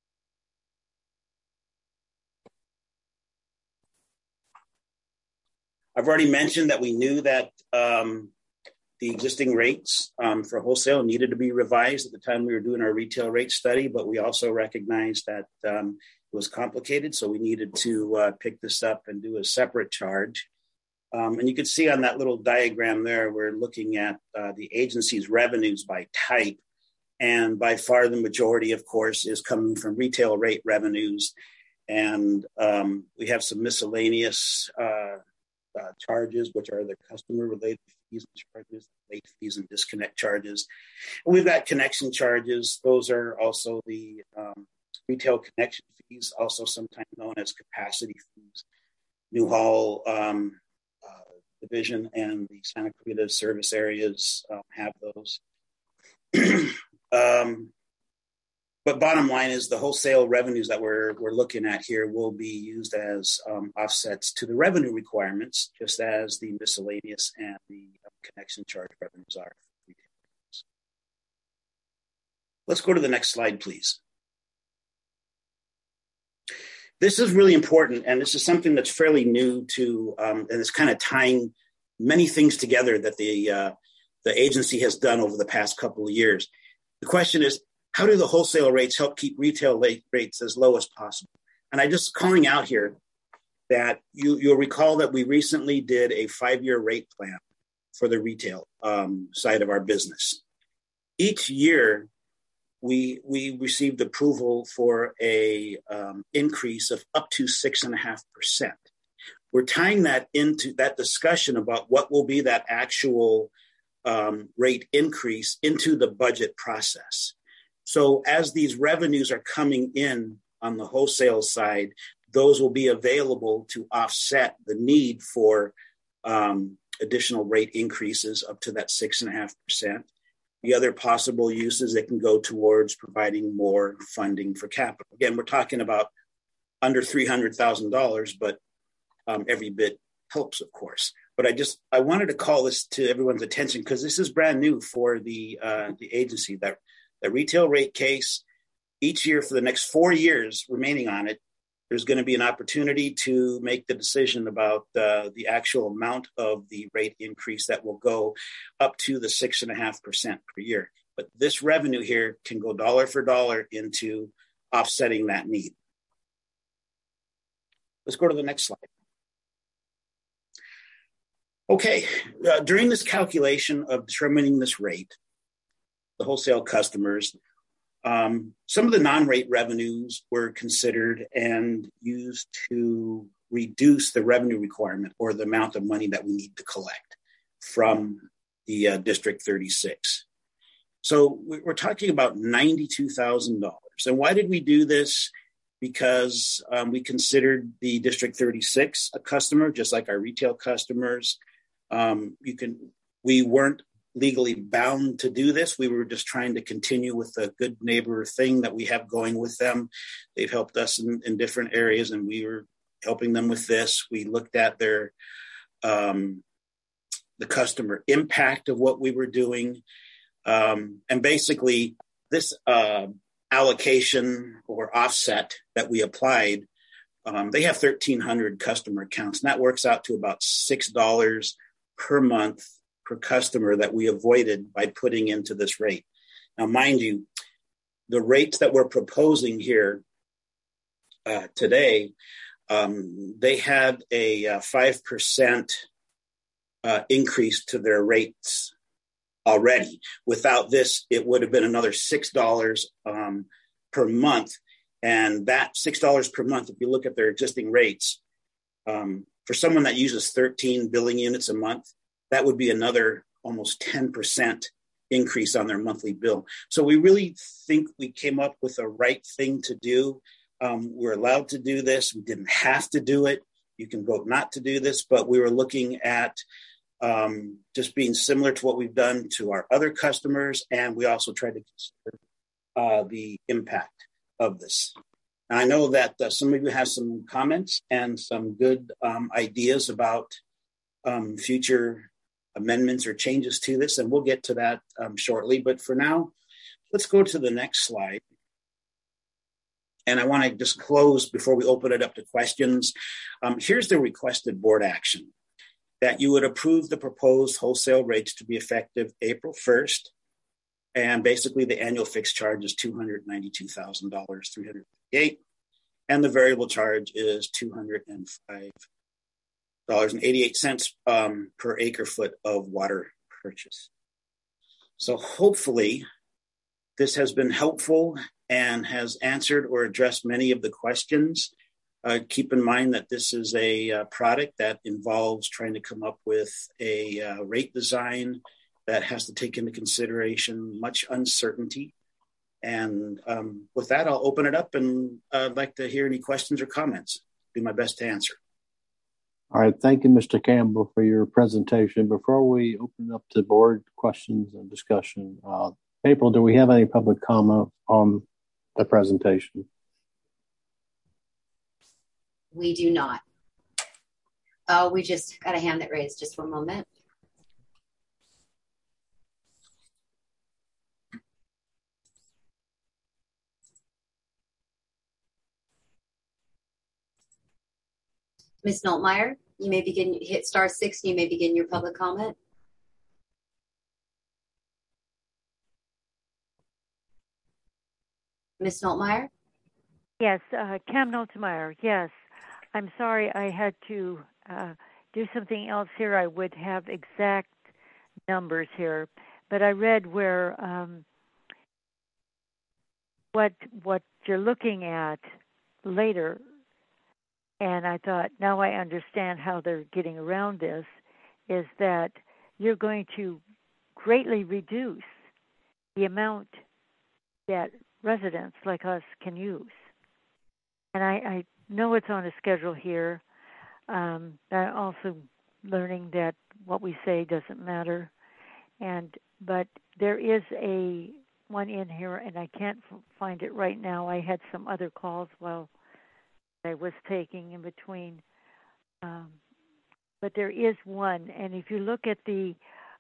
I've already mentioned that we knew that the existing rates for wholesale needed to be revised at the time we were doing our retail rate study, but we also recognized that it was complicated, so we needed to pick this up and do a separate charge. And you can see on that little diagram there, we're looking at the agency's revenues by type, and by far the majority, of course, is coming from retail rate revenues, and we have some miscellaneous charges, which are the customer-related fees and charges, late fees and disconnect charges. And we've got connection charges. Those are also the retail connection fees, also sometimes known as capacity fees. Newhall Division and the Santa Clarita service areas have those. But bottom line is the wholesale revenues that we're looking at here will be used as offsets to the revenue requirements, just as the miscellaneous and the connection charge revenues are. Let's go to the next slide, please. This is really important, and this is something that's fairly new to, and it's kind of tying many things together that the agency has done over the past couple of years. The question is, how do the wholesale rates help keep retail rates as low as possible? And I'm just calling out here that you'll recall that we recently did a 5-year rate plan for the retail side of our business. Each year, we received approval for a increase of up to 6.5%. We're tying that into that discussion about what will be that actual rate increase into the budget process. So as these revenues are coming in on the wholesale side, those will be available to offset the need for additional rate increases up to that 6.5%. The other possible uses that can go towards providing more funding for capital. Again, we're talking about under $300,000, but every bit helps, of course. But I wanted to call this to everyone's attention because this is brand new for the agency. That retail rate case, each year for the next 4 years remaining on it, there's going to be an opportunity to make the decision about the actual amount of the rate increase that will go up to the 6.5% per year. But this revenue here can go dollar for dollar into offsetting that need. Let's go to the next slide. Okay, during this calculation of determining this rate, the wholesale customers, some of the non-rate revenues were considered and used to reduce the revenue requirement or the amount of money that we need to collect from the District 36. So we're talking about $92,000. And why did we do this? Because we considered the District 36 a customer, just like our retail customers. We weren't legally bound to do this. We were just trying to continue with the good neighbor thing that we have going with them. They've helped us in different areas, and we were helping them with this. We looked at their the customer impact of what we were doing. And basically, this allocation or offset that we applied, they have 1,300 customer accounts, and that works out to about $6 per month per customer that we avoided by putting into this rate. Now, mind you, the rates that we're proposing here today, they had a 5% increase to their rates already. Without this, it would have been another $6 per month. And that $6 per month, if you look at their existing rates, for someone that uses 13 billing units a month, that would be another almost 10% increase on their monthly bill. So we really think we came up with the right thing to do. We're allowed to do this. We didn't have to do it. You can vote not to do this, but we were looking at just being similar to what we've done to our other customers. And we also tried to consider the impact of this. I know that some of you have some comments and some good ideas about future amendments or changes to this, and we'll get to that shortly. But for now, let's go to the next slide. And I want to just close before we open it up to questions. Here's the requested board action: that you would approve the proposed wholesale rates to be effective April 1st. And basically the annual fixed charge is $292,358. And the variable charge is $205.88 per acre foot of water purchase. So hopefully this has been helpful and has answered or addressed many of the questions. Keep in mind that this is a product that involves trying to come up with a rate design that has to take into consideration much uncertainty. And with that, I'll open it up, and I'd like to hear any questions or comments. Do my best to answer. All right. Thank you, Mr. Campbell, for your presentation. Before we open up to board questions and discussion, April, do we have any public comment on the presentation? We do not. We just got a hand that raised. Just one moment. Ms. Noltmeyer, you may begin, hit star 6, and you may begin your public comment. Ms. Noltmeyer? Yes, Cam Noltmeyer, yes. I'm sorry I had to do something else here. I would have exact numbers here, but I read where what you're looking at later, and I thought, now I understand how they're getting around this, is that you're going to greatly reduce the amount that residents like us can use. And I know it's on a schedule here. I'm also learning that what we say doesn't matter. But there is a one in here, and I can't find it right now. I had some other calls while I was taking in between. But there is one, and if you look at the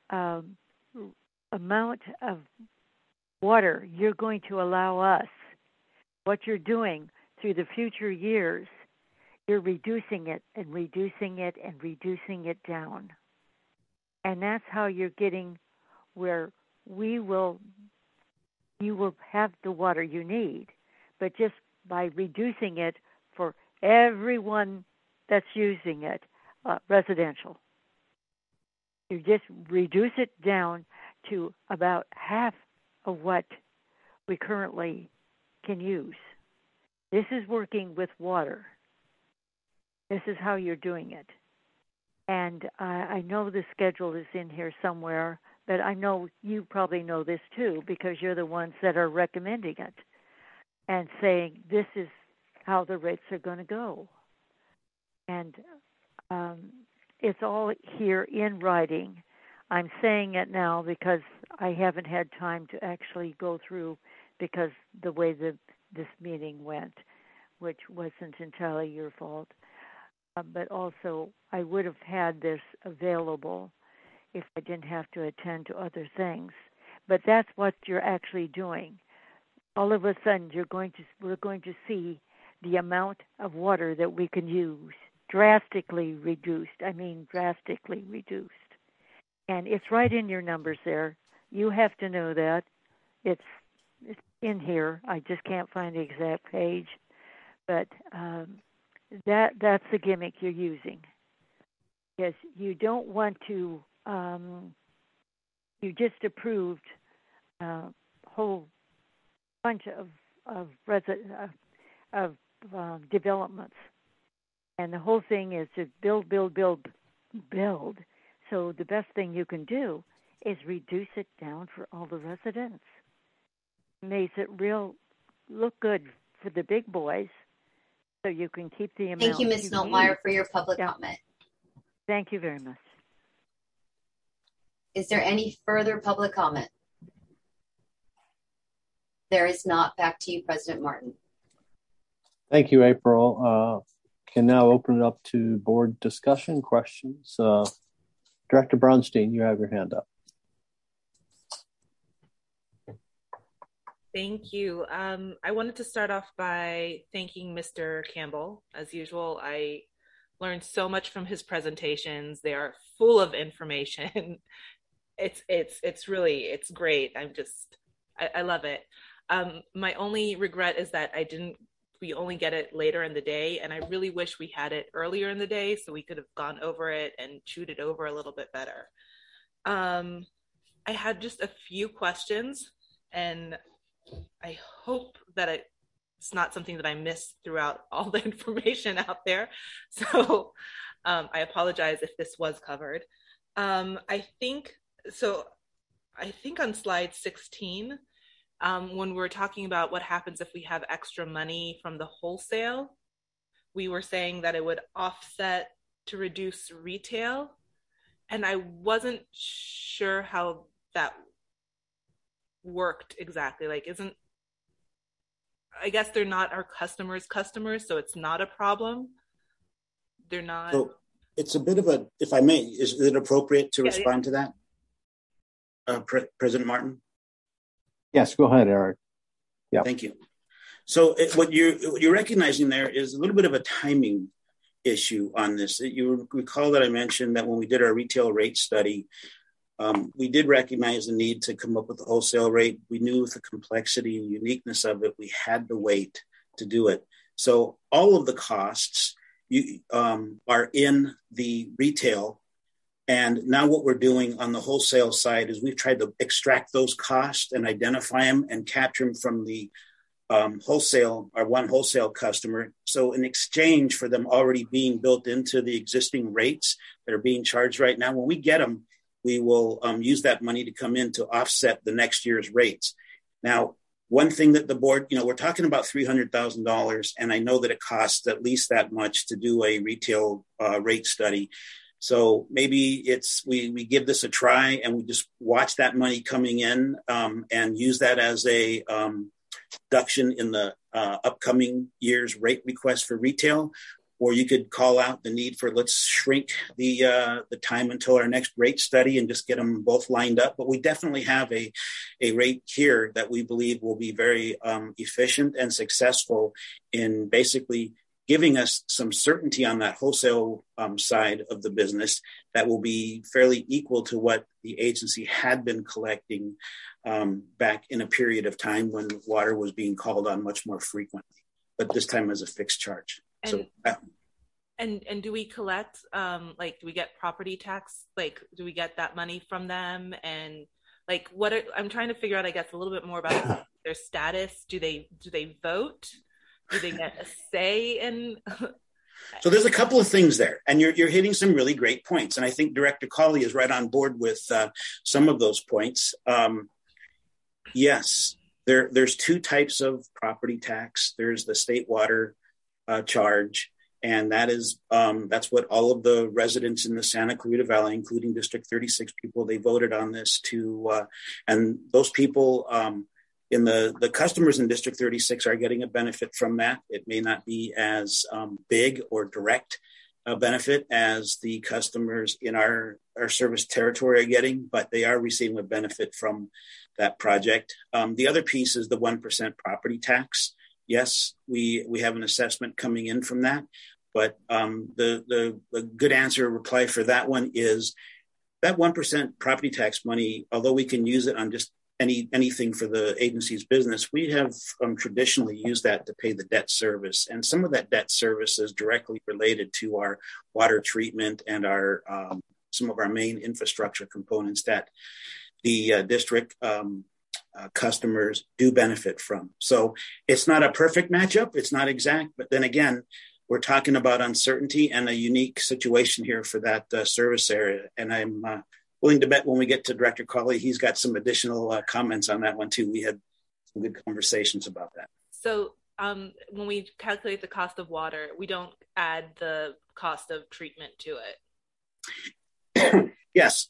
amount of water you're going to allow us, what you're doing through the future years, you're reducing it and reducing it and reducing it down. And that's how you're getting where you will have the water you need, but just by reducing it for everyone that's using it, residential. You just reduce it down to about half of what we currently can use. This is working with water. This is how you're doing it. And I know the schedule is in here somewhere, but I know you probably know this too, because you're the ones that are recommending it and saying this is how the rates are going to go. And it's all here in writing. I'm saying it now because I haven't had time to actually go through, because the way this meeting went, which wasn't entirely your fault. But also, I would have had this available if I didn't have to attend to other things. But that's what you're actually doing. All of a sudden, we're going to see the amount of water that we can use drastically reduced. I mean, drastically reduced. And it's right in your numbers there. You have to know that. It's in here. I just can't find the exact page. But that's the gimmick you're using. Because you don't want to, you just approved a whole bunch of developments. And the whole thing is to build. So the best thing you can do is reduce it down for all the residents. It makes it look good for the big boys, so you can keep the amount. Thank you, Ms. Noltmeyer, for your public comment. Thank you very much. Is there any further public comment? There is not. Back to you, President Martin. Thank you, April. Can now open it up to board discussion questions. Director Bronstein, you have your hand up. Thank you. I wanted to start off by thanking Mr. Campbell. As usual, I learned so much from his presentations. They are full of information. It's great. I love it. My only regret is that we only get it later in the day, and I really wish we had it earlier in the day so we could have gone over it and chewed it over a little bit better. I had just a few questions, and I hope that it's not something that I missed throughout all the information out there. So I apologize if this was covered. I think on slide 16, when we're talking about what happens if we have extra money from the wholesale, we were saying that it would offset to reduce retail. And I wasn't sure how that worked exactly. I guess they're not our customers, so it's not a problem. They're not. So it's a bit of a, if I may, is it appropriate to respond to that? President Martin? Yes, go ahead, Eric. Yeah. Thank you. So what you're recognizing there is a little bit of a timing issue on this. You recall that I mentioned that when we did our retail rate study, we did recognize the need to come up with a wholesale rate. We knew with the complexity and uniqueness of it, we had to wait to do it. So all of the costs are in the retail. And now what we're doing on the wholesale side is we've tried to extract those costs and identify them and capture them from the wholesale, our one wholesale customer. So in exchange for them already being built into the existing rates that are being charged right now, when we get them, we will use that money to come in to offset the next year's rates. Now, one thing that the board, we're talking about $300,000, and I know that it costs at least that much to do a retail rate study. So maybe we give this a try and we just watch that money coming in and use that as a deduction in the upcoming year's rate request for retail. Or you could call out the need for, let's shrink the time until our next rate study and just get them both lined up. But we definitely have a rate here that we believe will be very efficient and successful in basically giving us some certainty on that wholesale side of the business that will be fairly equal to what the agency had been collecting back in a period of time when water was being called on much more frequently, but this time as a fixed charge. And do we collect, do we get property tax? Do we get that money from them? And I'm trying to figure out, I guess, a little bit more about their status. Do they vote? Do they get a say in? So there's a couple of things there, and you're hitting some really great points. And I think Director Cawley is right on board with some of those points. Yes, there's two types of property tax. There's the state water charge, and that's what all of the residents in the Santa Clarita Valley, including District 36 people, they voted on this and those people in the customers in District 36 are getting a benefit from that. It may not be as big or direct a benefit as the customers in our service territory are getting, but they are receiving a benefit from that project. The other piece is the 1% property tax. Yes, we have an assessment coming in from that, but the good reply for that one is that 1% property tax money, although we can use it on just anything for the agency's business, we have traditionally used that to pay the debt service. And some of that debt service is directly related to our water treatment and our some of our main infrastructure components that the district customers do benefit from. So it's not a perfect matchup. It's not exact, but then again, we're talking about uncertainty and a unique situation here for that service area. And I'm willing to bet when we get to Director Cawley, he's got some additional comments on that one too. We had some good conversations about that. So when we calculate the cost of water, we don't add the cost of treatment to it. Yes,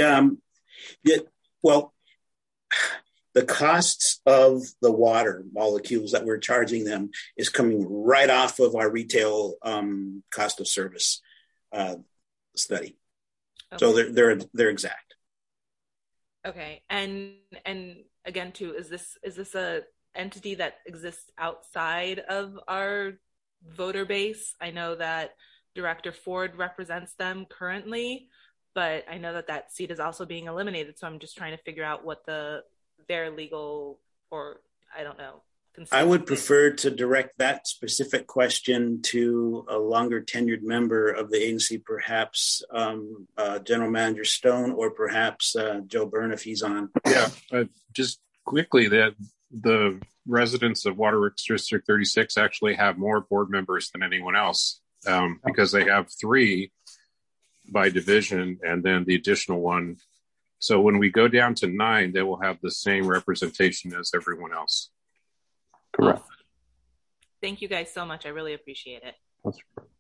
the costs of the water molecules that we're charging them is coming right off of our retail cost of service study. Okay. So they're exact. Okay, and again, too, is this a entity that exists outside of our voter base? I know that Director Ford represents them currently, but I know that seat is also being eliminated. So I'm just trying to figure out what their legal, or I don't know. I would prefer to direct that specific question to a longer tenured member of the agency, perhaps General Manager Stone, or perhaps Joe Byrne if he's on. Yeah, just quickly, that the residents of Waterworks District 36 actually have more board members than anyone else because they have 3 by division and then the additional one. So when we go down to 9, they will have the same representation as everyone else. Correct. Thank you guys so much. I really appreciate it. That's correct.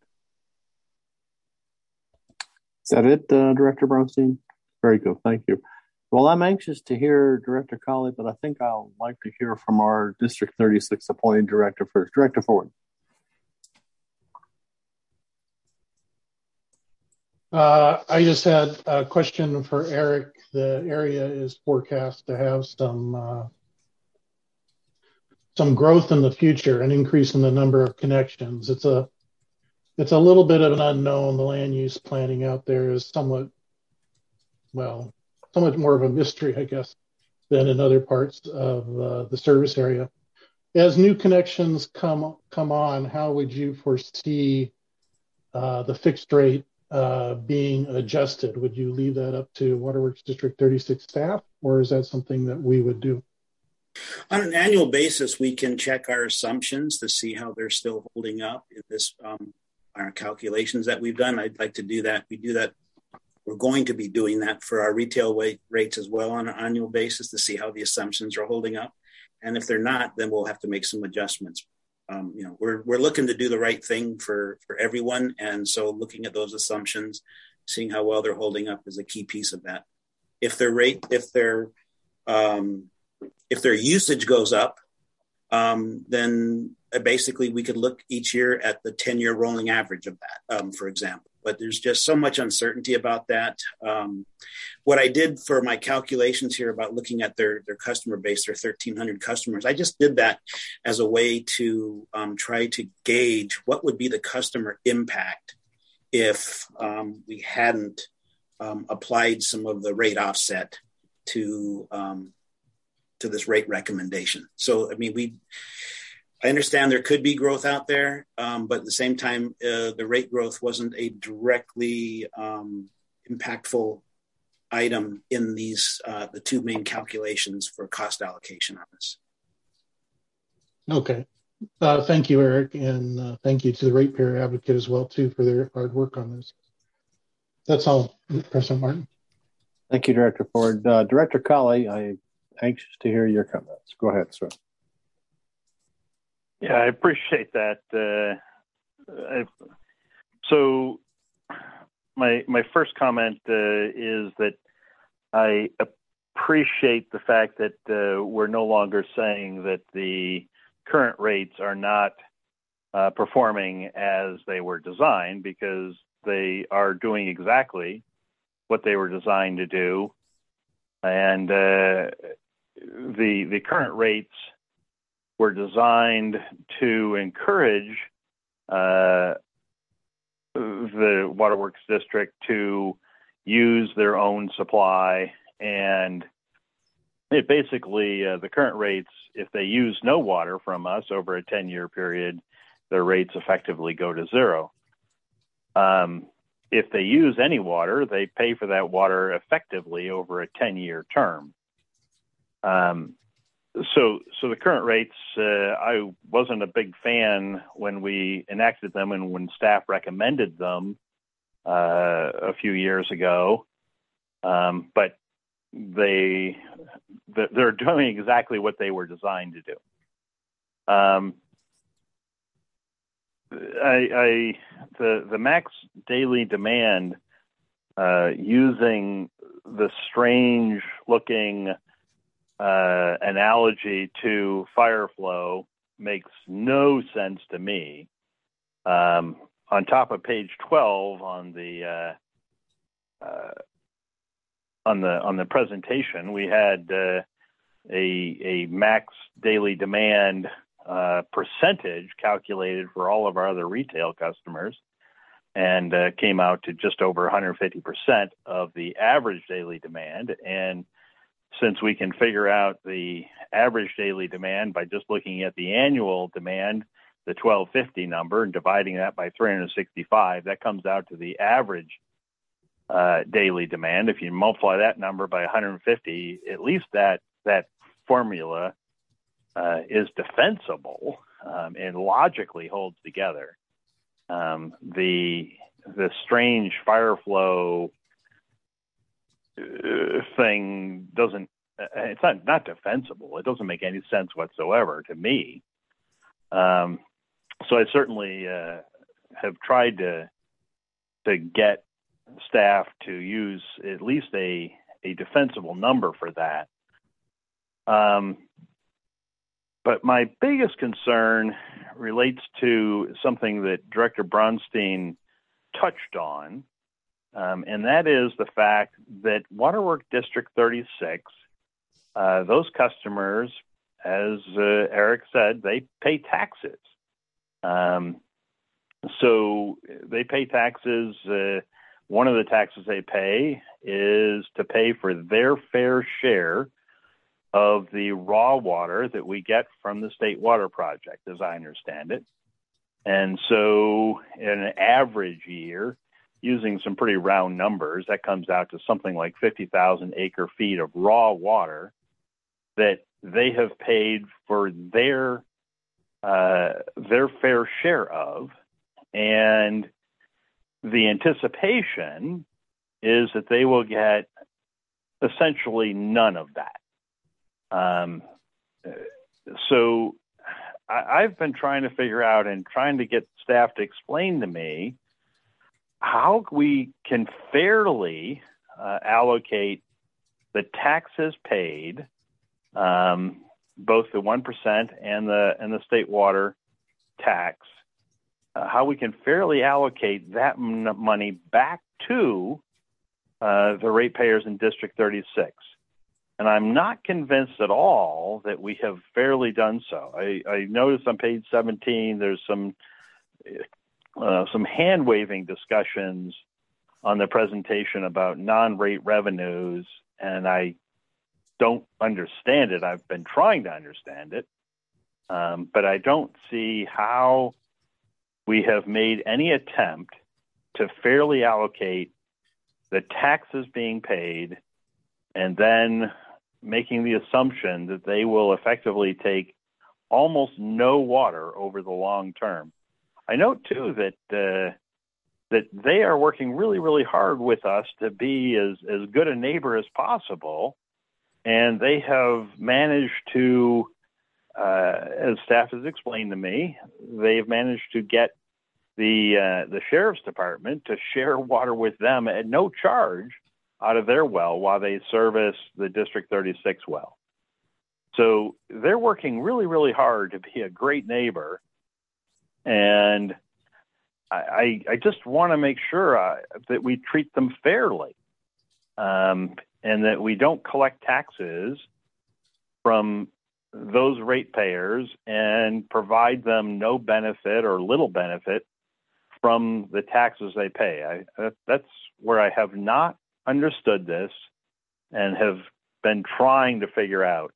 Is that it, Director Bronstein? Very good. Thank you. Well, I'm anxious to hear Director Colley, but I think I'll like to hear from our District 36 appointed director first. Director Ford. I just had a question for Eric. The area is forecast to have some growth in the future, an increase in the number of connections. It's a little bit of an unknown. The land use planning out there is somewhat more of a mystery, I guess, than in other parts of the service area. As new connections come on, how would you foresee the fixed rate being adjusted? Would you leave that up to Waterworks District 36 staff, or is that something that we would do? On an annual basis, we can check our assumptions to see how they're still holding up in this our calculations that we've done. I'd like to do that. We do that. We're going to be doing that for our retail rates as well on an annual basis to see how the assumptions are holding up. And if they're not, then we'll have to make some adjustments. We're looking to do the right thing for everyone, and so looking at those assumptions, seeing how well they're holding up is a key piece of that. If their usage goes up, then basically we could look each year at the 10-year rolling average of that, for example. But there's just so much uncertainty about that. What I did for my calculations here about looking at their customer base, their 1,300 customers, I just did that as a way to try to gauge what would be the customer impact if we hadn't applied some of the rate offset to this rate recommendation. So, I mean, I understand there could be growth out there, but at the same time, the rate growth wasn't a directly impactful item in these the 2 main calculations for cost allocation on this. Okay. Thank you, Eric, and thank you to the Ratepayer Advocate as well, too, for their hard work on this. That's all, President Martin. Thank you, Director Ford. Director Colley, I'm anxious to hear your comments. Go ahead, sir. Yeah, I appreciate that. So my first comment is that I appreciate the fact that we're no longer saying that the current rates are not performing as they were designed, because they are doing exactly what they were designed to do. And the current rates were designed to encourage the Waterworks District to use their own supply. And it basically, the current rates, if they use no water from us over a 10-year period, their rates effectively go to zero. If they use any water, they pay for that water effectively over a 10-year term. So the current rates, I wasn't a big fan when we enacted them and when staff recommended them a few years ago, but they're doing exactly what they were designed to do. The max daily demand, using the strange looking analogy to fire flow, makes no sense to me. On top of page 12 on the on the presentation, we had a max daily demand percentage calculated for all of our other retail customers, and came out to just over 150% of the average daily demand. And since we can figure out the average daily demand by just looking at the annual demand, the 1250 number, and dividing that by 365, that comes out to the average daily demand. If you multiply that number by 150, at least that formula is defensible and logically holds together. The strange fire flow thing doesn't, it's not defensible. It doesn't make any sense whatsoever to me. So I certainly have tried to get staff to use at least a defensible number for that. But my biggest concern relates to something that Director Bronstein touched on, and that is the fact that Waterworks District 36, those customers, as Eric said, they pay taxes. So they pay taxes. One of the taxes they pay is to pay for their fair share of the raw water that we get from the State Water Project, as I understand it. And so in an average year, using some pretty round numbers, that comes out to something like 50,000 acre feet of raw water that they have paid for their fair share of. And the anticipation is that they will get essentially none of that. So I've been trying to figure out and trying to get staff to explain to me how we can fairly allocate the taxes paid, both the 1% and the state water tax, how we can fairly allocate that money back to the ratepayers in District 36. And I'm not convinced at all that we have fairly done so. I noticed on page 17, there's some hand-waving discussions on the presentation about non-rate revenues, and I don't understand it. I've been trying to understand it, but I don't see how we have made any attempt to fairly allocate the taxes being paid and then making the assumption that they will effectively take almost no water over the long term. I note too that they are working really, really hard with us to be as good a neighbor as possible, and they have managed to, as staff has explained to me, they've managed to get the sheriff's department to share water with them at no charge out of their well while they service the District 36 well. So they're working really, really hard to be a great neighbor. And I just want to make sure that we treat them fairly, and that we don't collect taxes from those ratepayers and provide them no benefit or little benefit from the taxes they pay. That's where I have not understood this and have been trying to figure out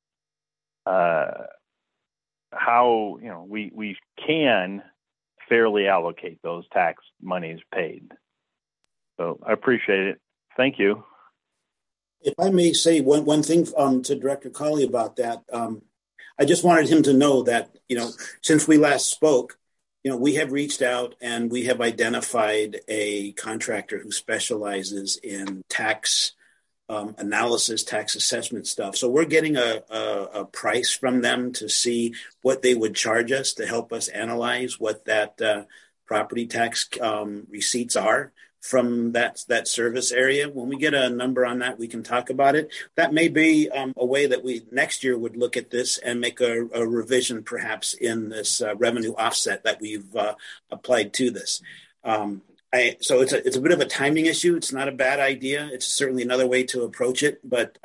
how we can fairly allocate those tax monies paid. So I appreciate it. Thank you. If I may say one thing to Director Colley about that, I just wanted him to know that, since we last spoke, we have reached out and we have identified a contractor who specializes in tax analysis, tax assessment stuff. So we're getting a price from them to see what they would charge us to help us analyze what that property tax receipts are from that service area. When we get a number on that, we can talk about it. That may be a way that we next year would look at this and make a revision perhaps in this revenue offset that we've applied to this. So it's a bit of a timing issue. It's not a bad idea. It's certainly another way to approach it, but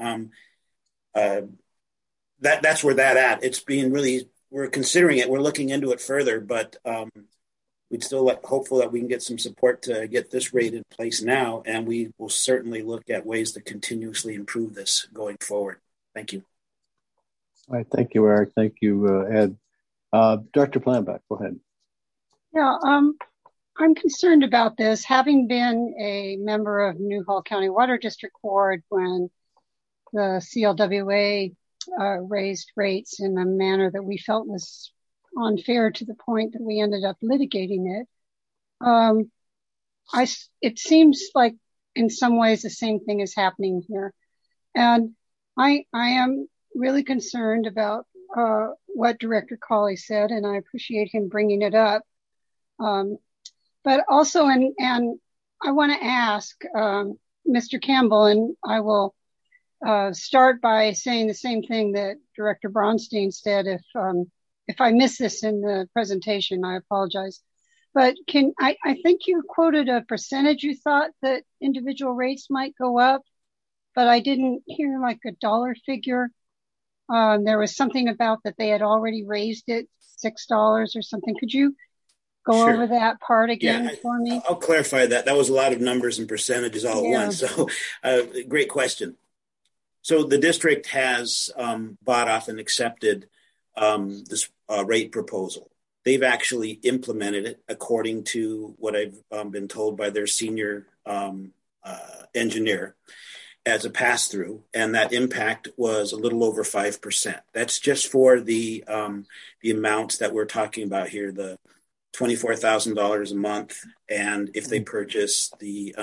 that's where that at. It's being really, we're considering it. We're looking into it further, but we'd still hopeful that we can get some support to get this rate in place now, and we will certainly look at ways to continuously improve this going forward. Thank you. All right, thank you, Eric. Thank you, Ed. Dr. Planbeck, go ahead. Yeah, I'm concerned about this, having been a member of Newhall County Water District Board when the CLWA raised rates in a manner that we felt was unfair to the point that we ended up litigating it. It seems like in some ways the same thing is happening here. And I am really concerned about what Director Cawley said, and I appreciate him bringing it up. But also, and I want to ask Mr. Campbell, and I will start by saying the same thing that Director Bronstein said. If I miss this in the presentation, I apologize. But I think you quoted a percentage you thought that individual rates might go up, but I didn't hear like a dollar figure. There was something about that they had already raised it $6 or something. Could you go over that part again for me? I'll clarify that. That was a lot of numbers and percentages all at once. So great question. So the district has bought off and accepted this rate proposal. They've actually implemented it according to what I've been told by their senior engineer as a pass-through, and that impact was a little over 5%. That's just for the amounts that we're talking about here, the $24,000 a month, and if they purchase the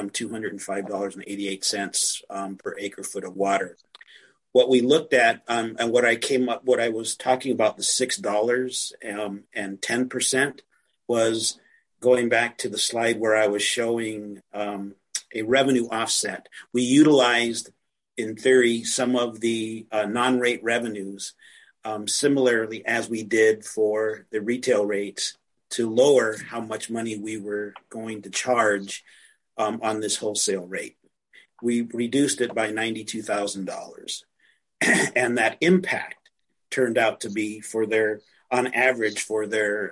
$205.88 per acre foot of water. What we looked at and what I was talking about, the $6 and 10%, was going back to the slide where I was showing a revenue offset. We utilized, in theory, some of the non-rate revenues, similarly as we did for the retail rates, to lower how much money we were going to charge on this wholesale rate. We reduced it by $92,000. And that impact turned out to be on average for their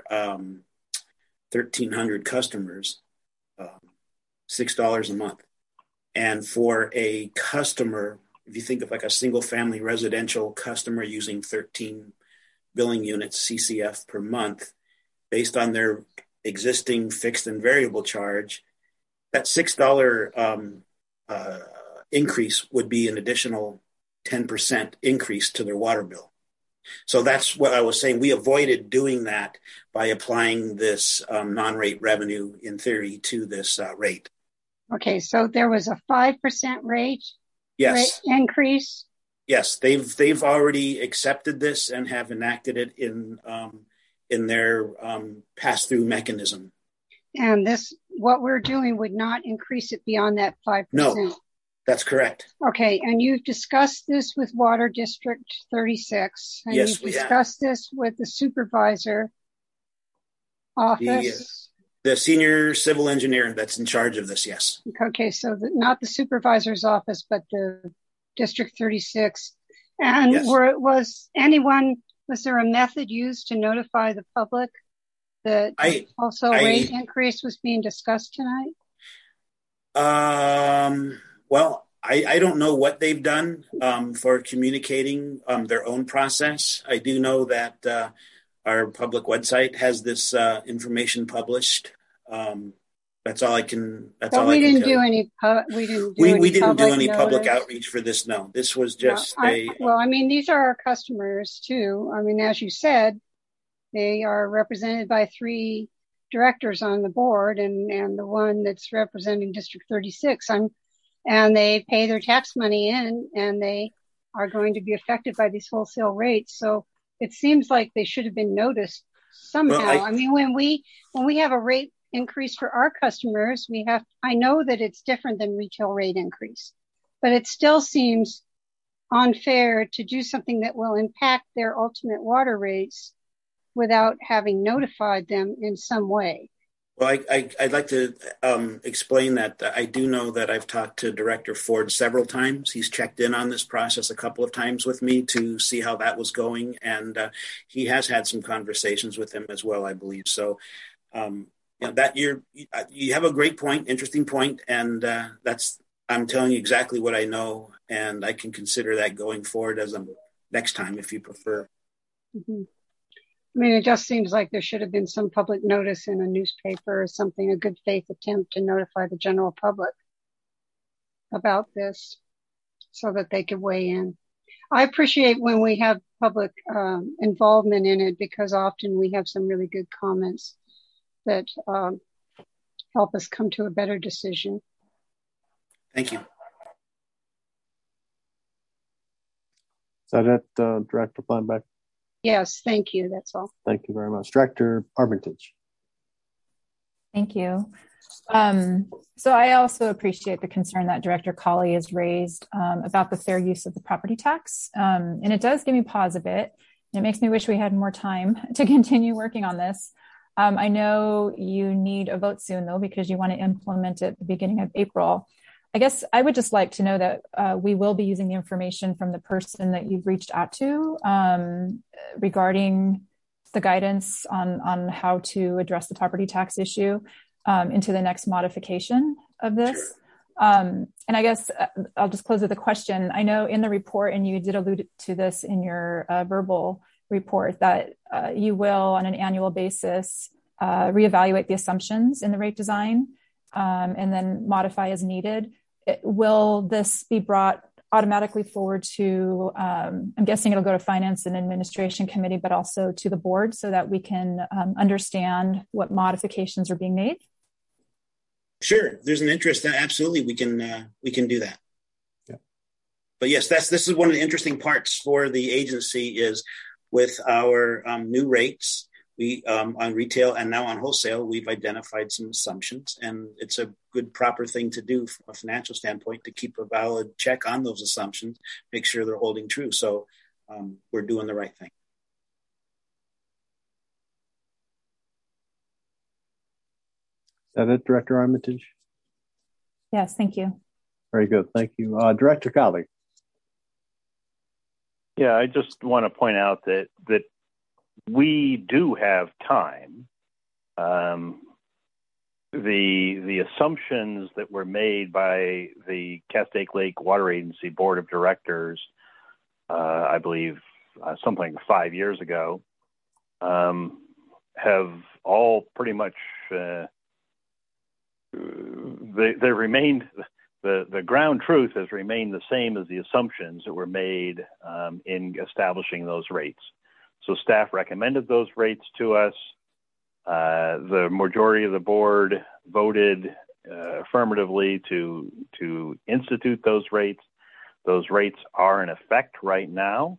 1,300 customers, $6 a month. And for a customer, if you think of like a single family residential customer using 13 billing units CCF per month, based on their existing fixed and variable charge, that $6 increase would be an additional 10% increase to their water bill. So that's what I was saying. We avoided doing that by applying this non-rate revenue, in theory, to this rate. Okay, so there was a 5% rate increase? Yes, they've already accepted this and have enacted it in their pass-through mechanism. And what we're doing would not increase it beyond that 5%? No, that's correct. Okay, and you've discussed this with Water District 36. And yes, you've discussed this with the supervisor office? The senior civil engineer that's in charge of this, yes. Okay, so not the supervisor's office, but the District 36. And yes. Was there a method used to notify the public that rate increase was being discussed tonight? Well, I don't know what they've done for communicating their own process. I do know that our public website has this information published. That's all I can. We didn't do any public outreach for this. No, this was just these are our customers too. I mean, as you said, they are represented by 3 directors on the board, and the one that's representing District 36. And they pay their tax money in, and they are going to be affected by these wholesale rates. So it seems like they should have been noticed somehow. I mean, when we have a rate increase for our customers, I know that it's different than retail rate increase, but it still seems unfair to do something that will impact their ultimate water rates without having notified them in some way. Well, I'd like to explain that I do know that I've talked to Director Ford several times. He's checked in on this process a couple of times with me to see how that was going, and he has had some conversations with him as well, I believe. So, that you have a great point, interesting point, and I'm telling you exactly what I know, and I can consider that going forward as a next time if you prefer. Mm-hmm. I mean, it just seems like there should have been some public notice in a newspaper or something, a good faith attempt to notify the general public about this so that they could weigh in. I appreciate when we have public involvement in it, because often we have some really good comments that help us come to a better decision. Thank you. Is that it, Director Planbeck? Yes, thank you. That's all. Thank you very much. Director Armitage. Thank you. So I also appreciate the concern that Director Colley has raised about the fair use of the property tax. And it does give me pause a bit. It makes me wish we had more time to continue working on this. I know you need a vote soon, though, because you want to implement it at the beginning of April. I guess I would just like to know that we will be using the information from the person that you've reached out to regarding the guidance on how to address the property tax issue into the next modification of this. Sure. And I guess I'll just close with a question. I know in the report, and you did allude to this in your verbal report, that you will on an annual basis reevaluate the assumptions in the rate design and then modify as needed. Will this be brought automatically forward to, I'm guessing it'll go to Finance and Administration Committee, but also to the board so that we can understand what modifications are being made? Sure. There's an interest. Absolutely. We can do that. Yeah. But yes, this is one of the interesting parts for the agency is with our new rates. We on retail and now on wholesale, we've identified some assumptions, and it's a good, proper thing to do from a financial standpoint to keep a valid check on those assumptions, make sure they're holding true. So we're doing the right thing. Is that it, Director Armitage? Yes, thank you. Very good. Thank you. Director Colley. Yeah, I just want to point out that we do have time. The assumptions that were made by the Castaic Lake Water Agency Board of Directors, I believe something like 5 years ago, have all pretty much they remained. The ground truth has remained the same as the assumptions that were made in establishing those rates. So staff recommended those rates to us. The majority of the board voted affirmatively to institute those rates. Those rates are in effect right now.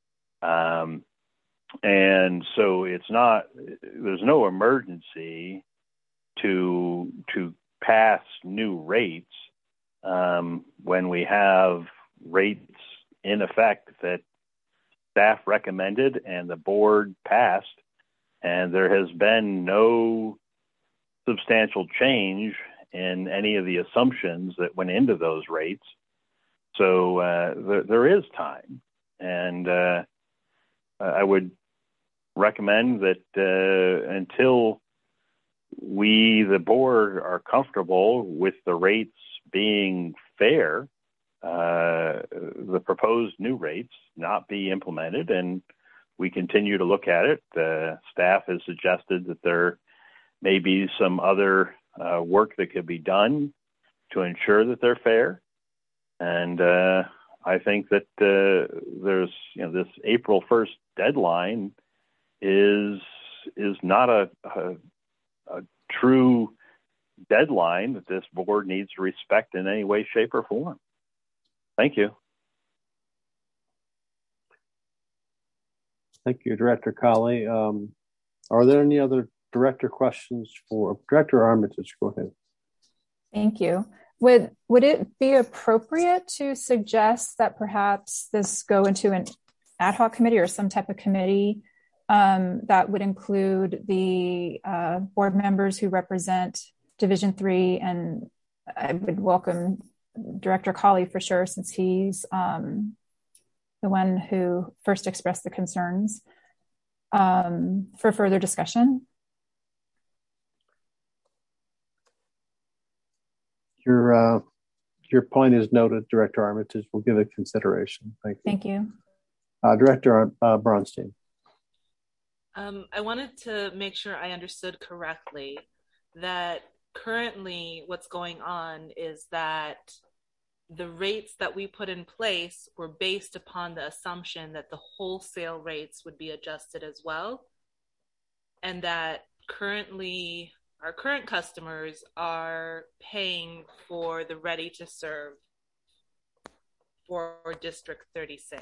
And so there's no emergency to pass new rates when we have rates in effect that staff recommended and the board passed, and there has been no substantial change in any of the assumptions that went into those rates. So there is time, and I would recommend that until we, the board, are comfortable with the rates being fair, the proposed new rates not be implemented, and we continue to look at it. Staff has suggested that there may be some other work that could be done to ensure that they're fair. And I think that there's, this April 1st deadline is not a true deadline that this board needs to respect in any way, shape, or form. Thank you. Thank you, Director Colley. Are there any other director questions for Director Armitage? Go ahead. Thank you. Would it be appropriate to suggest that perhaps this go into an ad hoc committee or some type of committee That would include the board members who represent Division 3, and I would welcome Director Colley for sure, since he's the one who first expressed the concerns, for further discussion. Your point is noted, Director Armitage. We'll give it consideration. Thank you. Thank you. Director Bronstein. I wanted to make sure I understood correctly that currently what's going on is that the rates that we put in place were based upon the assumption that the wholesale rates would be adjusted as well, and that currently our current customers are paying for the ready to serve for District 36.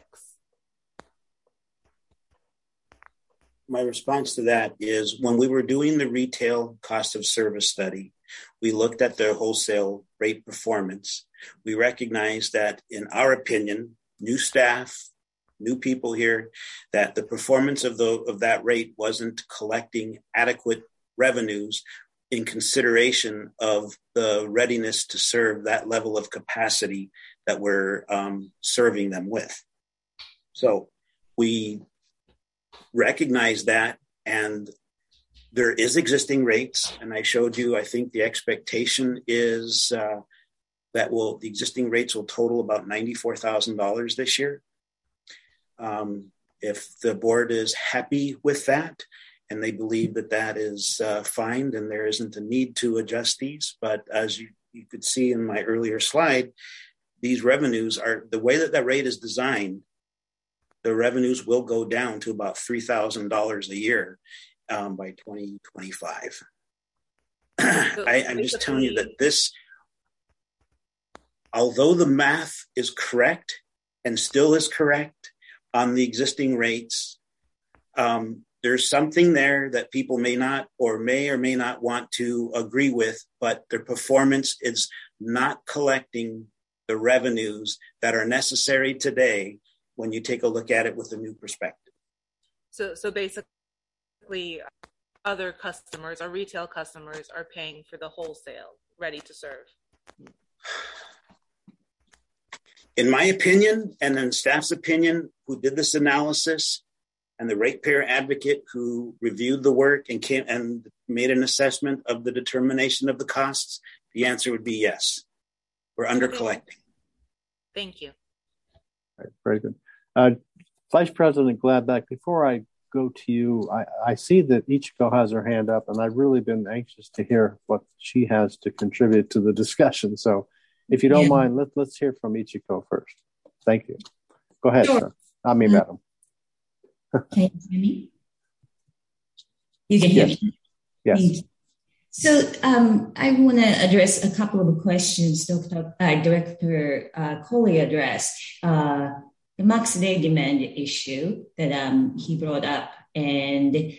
My response to that is, when we were doing the retail cost of service study, we looked at their wholesale rate performance. We recognized that, in our opinion, new staff, new people here, that the performance of that rate wasn't collecting adequate revenues in consideration of the readiness to serve that level of capacity that we're serving them with. So we recognize that, and there is existing rates, and I showed you, I think the expectation is that the existing rates will total about $94,000 this year. If the board is happy with that, and they believe that that is fine, then there isn't a need to adjust these. But as you could see in my earlier slide, these revenues are, the way that rate is designed, the revenues will go down to about $3,000 a year by 2025. I'm just telling you that this, although the math is correct and still is correct on the existing rates, there's something there that people may or may not want to agree with, but their performance is not collecting the revenues that are necessary today when you take a look at it with a new perspective. So basically, other customers, our retail customers, are paying for the wholesale ready to serve. In my opinion, and in staff's opinion, who did this analysis, and the ratepayer advocate who reviewed the work and made an assessment of the determination of the costs, the answer would be yes. We're under collecting. Thank you. All right, very good. Vice President Gladbeck, before I go to you, I see that Ichiko has her hand up, and I've really been anxious to hear what she has to contribute to the discussion. So if you don't mind, let's hear from Ichiko first. Thank you. Go ahead, sir. Madam. Can you hear me? You can hear me? Yes. So I want to address a couple of questions Director Colley addressed. The max day demand issue that he brought up. And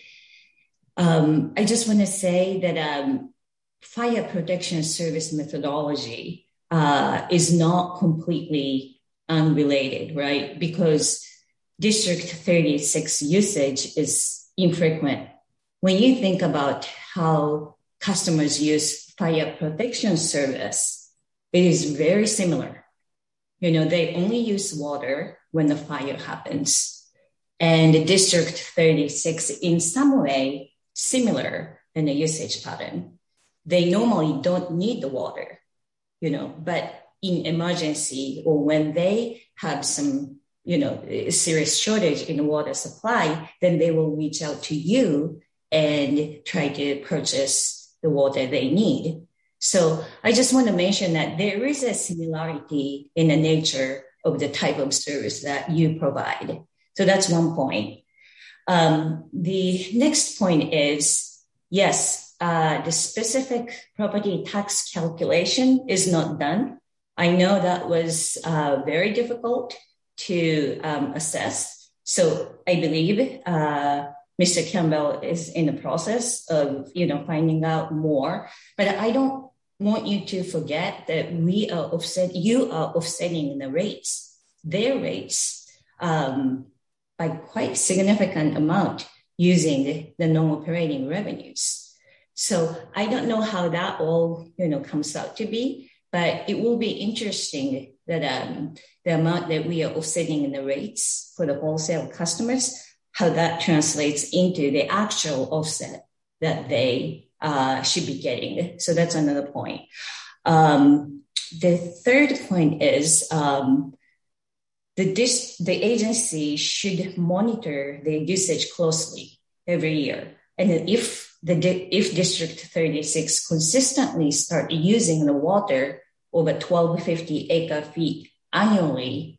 I just want to say that fire protection service methodology is not completely unrelated, right? Because District 36 usage is infrequent. When you think about how customers use fire protection service, it is very similar. You know, they only use water when the fire happens. And District 36, in some way, similar in the usage pattern. They normally don't need the water, you know, but in emergency or when they have some serious shortage in the water supply, then they will reach out to you and try to purchase the water they need. So I just want to mention that there is a similarity in the nature of the type of service that you provide. So that's one point. The next point is, yes, the specific property tax calculation is not done. I know that was very difficult to assess. So I believe Mr. Campbell is in the process of, finding out more. But I don't want you to forget that you are offsetting the rates, their rates, by quite significant amount using the non-operating revenues. So I don't know how that all, comes out to be, but it will be interesting that the amount that we are offsetting in the rates for the wholesale customers, how that translates into the actual offset that they should be getting. So that's another point. The third point is the agency should monitor the usage closely every year. And if District 36 consistently start using the water over 1,250 acre-feet annually,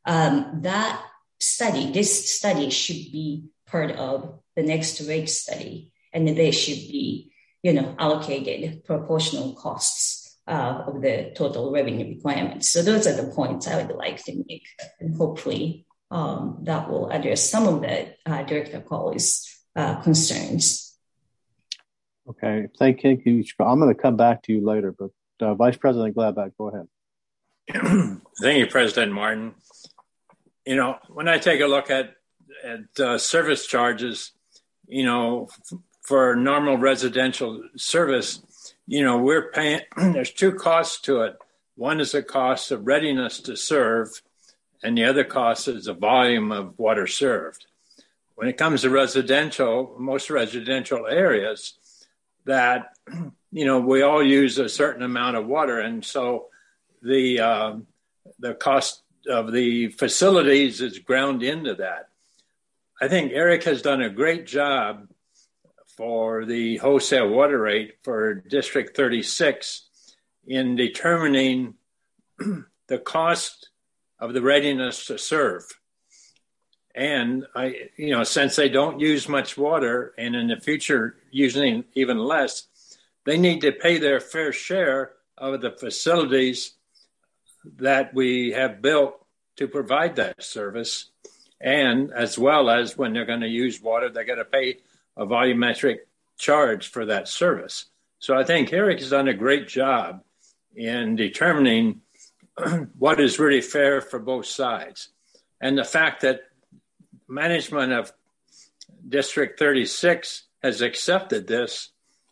this study should be part of the next rate study, and they should be, allocated proportional costs of the total revenue requirements. So those are the points I would like to make, and hopefully that will address some of the Director Colley's concerns. Okay, thank you. I'm going to come back to you later, but Vice President Gladbach, go ahead. Thank you, President Martin. When I take a look at service charges, for normal residential service, we're paying, there's two costs to it. One is the cost of readiness to serve, and the other cost is the volume of water served. When it comes to most residential areas, that, we all use a certain amount of water. And so the cost of the facilities is ground into that. I think Eric has done a great job for the wholesale water rate for District 36 in determining the cost of the readiness to serve. And since they don't use much water, and in the future using even less, they need to pay their fair share of the facilities that we have built to provide that service. And as well as when they're going to use water, they're going to pay a volumetric charge for that service. So I think Eric has done a great job in determining what is really fair for both sides. And the fact that management of District 36 has accepted this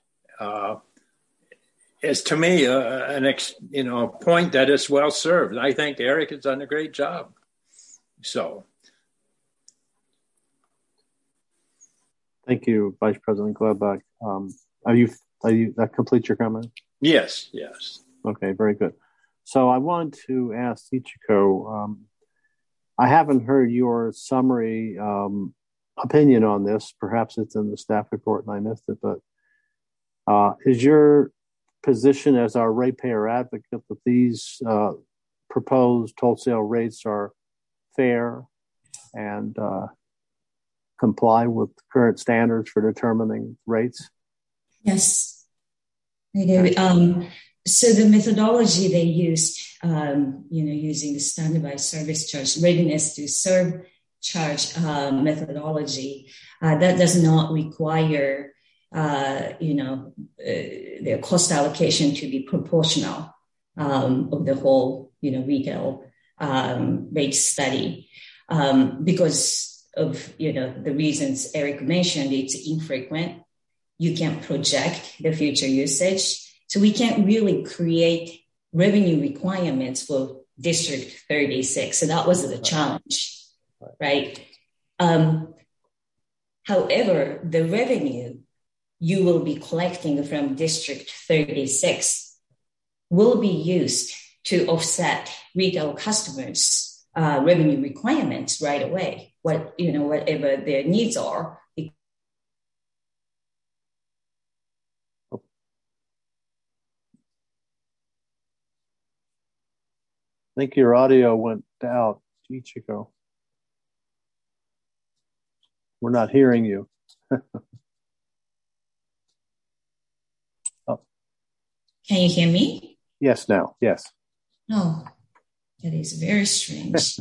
is, to me, a point that is well served. I think Eric has done a great job. So. Thank you, Vice President Gladbach. That completes your comment? Yes. Okay, very good. So I want to ask Ichiko, I haven't heard your summary opinion on this. Perhaps it's in the staff report and I missed it, but is your position as our ratepayer advocate that these proposed wholesale rates are fair and comply with current standards for determining rates? Yes, I do. So the methodology they used, using the standardized service charge, readiness to serve charge methodology, that does not require, the cost allocation to be proportional of the whole, retail rate study, because of, the reasons Eric mentioned. It's infrequent. You can't project the future usage. So we can't really create revenue requirements for District 36. So that was the challenge, right? However, the revenue you will be collecting from District 36 will be used to offset retail customers' revenue requirements right away. Whatever their needs are. I think your audio went out, Ichiko. We're not hearing you. Oh. Can you hear me? Yes, now. Yes. Oh, that is very strange.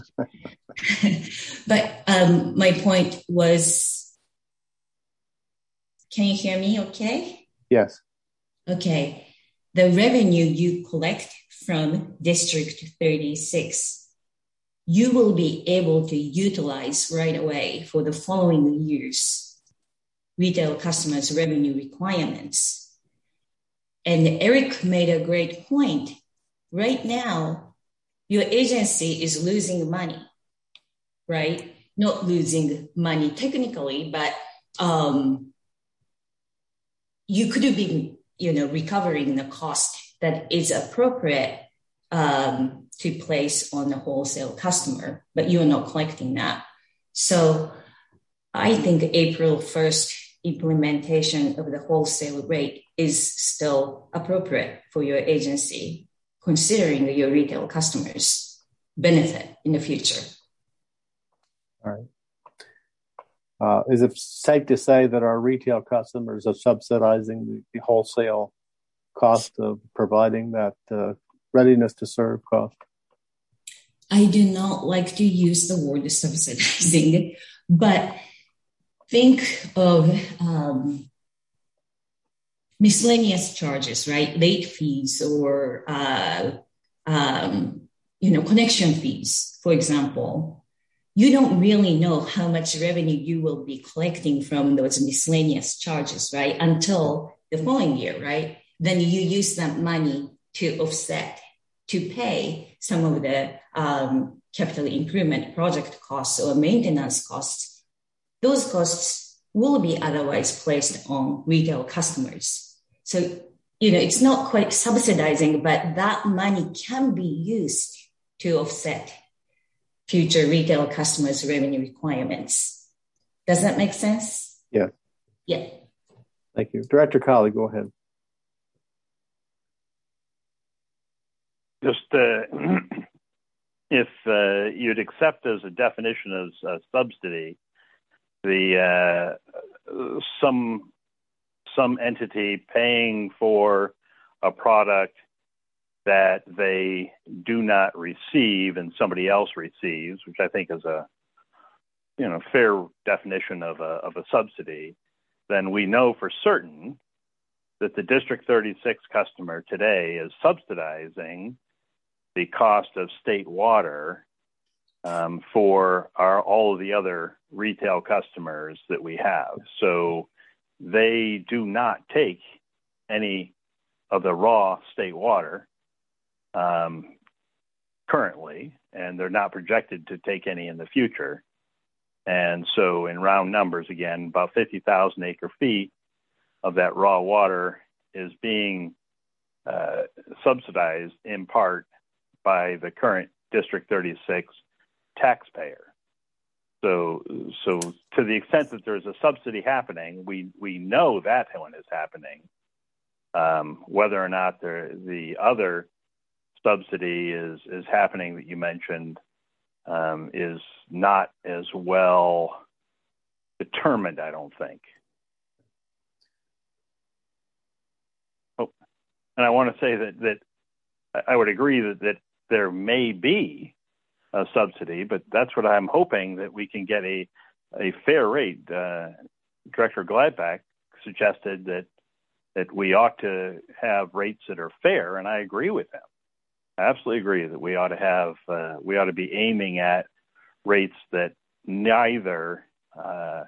But my point was, can you hear me okay? Yes. Okay. The revenue you collect from District 36, you will be able to utilize right away for the following years retail customers' revenue requirements. And Eric made a great point. Right now, your agency is losing money, right? Not losing money technically, but you could have been, recovering the cost that is appropriate to place on the wholesale customer, but you are not collecting that. So I think April 1st implementation of the wholesale rate is still appropriate for your agency, considering your retail customers' benefit in the future. All right. Is it safe to say that our retail customers are subsidizing the wholesale cost of providing that readiness to serve cost? I do not like to use the word subsidizing, but think of miscellaneous charges, right? Late fees or, connection fees, for example. You don't really know how much revenue you will be collecting from those miscellaneous charges, right? Until the following year, right? Then you use that money to offset, to pay some of the capital improvement project costs or maintenance costs. Those costs will be otherwise placed on retail customers. So, it's not quite subsidizing, but that money can be used to offset future retail customers' revenue requirements. Does that make sense? Yeah. Yeah. Thank you. Director Colley, go ahead. Just if you'd accept as a definition as a subsidy, the some entity paying for a product that they do not receive and somebody else receives, which I think is a fair definition of a subsidy, then we know for certain that the District 36 customer today is subsidizing the cost of state water for all of the other retail customers that we have. So they do not take any of the raw state water currently, and they're not projected to take any in the future. And so in round numbers, again, about 50,000 acre feet of that raw water is being subsidized in part by the current District 36 taxpayer. So to the extent that there's a subsidy happening, we know that one is happening. Whether or not the other subsidy is happening that you mentioned is not as well determined, I don't think. Oh, and I want to say that I would agree that there may be a subsidy, but that's what I'm hoping, that we can get a fair rate. Director Gladbach suggested that we ought to have rates that are fair, and I agree with him. I absolutely agree that we ought to be aiming at rates that neither our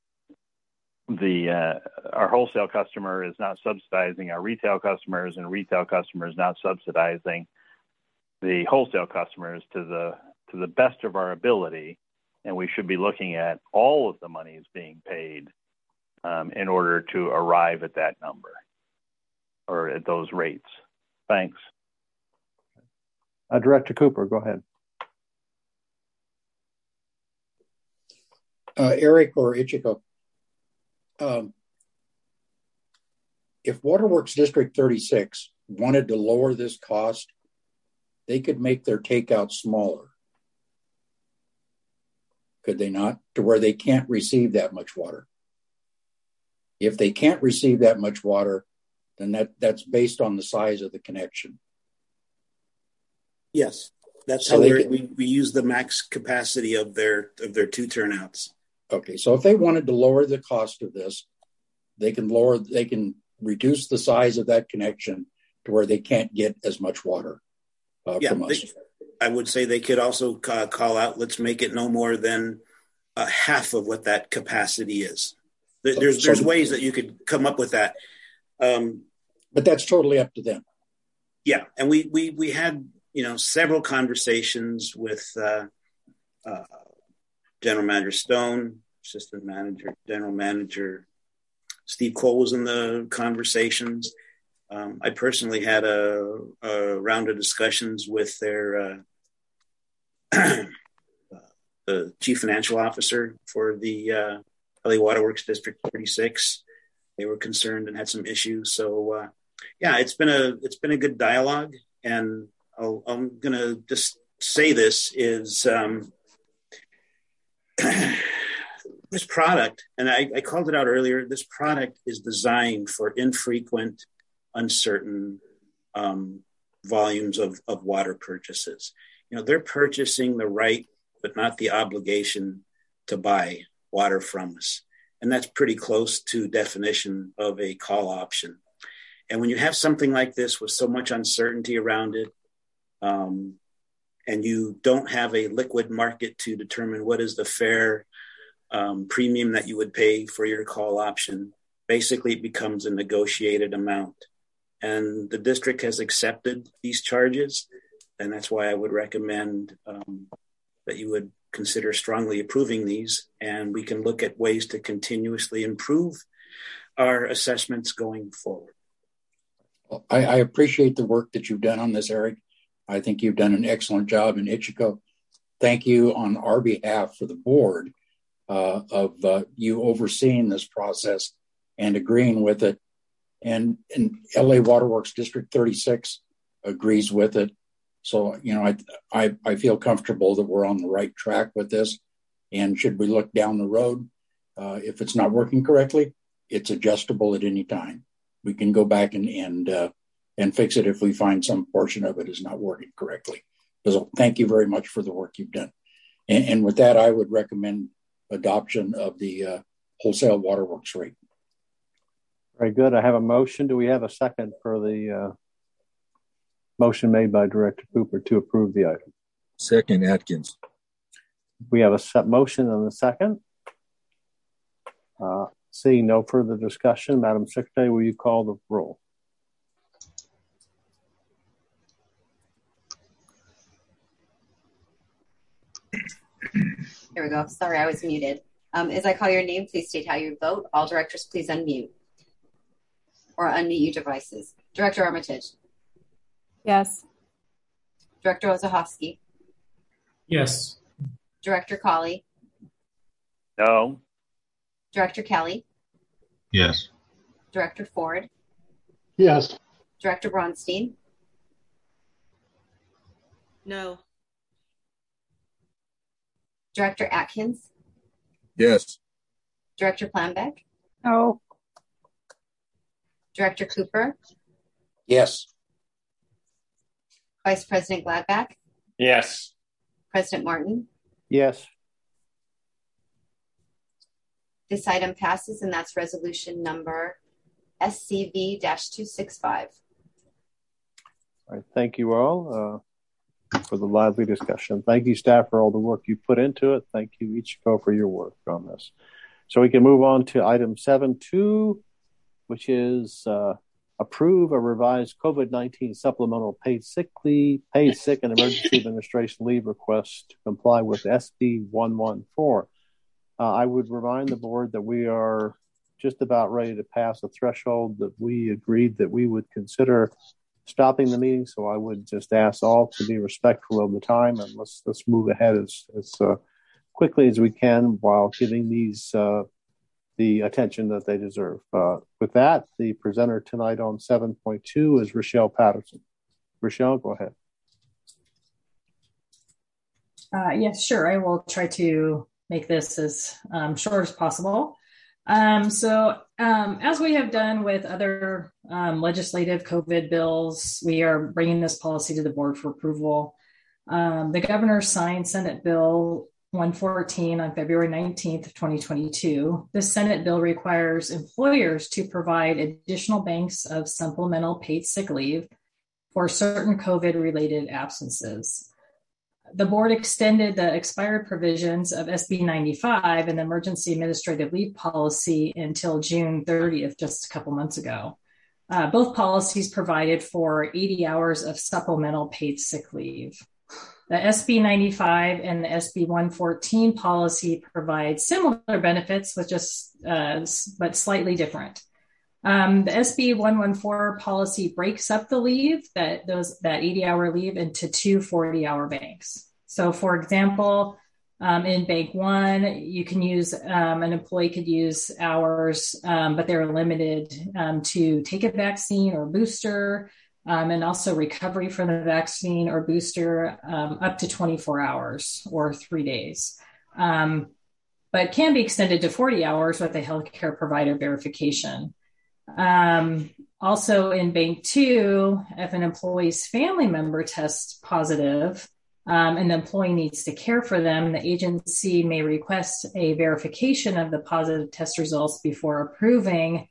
wholesale customer is not subsidizing our retail customers, and retail customers not subsidizing the wholesale customers to the best of our ability. And we should be looking at all of the monies being paid in order to arrive at that number or at those rates. Thanks. Director Cooper, go ahead. Eric or Ichiko, if Waterworks District 36 wanted to lower this cost, they could make their takeout smaller. Could they not? To where they can't receive that much water. If they can't receive that much water, then that's based on the size of the connection. Yes, that's So how they we use the max capacity of their two turnouts. Okay, so if they wanted to lower the cost of this, they can reduce the size of that connection to where they can't get as much water from us. I would say they could also call out, let's make it no more than half of what that capacity is. There's ways that you could come up with that. But that's totally up to them. Yeah. And we had, several conversations with General Manager Stone, Assistant Manager, General Manager Steve Cole was in the conversations. I personally had a round of discussions with their the Chief Financial Officer for the LA Waterworks District 36. They were concerned and had some issues. So it's been a good dialogue. And I'm gonna just say this is this product, and I called it out earlier. This product is designed for infrequent, uncertain volumes of water purchases. They're purchasing the right, but not the obligation to buy water from us. And that's pretty close to definition of a call option. And when you have something like this with so much uncertainty around it, and you don't have a liquid market to determine what is the fair premium that you would pay for your call option, basically it becomes a negotiated amount. And the district has accepted these charges. And that's why I would recommend that you would consider strongly approving these, and we can look at ways to continuously improve our assessments going forward. I appreciate the work that you've done on this, Eric. I think you've done an excellent job. And Ichiko, thank you on our behalf for the board of you overseeing this process and agreeing with it. And LA Waterworks District 36 agrees with it. So, I feel comfortable that we're on the right track with this. And should we look down the road, if it's not working correctly, it's adjustable at any time. We can go back and fix it if we find some portion of it is not working correctly. So thank you very much for the work you've done. And with that, I would recommend adoption of the wholesale waterworks rate. Very good. I have a motion. Do we have a second for the motion made by Director Cooper to approve the item? Second, Atkins. We have a motion and a second. Seeing no further discussion, Madam Secretary, will you call the roll? Here we go. Sorry, I was muted. As I call your name, please state how you vote. All directors, please unmute or unmute your devices. Director Armitage. Yes. Director Ozahovsky. Yes. Director Colley. No. Director Kelly. Yes. Director Ford. Yes. Director Bronstein. No. Director Atkins. Yes. Director Planbeck. No. Director Cooper. Yes. Vice President Gladback. Yes. President Martin. Yes. This item passes, and that's resolution number SCV-265. All right. Thank you all for the lively discussion. Thank you, staff, for all the work you put into it. Thank you, Ichiko, for your work on this. So we can move on to item 7.2, which is approve a revised COVID-19 supplemental paid sick and emergency administration leave request to comply with SB 114. I would remind the board that we are just about ready to pass a threshold that we agreed that we would consider stopping the meeting. So I would just ask all to be respectful of the time, and let's move ahead as quickly as we can while giving these the attention that they deserve. With that, the presenter tonight on 7.2 is Rochelle Patterson. Rochelle, go ahead. Yes, sure. I will try to make this as short as possible. As we have done with other legislative COVID bills, we are bringing this policy to the board for approval. The governor signed Senate Bill 114 on February 19th of 2022. This Senate bill requires employers to provide additional banks of supplemental paid sick leave for certain COVID-related absences. the board extended the expired provisions of SB 95 and the emergency administrative leave policy until June 30th, just a couple months ago. Both policies provided for 80 hours of supplemental paid sick leave. The SB 95 and the SB 114 policy provide similar benefits with but slightly different. The SB 114 policy breaks up the leave, that 80-hour leave, into two 40-hour banks. So, for example, in Bank 1, you can use, an employee could use hours, but they're limited to take a vaccine or booster, and also recovery from the vaccine or booster up to 24 hours or 3 days. But can be extended to 40 hours with a healthcare provider verification. Also in Bank 2, if an employee's family member tests positive and the employee needs to care for them, the agency may request a verification of the positive test results before approving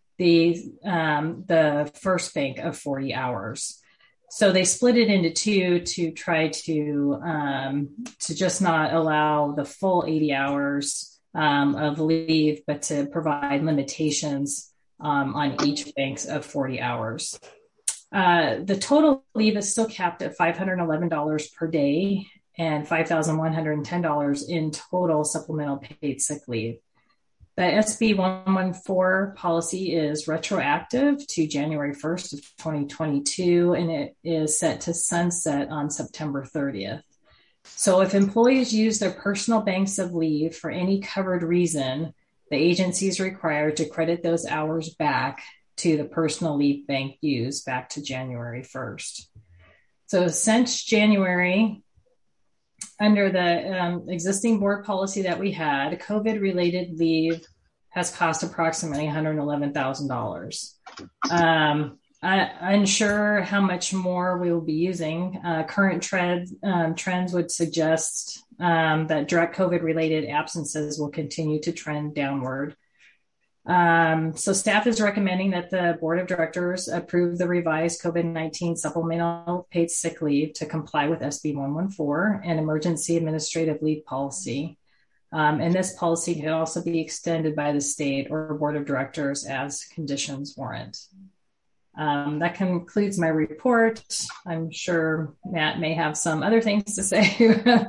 the first bank of 40 hours. So they split it into two to try to just not allow the full 80 hours of leave, but to provide limitations on each banks of 40 hours. The total leave is still capped at $511 per day and $5,110 in total supplemental paid sick leave. The SB 114 policy is retroactive to January 1st of 2022, and it is set to sunset on September 30th. So if employees use their personal banks of leave for any covered reason, the agency is required to credit those hours back to the personal leave bank used back to January 1st. So since January, under the existing board policy that we had, COVID-related leave has cost approximately $111,000. I'm unsure how much more we will be using. Current trends would suggest that direct COVID-related absences will continue to trend downward. So staff is recommending that the board of directors approve the revised COVID-19 supplemental paid sick leave to comply with SB 114 and emergency administrative leave policy. And this policy can also be extended by the state or board of directors as conditions warrant. That concludes my report. I'm sure Matt may have some other things to say.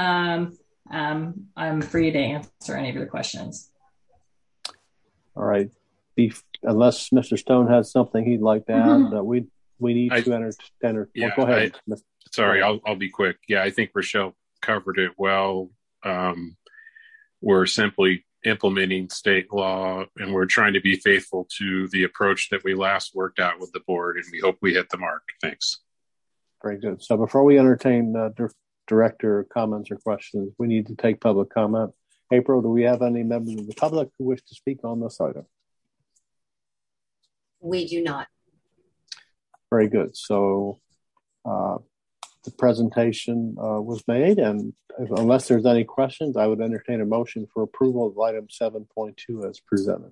I'm free to answer any of your questions. All right. Unless Mr. Stone has something he'd like to add, we need to enter. Yeah, go ahead. Sorry, I'll be quick. Yeah, I think Rochelle covered it well. We're simply implementing state law, and we're trying to be faithful to the approach that we last worked out with the board, and we hope we hit the mark. Thanks. Very good. So before we entertain director comments or questions, we need to take public comment. April, do we have any members of the public who wish to speak on this item? We do not. Very good. So the presentation was made, and unless there's any questions, I would entertain a motion for approval of item 7.2 as presented.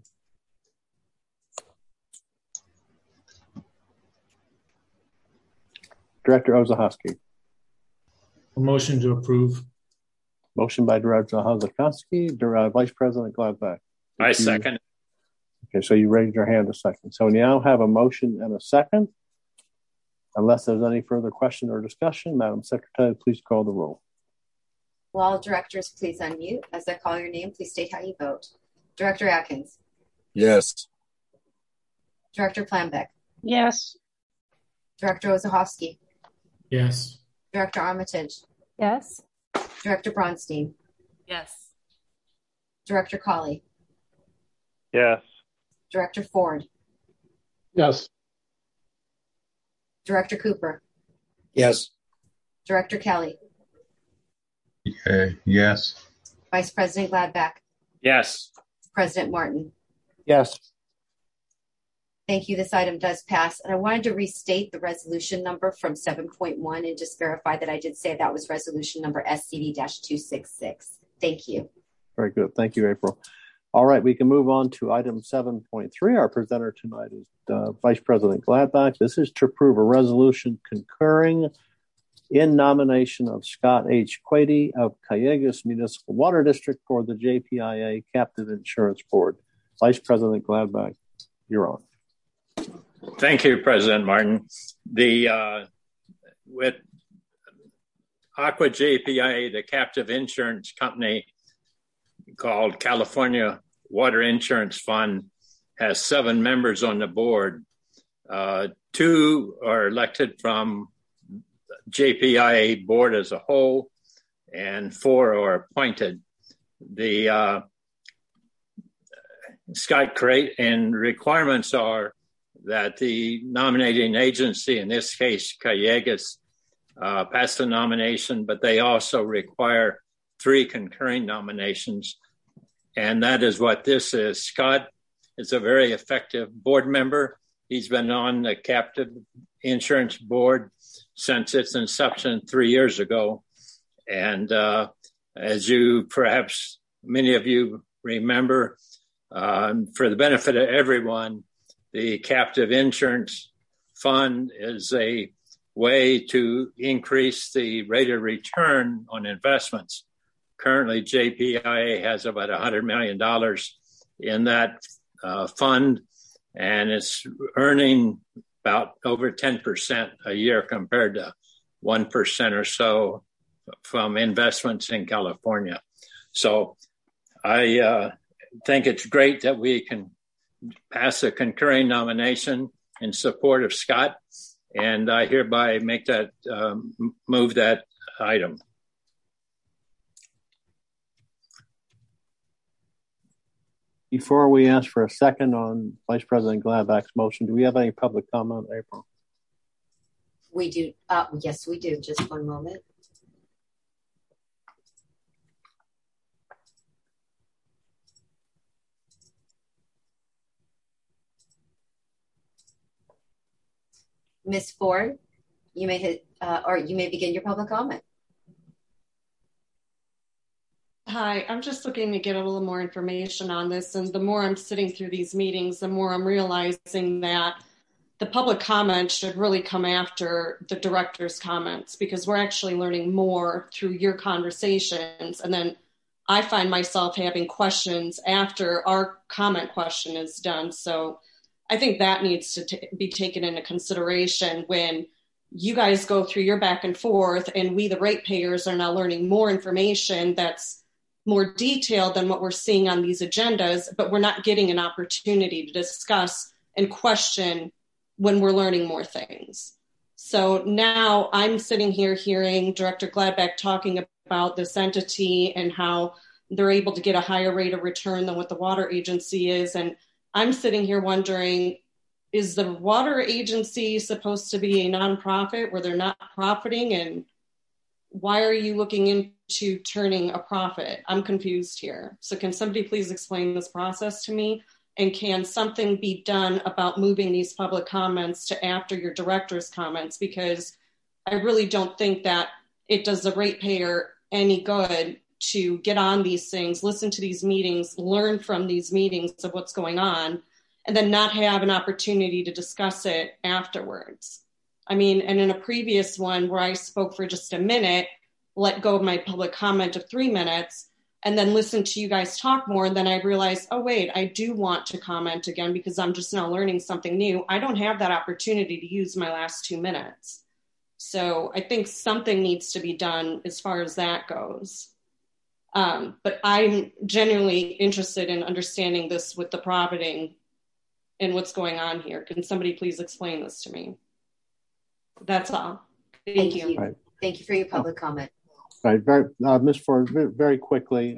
Director Ozahowski. A motion to approve. Motion by Director Ozahowski, Vice President Gladback. I second. Okay, so you raised your hand a second. So we now have a motion and a second. Unless there's any further question or discussion, Madam Secretary, please call the roll. Will all directors please unmute? As I call your name, please state how you vote. Director Atkins. Yes. Director Planbeck. Yes. Director Ozahowski. Yes. Director Armitage. Yes. Director Bronstein. Yes. Director Colley. Yes. Director Ford. Yes. Director Cooper. Yes. Director Kelly. Yes. Vice President Gladback. Yes. President Martin. Yes. Thank you. This item does pass. And I wanted to restate the resolution number from 7.1 and just verify that I did say that was resolution number SCD-266. Thank you. Very good. Thank you, April. All right, we can move on to item 7.3. Our presenter tonight is Vice President Gladback. This is to approve a resolution concurring in nomination of Scott H. Quady of Calleguas Municipal Water District for the JPIA Captive Insurance Board. Vice President Gladbach, you're on. Thank you, President Martin. With Aqua JPIA, the captive insurance company called California Water Insurance Fund, has 7 members on the board. 2 are elected from JPIA board as a whole, and 4 are appointed. The Scott Crate and requirements are that the nominating agency, in this case Calleguas, pass the nomination, but they also require 3 concurring nominations. And that is what this is. Scott is a very effective board member. He's been on the captive insurance board since its inception 3 years ago. And as you perhaps many of you remember, for the benefit of everyone, the captive insurance fund is a way to increase the rate of return on investments. Currently, JPIA has about $100 million in that fund, and it's earning about over 10% a year compared to 1% or so from investments in California. So I think it's great that we can pass a concurring nomination in support of Scott, and I hereby make that move that item. Before we ask for a second on Vice President Gladbach's motion, do we have any public comment, April? We do. Yes, we do. Just one moment. Ms. Ford, you may hit, or you may begin your public comment. Hi, I'm just looking to get a little more information on this. And the more I'm sitting through these meetings, the more I'm realizing that the public comment should really come after the director's comments, because we're actually learning more through your conversations. And then I find myself having questions after our comment question is done. So I think that needs to be taken into consideration when you guys go through your back and forth, and we, the ratepayers, are now learning more information that's more detailed than what we're seeing on these agendas, but we're not getting an opportunity to discuss and question when we're learning more things. So now I'm sitting here hearing Director Gladbach talking about this entity and how they're able to get a higher rate of return than what the water agency is. And I'm sitting here wondering, is the water agency supposed to be a nonprofit where they're not profiting? And why are you looking into turning a profit? I'm confused here. So can somebody please explain this process to me? And can something be done about moving these public comments to after your director's comments? Because I really don't think that it does the ratepayer any good to get on these things, listen to these meetings, learn from these meetings of what's going on, and then not have an opportunity to discuss it afterwards. I mean, and in a previous one where I spoke for just a minute, let go of my public comment of 3 minutes, and then listen to you guys talk more, and then I realized, oh, wait, I do want to comment again because I'm just now learning something new. I don't have that opportunity to use my last 2 minutes. So I think something needs to be done as far as that goes. But I'm genuinely interested in understanding this with the profiting and what's going on here. Can somebody please explain this to me? That's all. Thank you. Right. Thank you for your public comment. Right, Ms. Ford, very quickly,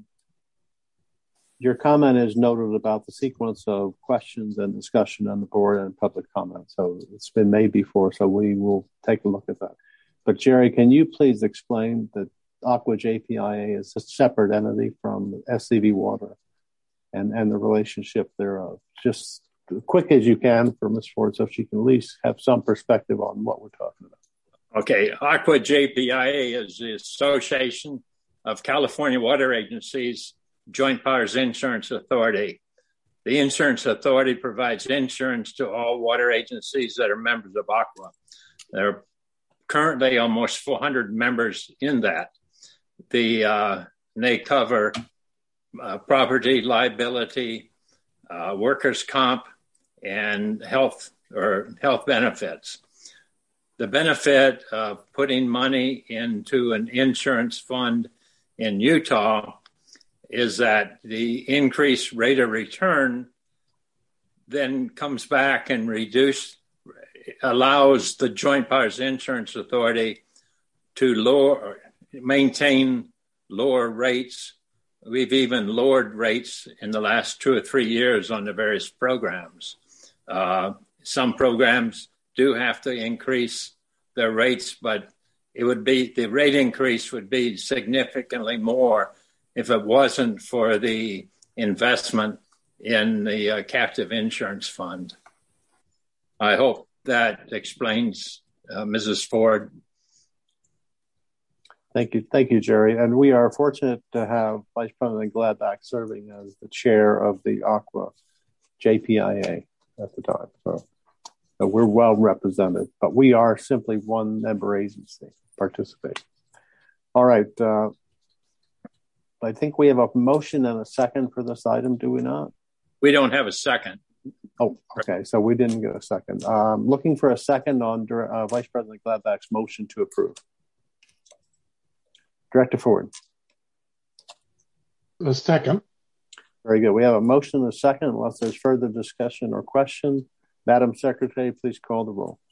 your comment is noted about the sequence of questions and discussion on the board and public comment. So it's been made before, so we will take a look at that. But Jerry, can you please explain that Aqua JPIA is a separate entity from SCV Water and the relationship thereof? Just quick as you can for Ms. Ford so she can at least have some perspective on what we're talking about. Okay, Aqua JPIA is the Association of California Water Agencies Joint Powers Insurance Authority. The insurance authority provides insurance to all water agencies that are members of Aqua. There are currently almost 400 members in that. They cover property, liability, workers' comp, and health benefits. The benefit of putting money into an insurance fund in Utah is that the increased rate of return then comes back and allows the Joint Powers Insurance Authority to maintain lower rates. We've even lowered rates in the last 2 or 3 years on the various programs. Some programs do have to increase their rates, but the rate increase would be significantly more if it wasn't for the investment in the captive insurance fund. I hope that explains Mrs. Ford. Thank you, Jerry. And we are fortunate to have Vice President Gladbach serving as the chair of the ACWA JPIA at the time. So we're well represented, but we are simply one member agency participating. All right. I think we have a motion and a second for this item, do we not? We don't have a second. Oh, okay. So we didn't get a second. Looking for a second on Vice President Gladbach's motion to approve. Director Ford. A second. Very good. We have a motion and a second. Unless there's further discussion or question, Madam Secretary, please call the roll.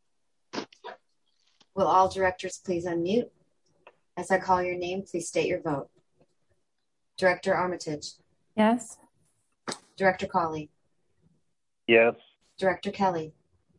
Will all directors please unmute? As I call your name, please state your vote. Director Armitage. Yes. Director Cawley. Yes. Director Kelly.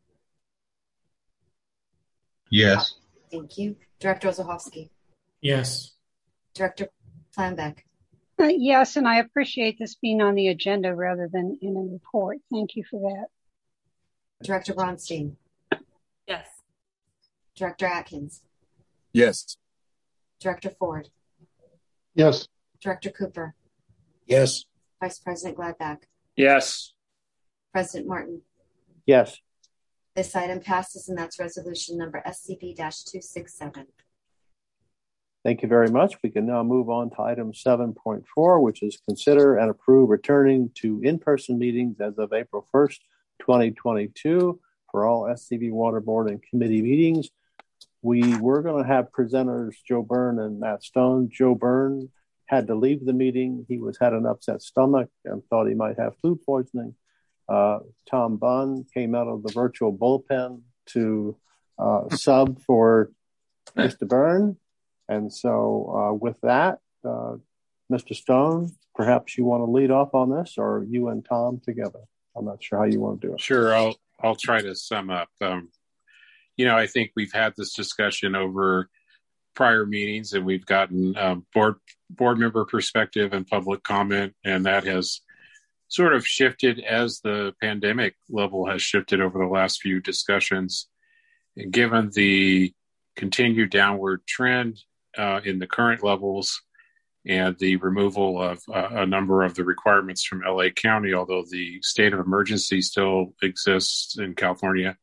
Yes. Thank you. Director Ozahovsky. Yes. Director Planbeck. Yes, and I appreciate this being on the agenda rather than in a report. Thank you for that. Director Bronstein. Yes. Director Atkins. Yes. Director Ford. Yes. Director Cooper. Yes. Vice President Gladbach. Yes. President Martin. Yes. This item passes, and that's resolution number SCB-267. Thank you very much. We can now move on to item 7.4, which is consider and approve returning to in-person meetings as of April 1st, 2022 for all SCB Water Board and committee meetings. We were going to have presenters Joe Byrne and Matt Stone. Joe Byrne had to leave the meeting. He had an upset stomach and thought he might have food poisoning. Tom Bunn came out of the virtual bullpen to sub for Mr. Byrne. And so with that, Mr. Stone, perhaps you want to lead off on this, or you and Tom together. I'm not sure how you want to do it. Sure, I'll try to sum up. I think we've had this discussion over prior meetings, and we've gotten board member perspective and public comment, and that has sort of shifted as the pandemic level has shifted over the last few discussions. And given the continued downward trend in the current levels and the removal of a number of the requirements from LA County, although the state of emergency still exists in California,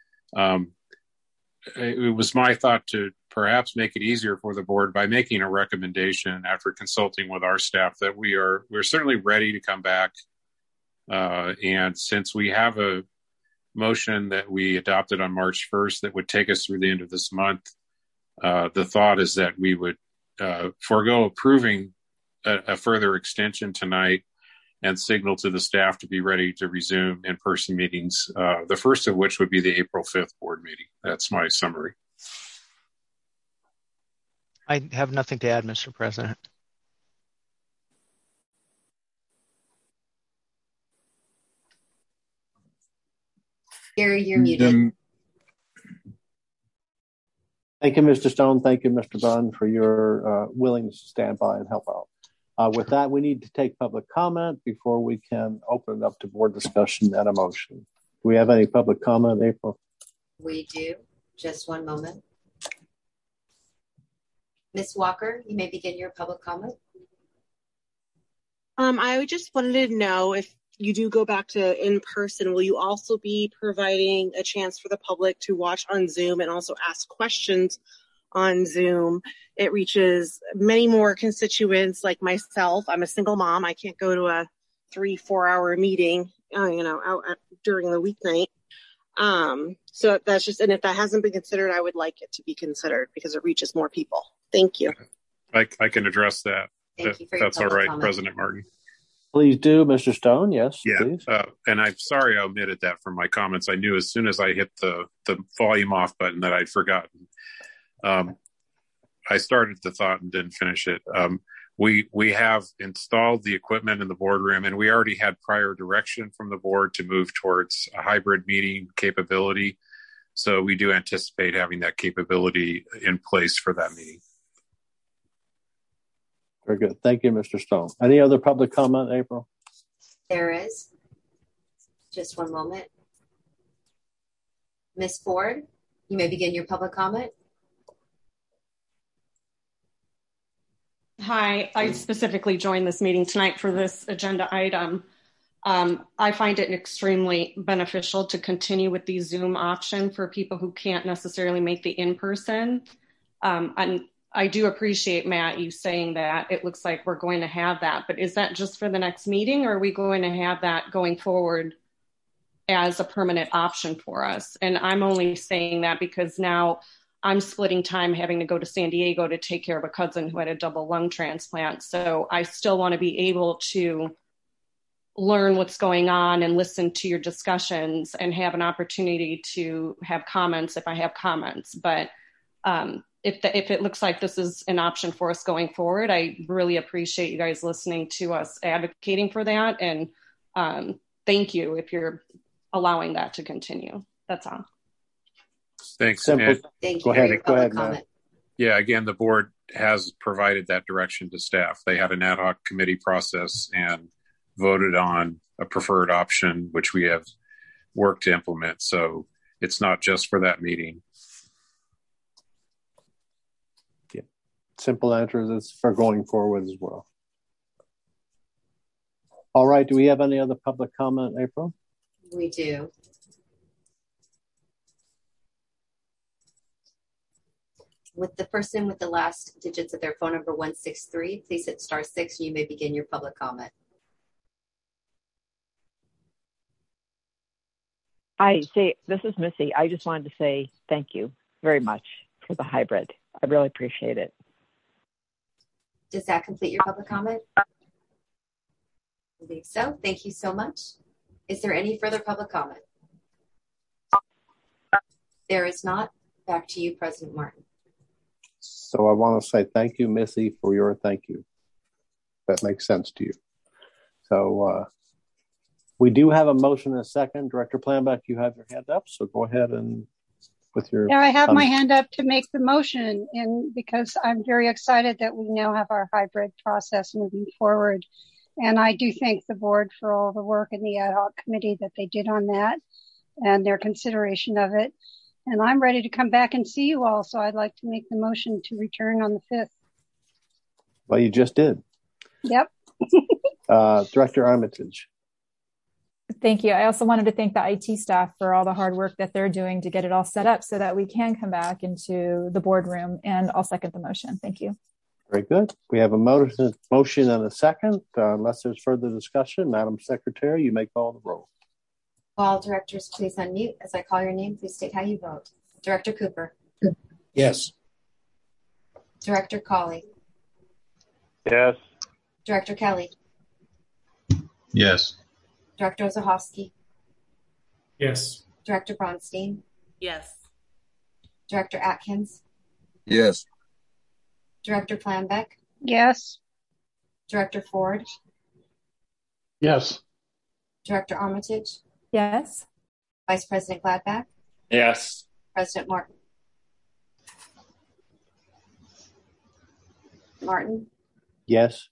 it was my thought to perhaps make it easier for the board by making a recommendation after consulting with our staff that we're certainly ready to come back. And since we have a motion that we adopted on March 1st that would take us through the end of this month, the thought is that we would forego approving a further extension tonight and signal to the staff to be ready to resume in-person meetings, the first of which would be the April 5th board meeting. That's my summary. I have nothing to add, Mr. President. Gary, you're muted. Thank you, Mr. Stone. Thank you, Mr. Bunn, for your willingness to stand by and help out. With that, we need to take public comment before we can open it up to board discussion and a motion. Do we have any public comment, April? We do. Just one moment. Ms. Walker, you may begin your public comment. I just wanted to know if you do go back to in person, will you also be providing a chance for the public to watch on Zoom and also ask questions on Zoom? It reaches many more constituents like myself. I'm a single mom. I can't go to a 3-4 hour meeting, out during the weeknight. So that's just, and if that hasn't been considered, I would like it to be considered because it reaches more people. Thank you. I can address that. Thank you for your That's all right, comment. President Martin. Please do, Mr. Stone. Yes, yeah. Please. And I'm sorry I omitted that from my comments. I knew as soon as I hit the volume off button that I'd forgotten. I started the thought and didn't finish it. We have installed the equipment in the boardroom, and we already had prior direction from the board to move towards a hybrid meeting capability. So we do anticipate having that capability in place for that meeting. Very good. Thank you, Mr. Stone. Any other public comment, April? There is. Just one moment. Ms. Ford, you may begin your public comment. Hi, I specifically joined this meeting tonight for this agenda item. I find it extremely beneficial to continue with the Zoom option for people who can't necessarily make the in-person. And I do appreciate, Matt, you saying that it looks like we're going to have that, but is that just for the next meeting, or are we going to have that going forward as a permanent option for us? And I'm only saying that because now I'm splitting time having to go to San Diego to take care of a cousin who had a double lung transplant. So I still want to be able to learn what's going on and listen to your discussions and have an opportunity to have comments if I have comments. But if it looks like this is an option for us going forward, I really appreciate you guys listening to us advocating for that. And thank you if you're allowing that to continue. That's all. Thanks. Thank you. Go ahead, Matt. Yeah, again, the board has provided that direction to staff. They had an ad hoc committee process and voted on a preferred option, which we have worked to implement. So it's not just for that meeting. Yeah. Simple answer is it's for going forward as well. All right. Do we have any other public comment, April? We do. With the person with the last digits of their phone number 163, please hit *6 and you may begin your public comment. This is Missy. I just wanted to say thank you very much for the hybrid. I really appreciate it. Does that complete your public comment? I believe so. Thank you so much. Is there any further public comment? There is not. Back to you, President Martin. So I want to say thank you, Missy, for your thank you. That makes sense to you. So we do have a motion and a second. Director Planbeck, you have your hand up, so go ahead and with your... Yeah, I have my hand up to make the motion, and because I'm very excited that we now have our hybrid process moving forward. And I do thank the board for all the work in the ad hoc committee that they did on that and their consideration of it. And I'm ready to come back and see you all. So I'd like to make the motion to return on the 5th. Well, you just did. Yep. Director Armitage. Thank you. I also wanted to thank the IT staff for all the hard work that they're doing to get it all set up so that we can come back into the boardroom, and I'll second the motion. Thank you. Very good. We have a motion and a second. Unless there's further discussion, Madam Secretary, you may call the roll. All directors, please unmute. As I call your name, please state how you vote. Director Cooper. Yes. Director Cawley. Yes. Director Kelly. Yes. Director Zahovsky. Yes. Director Bronstein. Yes. Director Atkins. Yes. Director Planbeck. Yes. Director Ford. Yes. Director Armitage. Yes. Vice President Gladback. Yes. President Martin. Martin. Yes.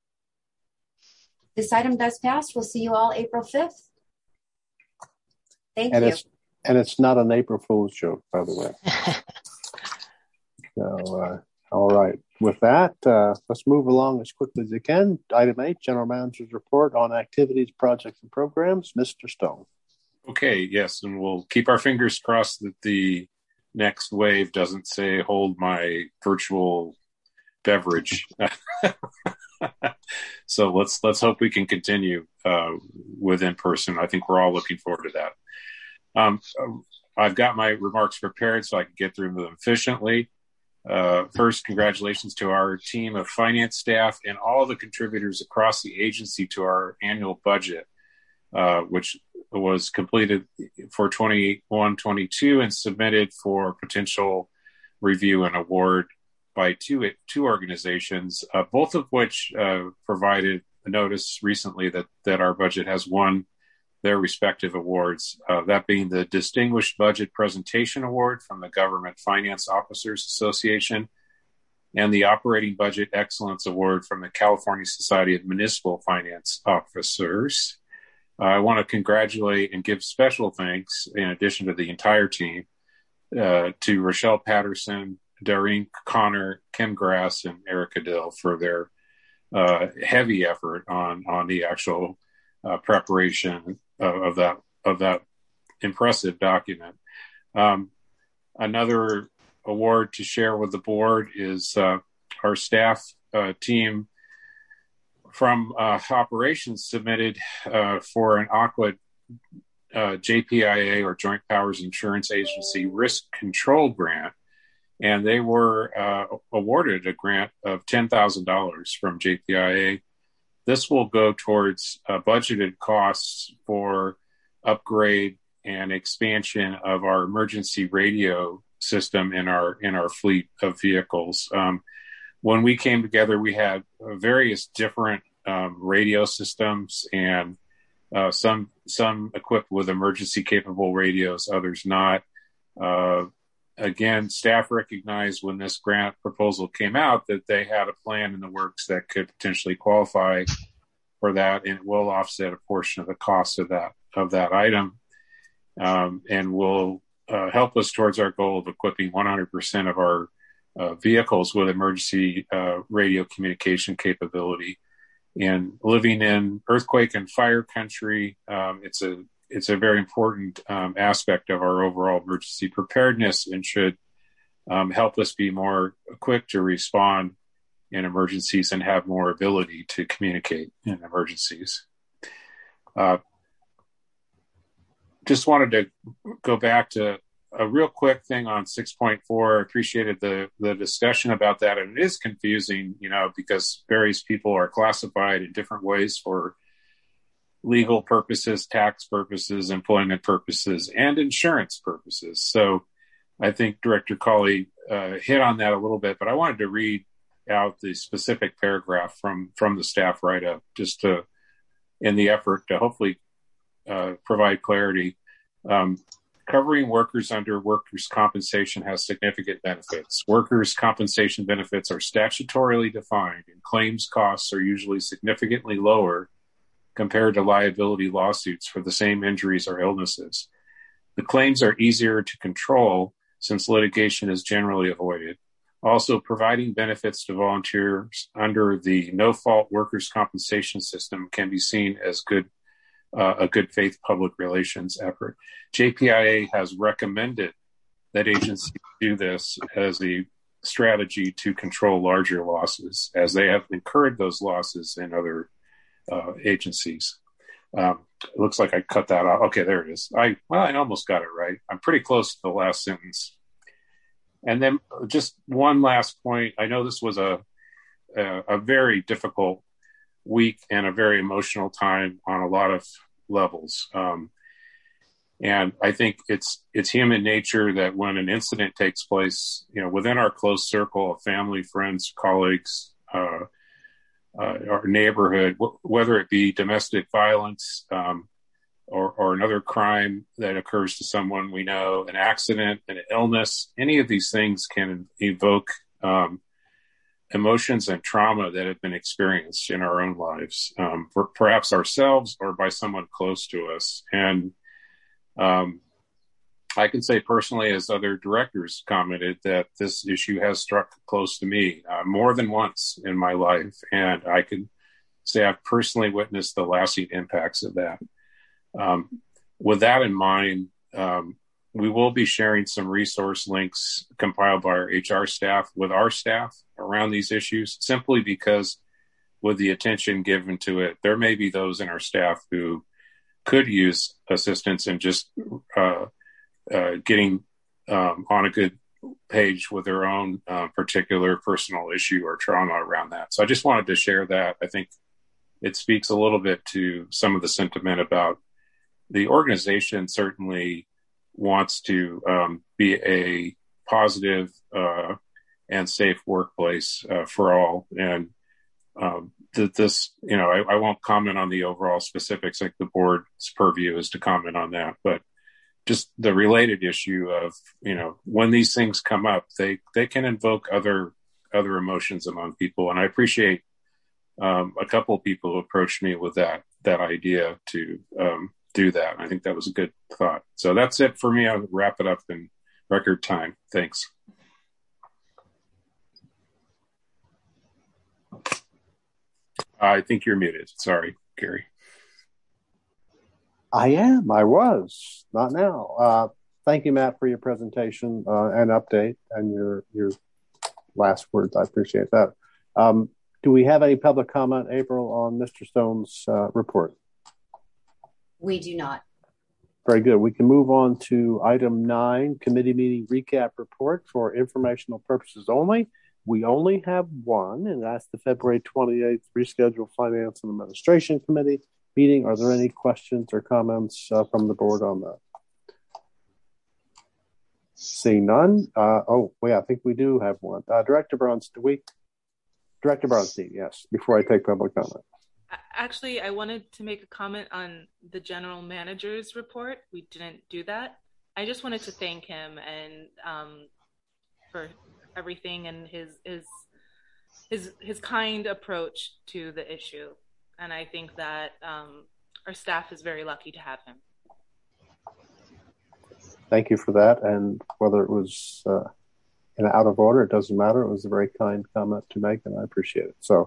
This item does pass. We'll see you all April 5th. Thank you. It's not an April Fool's joke, by the way. So, all right. With that, let's move along as quickly as we can. Item 8, General Manager's report on activities, projects, and programs. Mr. Stone. Okay, yes, and we'll keep our fingers crossed that the next wave doesn't say hold my virtual beverage. So let's hope we can continue with in person. I think we're all looking forward to that. I've got my remarks prepared so I can get through them efficiently. First, congratulations to our team of finance staff and all the contributors across the agency to our annual budget, which was completed for 21-22 and submitted for potential review and award by two organizations, both of which provided a notice recently that our budget has won their respective awards, that being the Distinguished Budget Presentation Award from the Government Finance Officers Association and the Operating Budget Excellence Award from the California Society of Municipal Finance Officers. I want to congratulate and give special thanks, in addition to the entire team, to Rochelle Patterson, Doreen Connor, Kim Grass, and Erica Dill for their heavy effort on the actual preparation of that impressive document. Another award to share with the board is our staff team from operations submitted for an AQUA JPIA or Joint Powers Insurance Agency risk control grant. And they were awarded a grant of $10,000 from JPIA. This will go towards budgeted costs for upgrade and expansion of our emergency radio system in our fleet of vehicles. When we came together, we had various different radio systems, and some equipped with emergency capable radios, others not. Again, staff recognized when this grant proposal came out that they had a plan in the works that could potentially qualify for that, and it will offset a portion of the cost of that item, and will help us towards our goal of equipping 100% of our vehicles with emergency radio communication capability. And living in earthquake and fire country, it's a very important aspect of our overall emergency preparedness, and should help us be more quick to respond in emergencies and have more ability to communicate in emergencies. Just wanted to go back to a real quick thing on 6.4. I appreciated the discussion about that. And it is confusing, because various people are classified in different ways for legal purposes, tax purposes, employment purposes, and insurance purposes. So I think Director Cawley hit on that a little bit, but I wanted to read out the specific paragraph from the staff write-up, just in the effort to hopefully provide clarity. Covering workers under workers' compensation has significant benefits. Workers' compensation benefits are statutorily defined, and claims costs are usually significantly lower compared to liability lawsuits for the same injuries or illnesses. The claims are easier to control since litigation is generally avoided. Also, providing benefits to volunteers under the no-fault workers' compensation system can be seen as a good faith public relations effort. JPIA has recommended that agencies do this as a strategy to control larger losses, as they have incurred those losses in other agencies. It looks like I cut that out. Okay, there it is. I almost got it right. I'm pretty close to the last sentence. And then just one last point. I know this was a very difficult week and a very emotional time on a lot of levels. And I think it's human nature that when an incident takes place, within our close circle of family, friends, colleagues, our neighborhood, whether it be domestic violence or another crime that occurs to someone we know, an accident, an illness, any of these things can evoke emotions and trauma that have been experienced in our own lives, for perhaps ourselves or by someone close to us. And I can say personally, as other directors commented, that this issue has struck close to me more than once in my life. And I can say I've personally witnessed the lasting impacts of that. With that in mind, we will be sharing some resource links compiled by our HR staff with our staff around these issues, simply because with the attention given to it, there may be those in our staff who could use assistance in just getting on a good page with their own particular personal issue or trauma around that. So I just wanted to share that. I think it speaks a little bit to some of the sentiment about the organization certainly wants to be a positive and safe workplace for all. And this, I won't comment on the overall specifics, like the board's purview is to comment on that, but just the related issue of, when these things come up, they can invoke other emotions among people. And I appreciate a couple of people who approached me with that idea to do that. I think that was a good thought. So that's it for me. I'll wrap it up in record time. Thanks. I think you're muted. Sorry, Gary. I was, not now. Thank you, Matt, for your presentation and update and your last words. I appreciate that. Do we have any public comment, April, on Mr. Stone's report? We do not. Very good. We can move on to item 9, committee meeting recap report for informational purposes only. We only have one, and that's the February 28th rescheduled Finance and Administration Committee meeting. Are there any questions or comments from the board on that? Seeing none. I think we do have one. Director Bronstein, yes, before I take public comment. Actually, I wanted to make a comment on the general manager's report. We didn't do that. I just wanted to thank him and for everything and his kind approach to the issue. And I think that our staff is very lucky to have him. Thank you for that. And whether it was out of order, it doesn't matter. It was a very kind comment to make, and I appreciate it. So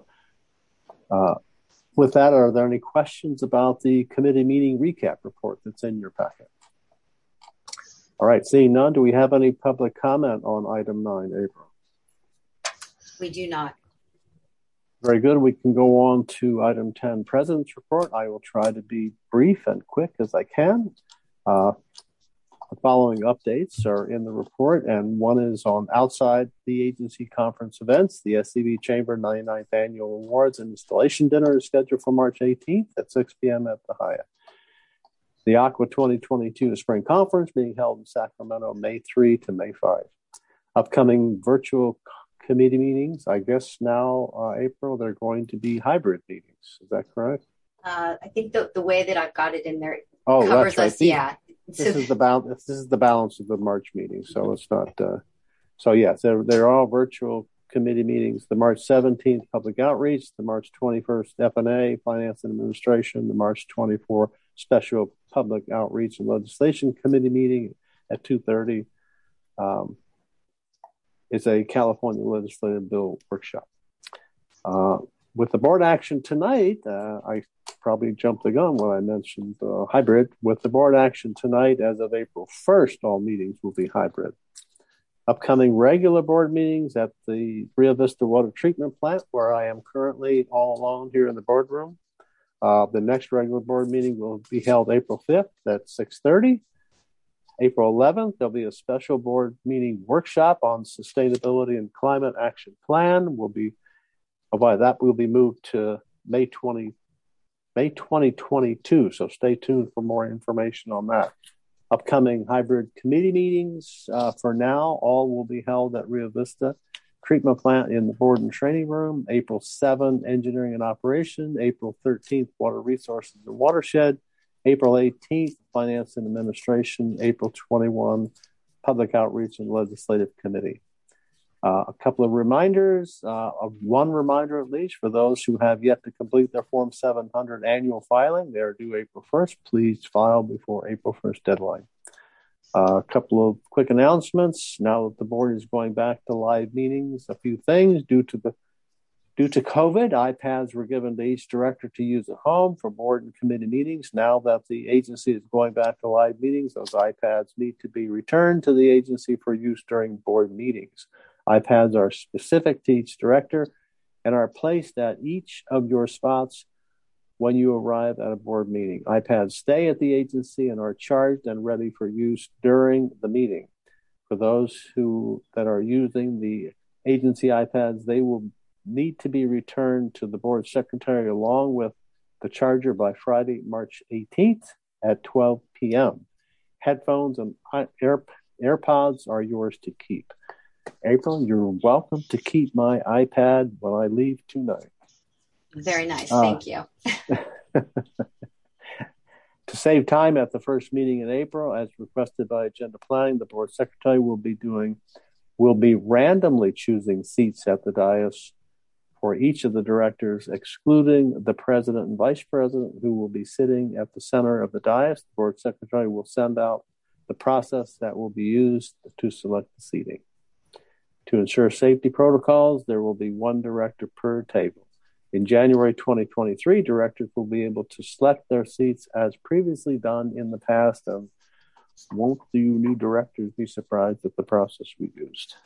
with that, are there any questions about the committee meeting recap report that's in your packet? All right, seeing none, do we have any public comment on item 9, April? We do not. Very good. We can go on to item 10, President's Report. I will try to be brief and quick as I can. The following updates are in the report, and one is on outside the agency conference events. The SCV Chamber 99th Annual Awards and Installation Dinner is scheduled for March 18th at 6 p.m. at the Hyatt. The Aqua 2022 Spring Conference being held in Sacramento May 3 to May 5. Upcoming virtual committee meetings, I guess now, April, they're going to be hybrid meetings. Is that correct? I think the way that I've got it in there covers that's right. Us. Yeah. This is the balance of the March meeting, so it's not. So yes, they're all virtual committee meetings. The March 17th public outreach, the March 21st F&A Finance and Administration, the March 24th special public outreach and legislation committee meeting at 2:30. Is a California legislative bill workshop. With the board action tonight, I probably jumped the gun when I mentioned hybrid. With the board action tonight, as of April 1st, all meetings will be hybrid. Upcoming regular board meetings at the Rio Vista Water Treatment Plant, where I am currently all alone here in the boardroom. The next regular board meeting will be held April 5th at 6:30. April 11th, there'll be a special board meeting workshop on sustainability and climate action plan. Will be moved to May 2022. So stay tuned for more information on that. Upcoming hybrid committee meetings for now, all will be held at Rio Vista Treatment Plant in the board and training room. April 7, engineering and operation. April 13th, water resources and watershed. April 18th, Finance and Administration. April 21, Public Outreach and Legislative Committee. A couple of reminders, one reminder at least for those who have yet to complete their Form 700 annual filing. They're due April 1st. Please file before April 1st deadline. A couple of quick announcements. Now that the board is going back to live meetings, a few things. Due to COVID, iPads were given to each director to use at home for board and committee meetings. Now that the agency is going back to live meetings, those iPads need to be returned to the agency for use during board meetings. iPads are specific to each director and are placed at each of your spots when you arrive at a board meeting. iPads stay at the agency and are charged and ready for use during the meeting. For those that are using the agency iPads, they will need to be returned to the board secretary along with the charger by Friday, March 18th at 12 p.m. Headphones and AirPods are yours to keep. April, you're welcome to keep my iPad when I leave tonight. Very nice. Thank you. To save time at the first meeting in April, as requested by agenda planning, the board secretary will be randomly choosing seats at the dais for each of the directors, excluding the president and vice president, who will be sitting at the center of the dais. The board secretary will send out the process that will be used to select the seating. To ensure safety protocols, there will be one director per table. In January 2023, directors will be able to select their seats as previously done in the past, and won't you new directors be surprised at the process we used?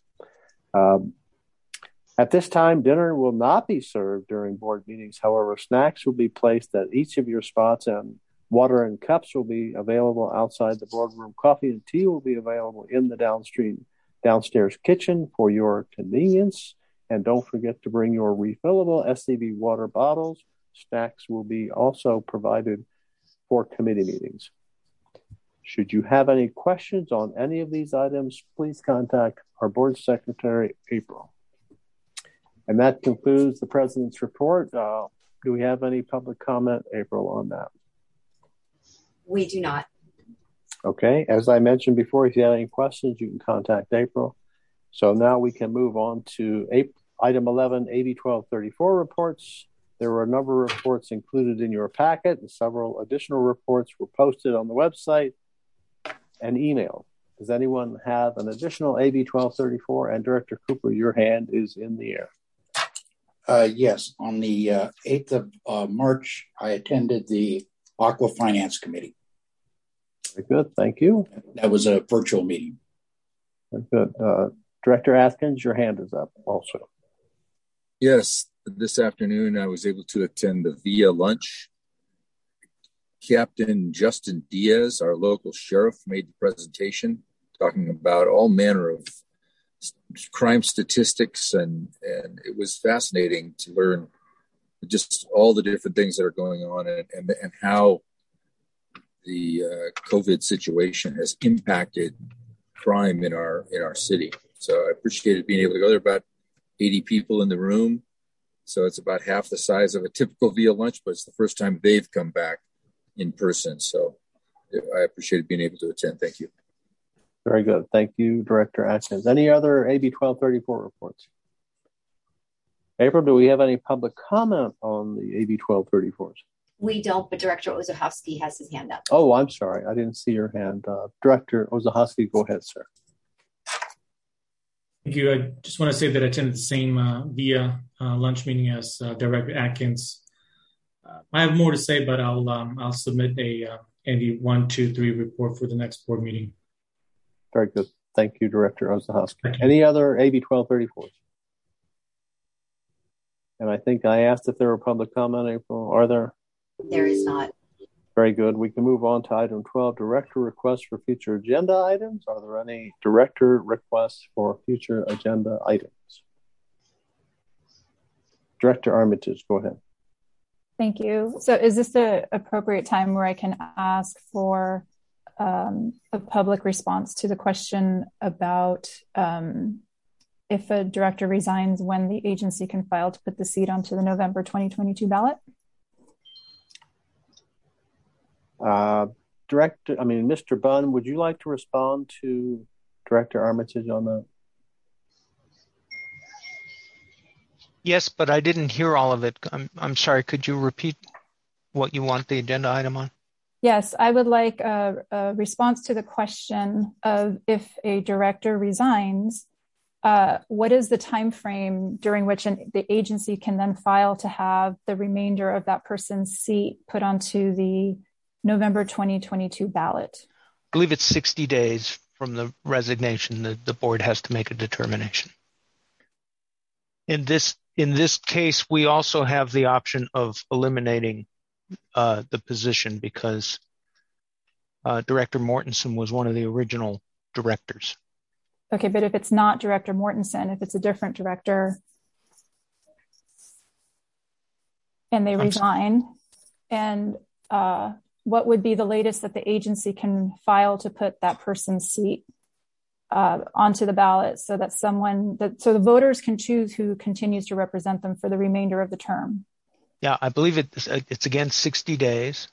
At this time, dinner will not be served during board meetings. However, snacks will be placed at each of your spots, and water and cups will be available outside the boardroom. Coffee and tea will be available in the downstairs kitchen for your convenience. And don't forget to bring your refillable SCV water bottles. Snacks will be also provided for committee meetings. Should you have any questions on any of these items, please contact our board secretary, April. And that concludes the president's report. Do we have any public comment, April, on that? We do not. Okay. As I mentioned before, if you have any questions, you can contact April. So now we can move on to item 11, AB 1234 reports. There were a number of reports included in your packet, and several additional reports were posted on the website and emailed. Does anyone have an additional AB 1234? And Director Cooper, your hand is in the air. Yes. On the 8th of March, I attended the Aqua Finance Committee. Very good. Thank you. That was a virtual meeting. Very good. Director Atkins, your hand is up also. Yes, this afternoon I was able to attend the VIA lunch. Captain Justin Diaz, our local sheriff, made the presentation talking about all manner of crime statistics, and it was fascinating to learn just all the different things that are going on and how the COVID situation has impacted crime in our city. So I appreciated being able to go. There were about 80 people in the room. So it's about half the size of a typical VIA lunch, but it's the first time they've come back in person. So I appreciated being able to attend. Thank you. Very good. Thank you, Director Atkins. Any other AB 1234 reports? April, do we have any public comment on the AB 1234s? We don't, but Director Ozahovsky has his hand up. Oh, I'm sorry. I didn't see your hand. Director Ozahovsky, go ahead, sir. Thank you. I just want to say that I attended the same VIA lunch meeting as Director Atkins. I have more to say, but I'll submit a AB 123 report for the next board meeting. Very good. Thank you, Director Ozahovsky. Any other AB 1234s? And I think I asked if there were public comment, April. Are there? There is not. Very good. We can move on to item 12, director requests for future agenda items. Are there any director requests for future agenda items? Director Armitage, go ahead. Thank you. So is this the appropriate time where I can ask for a public response to the question about if a director resigns, when the agency can file to put the seat onto the November 2022 ballot? Mr. Bunn, would you like to respond to Director Armitage on that? Yes, but I didn't hear all of it. I'm sorry. Could you repeat what you want the agenda item on? Yes, I would like a response to the question of if a director resigns, what is the time frame during which the agency can then file to have the remainder of that person's seat put onto the November 2022 ballot? I believe it's 60 days from the resignation that the board has to make a determination. In this case, we also have the option of eliminating the position because Director Mortensen was one of the original directors. Okay, but if it's not Director Mortensen, if it's a different director and they resign, and what would be the latest that the agency can file to put that person's seat onto the ballot so that so the voters can choose who continues to represent them for the remainder of the term? Yeah, I believe it's again 60 days.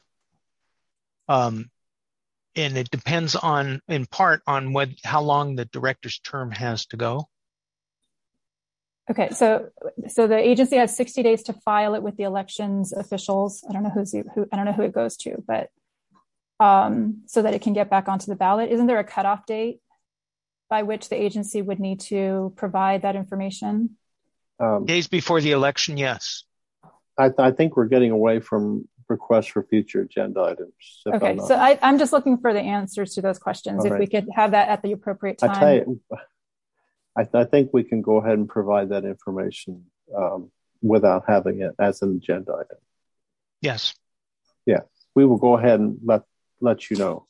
And it depends in part on how long the director's term has to go. Okay, so the agency has 60 days to file it with the elections officials. I don't know I don't know who it goes to, but so that it can get back onto the ballot. Isn't there a cutoff date by which the agency would need to provide that information? Days before the election, yes. I think we're getting away from requests for future agenda items. Okay, so I'm just looking for the answers to those questions. If we could have that at the appropriate time. I tell you, I think we can go ahead and provide that information without having it as an agenda item. Yes. Yeah, we will go ahead and let you know.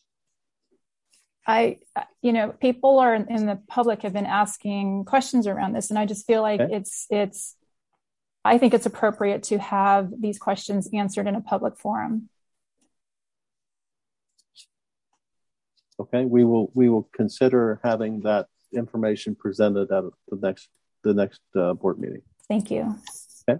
People in the public have been asking questions around this, and I just feel like I think it's appropriate to have these questions answered in a public forum. Okay, we will consider having that information presented at the next board meeting. Thank you. Okay.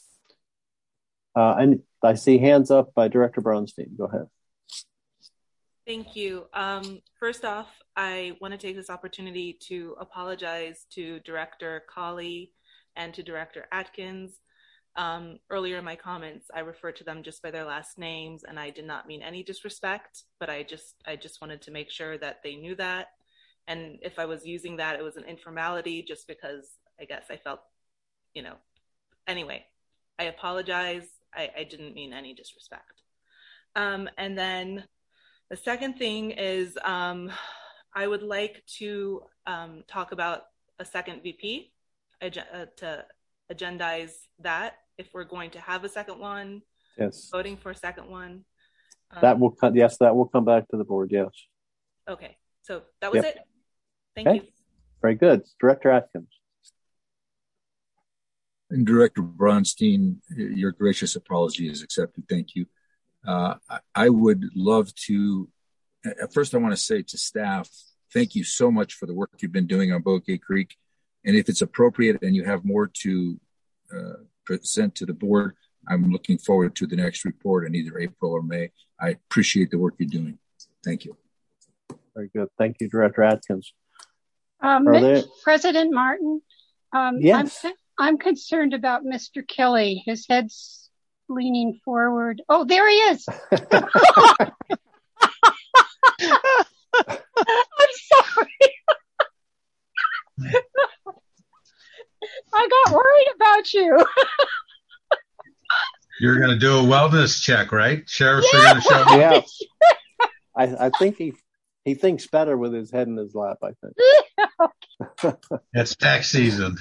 And I see hands up by Director Bronstein. Go ahead. Thank you. First off, I want to take this opportunity to apologize to Director Colley and to Director Atkins. Earlier in my comments, I referred to them just by their last names, and I did not mean any disrespect, but I just wanted to make sure that they knew that. And if I was using that, it was an informality just because I guess I felt, anyway, I apologize. I didn't mean any disrespect. And then the second thing is I would like to talk about a second VP to agendize that if we're going to have a second one. Yes. Voting for a second one. That will come back to the board. Yes. Okay. So that was it. Thank you. Very good. Director Atkins. And Director Bronstein, your gracious apology is accepted. Thank you. I would love to, first I want to say to staff, thank you so much for the work you've been doing on Bouquet Creek. And if it's appropriate and you have more to present to the board, I'm looking forward to the next report in either April or May. I appreciate the work you're doing. Thank you. Very good. Thank you, Director Atkins. President Martin, yes. I'm concerned about Mr. Kelly. His head's leaning forward. Oh, there he is. I'm sorry. I got worried about you. You're going to do a wellness check, right? Sheriffs are going to show up. Yeah. I think he thinks better with his head in his lap, I think. It's tax season.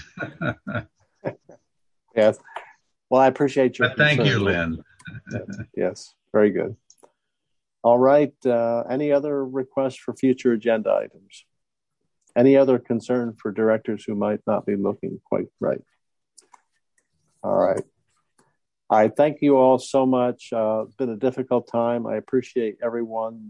Yes. Well, I appreciate your thank you, Lynn. Yes, very good. All right. Any other requests for future agenda items? Any other concern for directors who might not be looking quite right? All right. I thank you all so much. It's been a difficult time. I appreciate everyone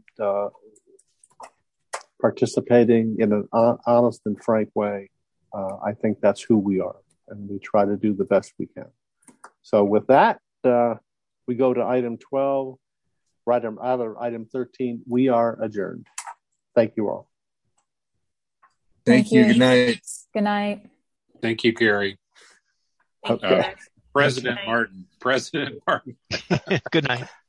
participating in an honest and frank way. I think that's who we are, and we try to do the best we can. So with that, we go to item 12, item 13. We are adjourned. Thank you all. Thank you. Good night. Good night. Thank you, Gary. Okay. President Martin. Good night.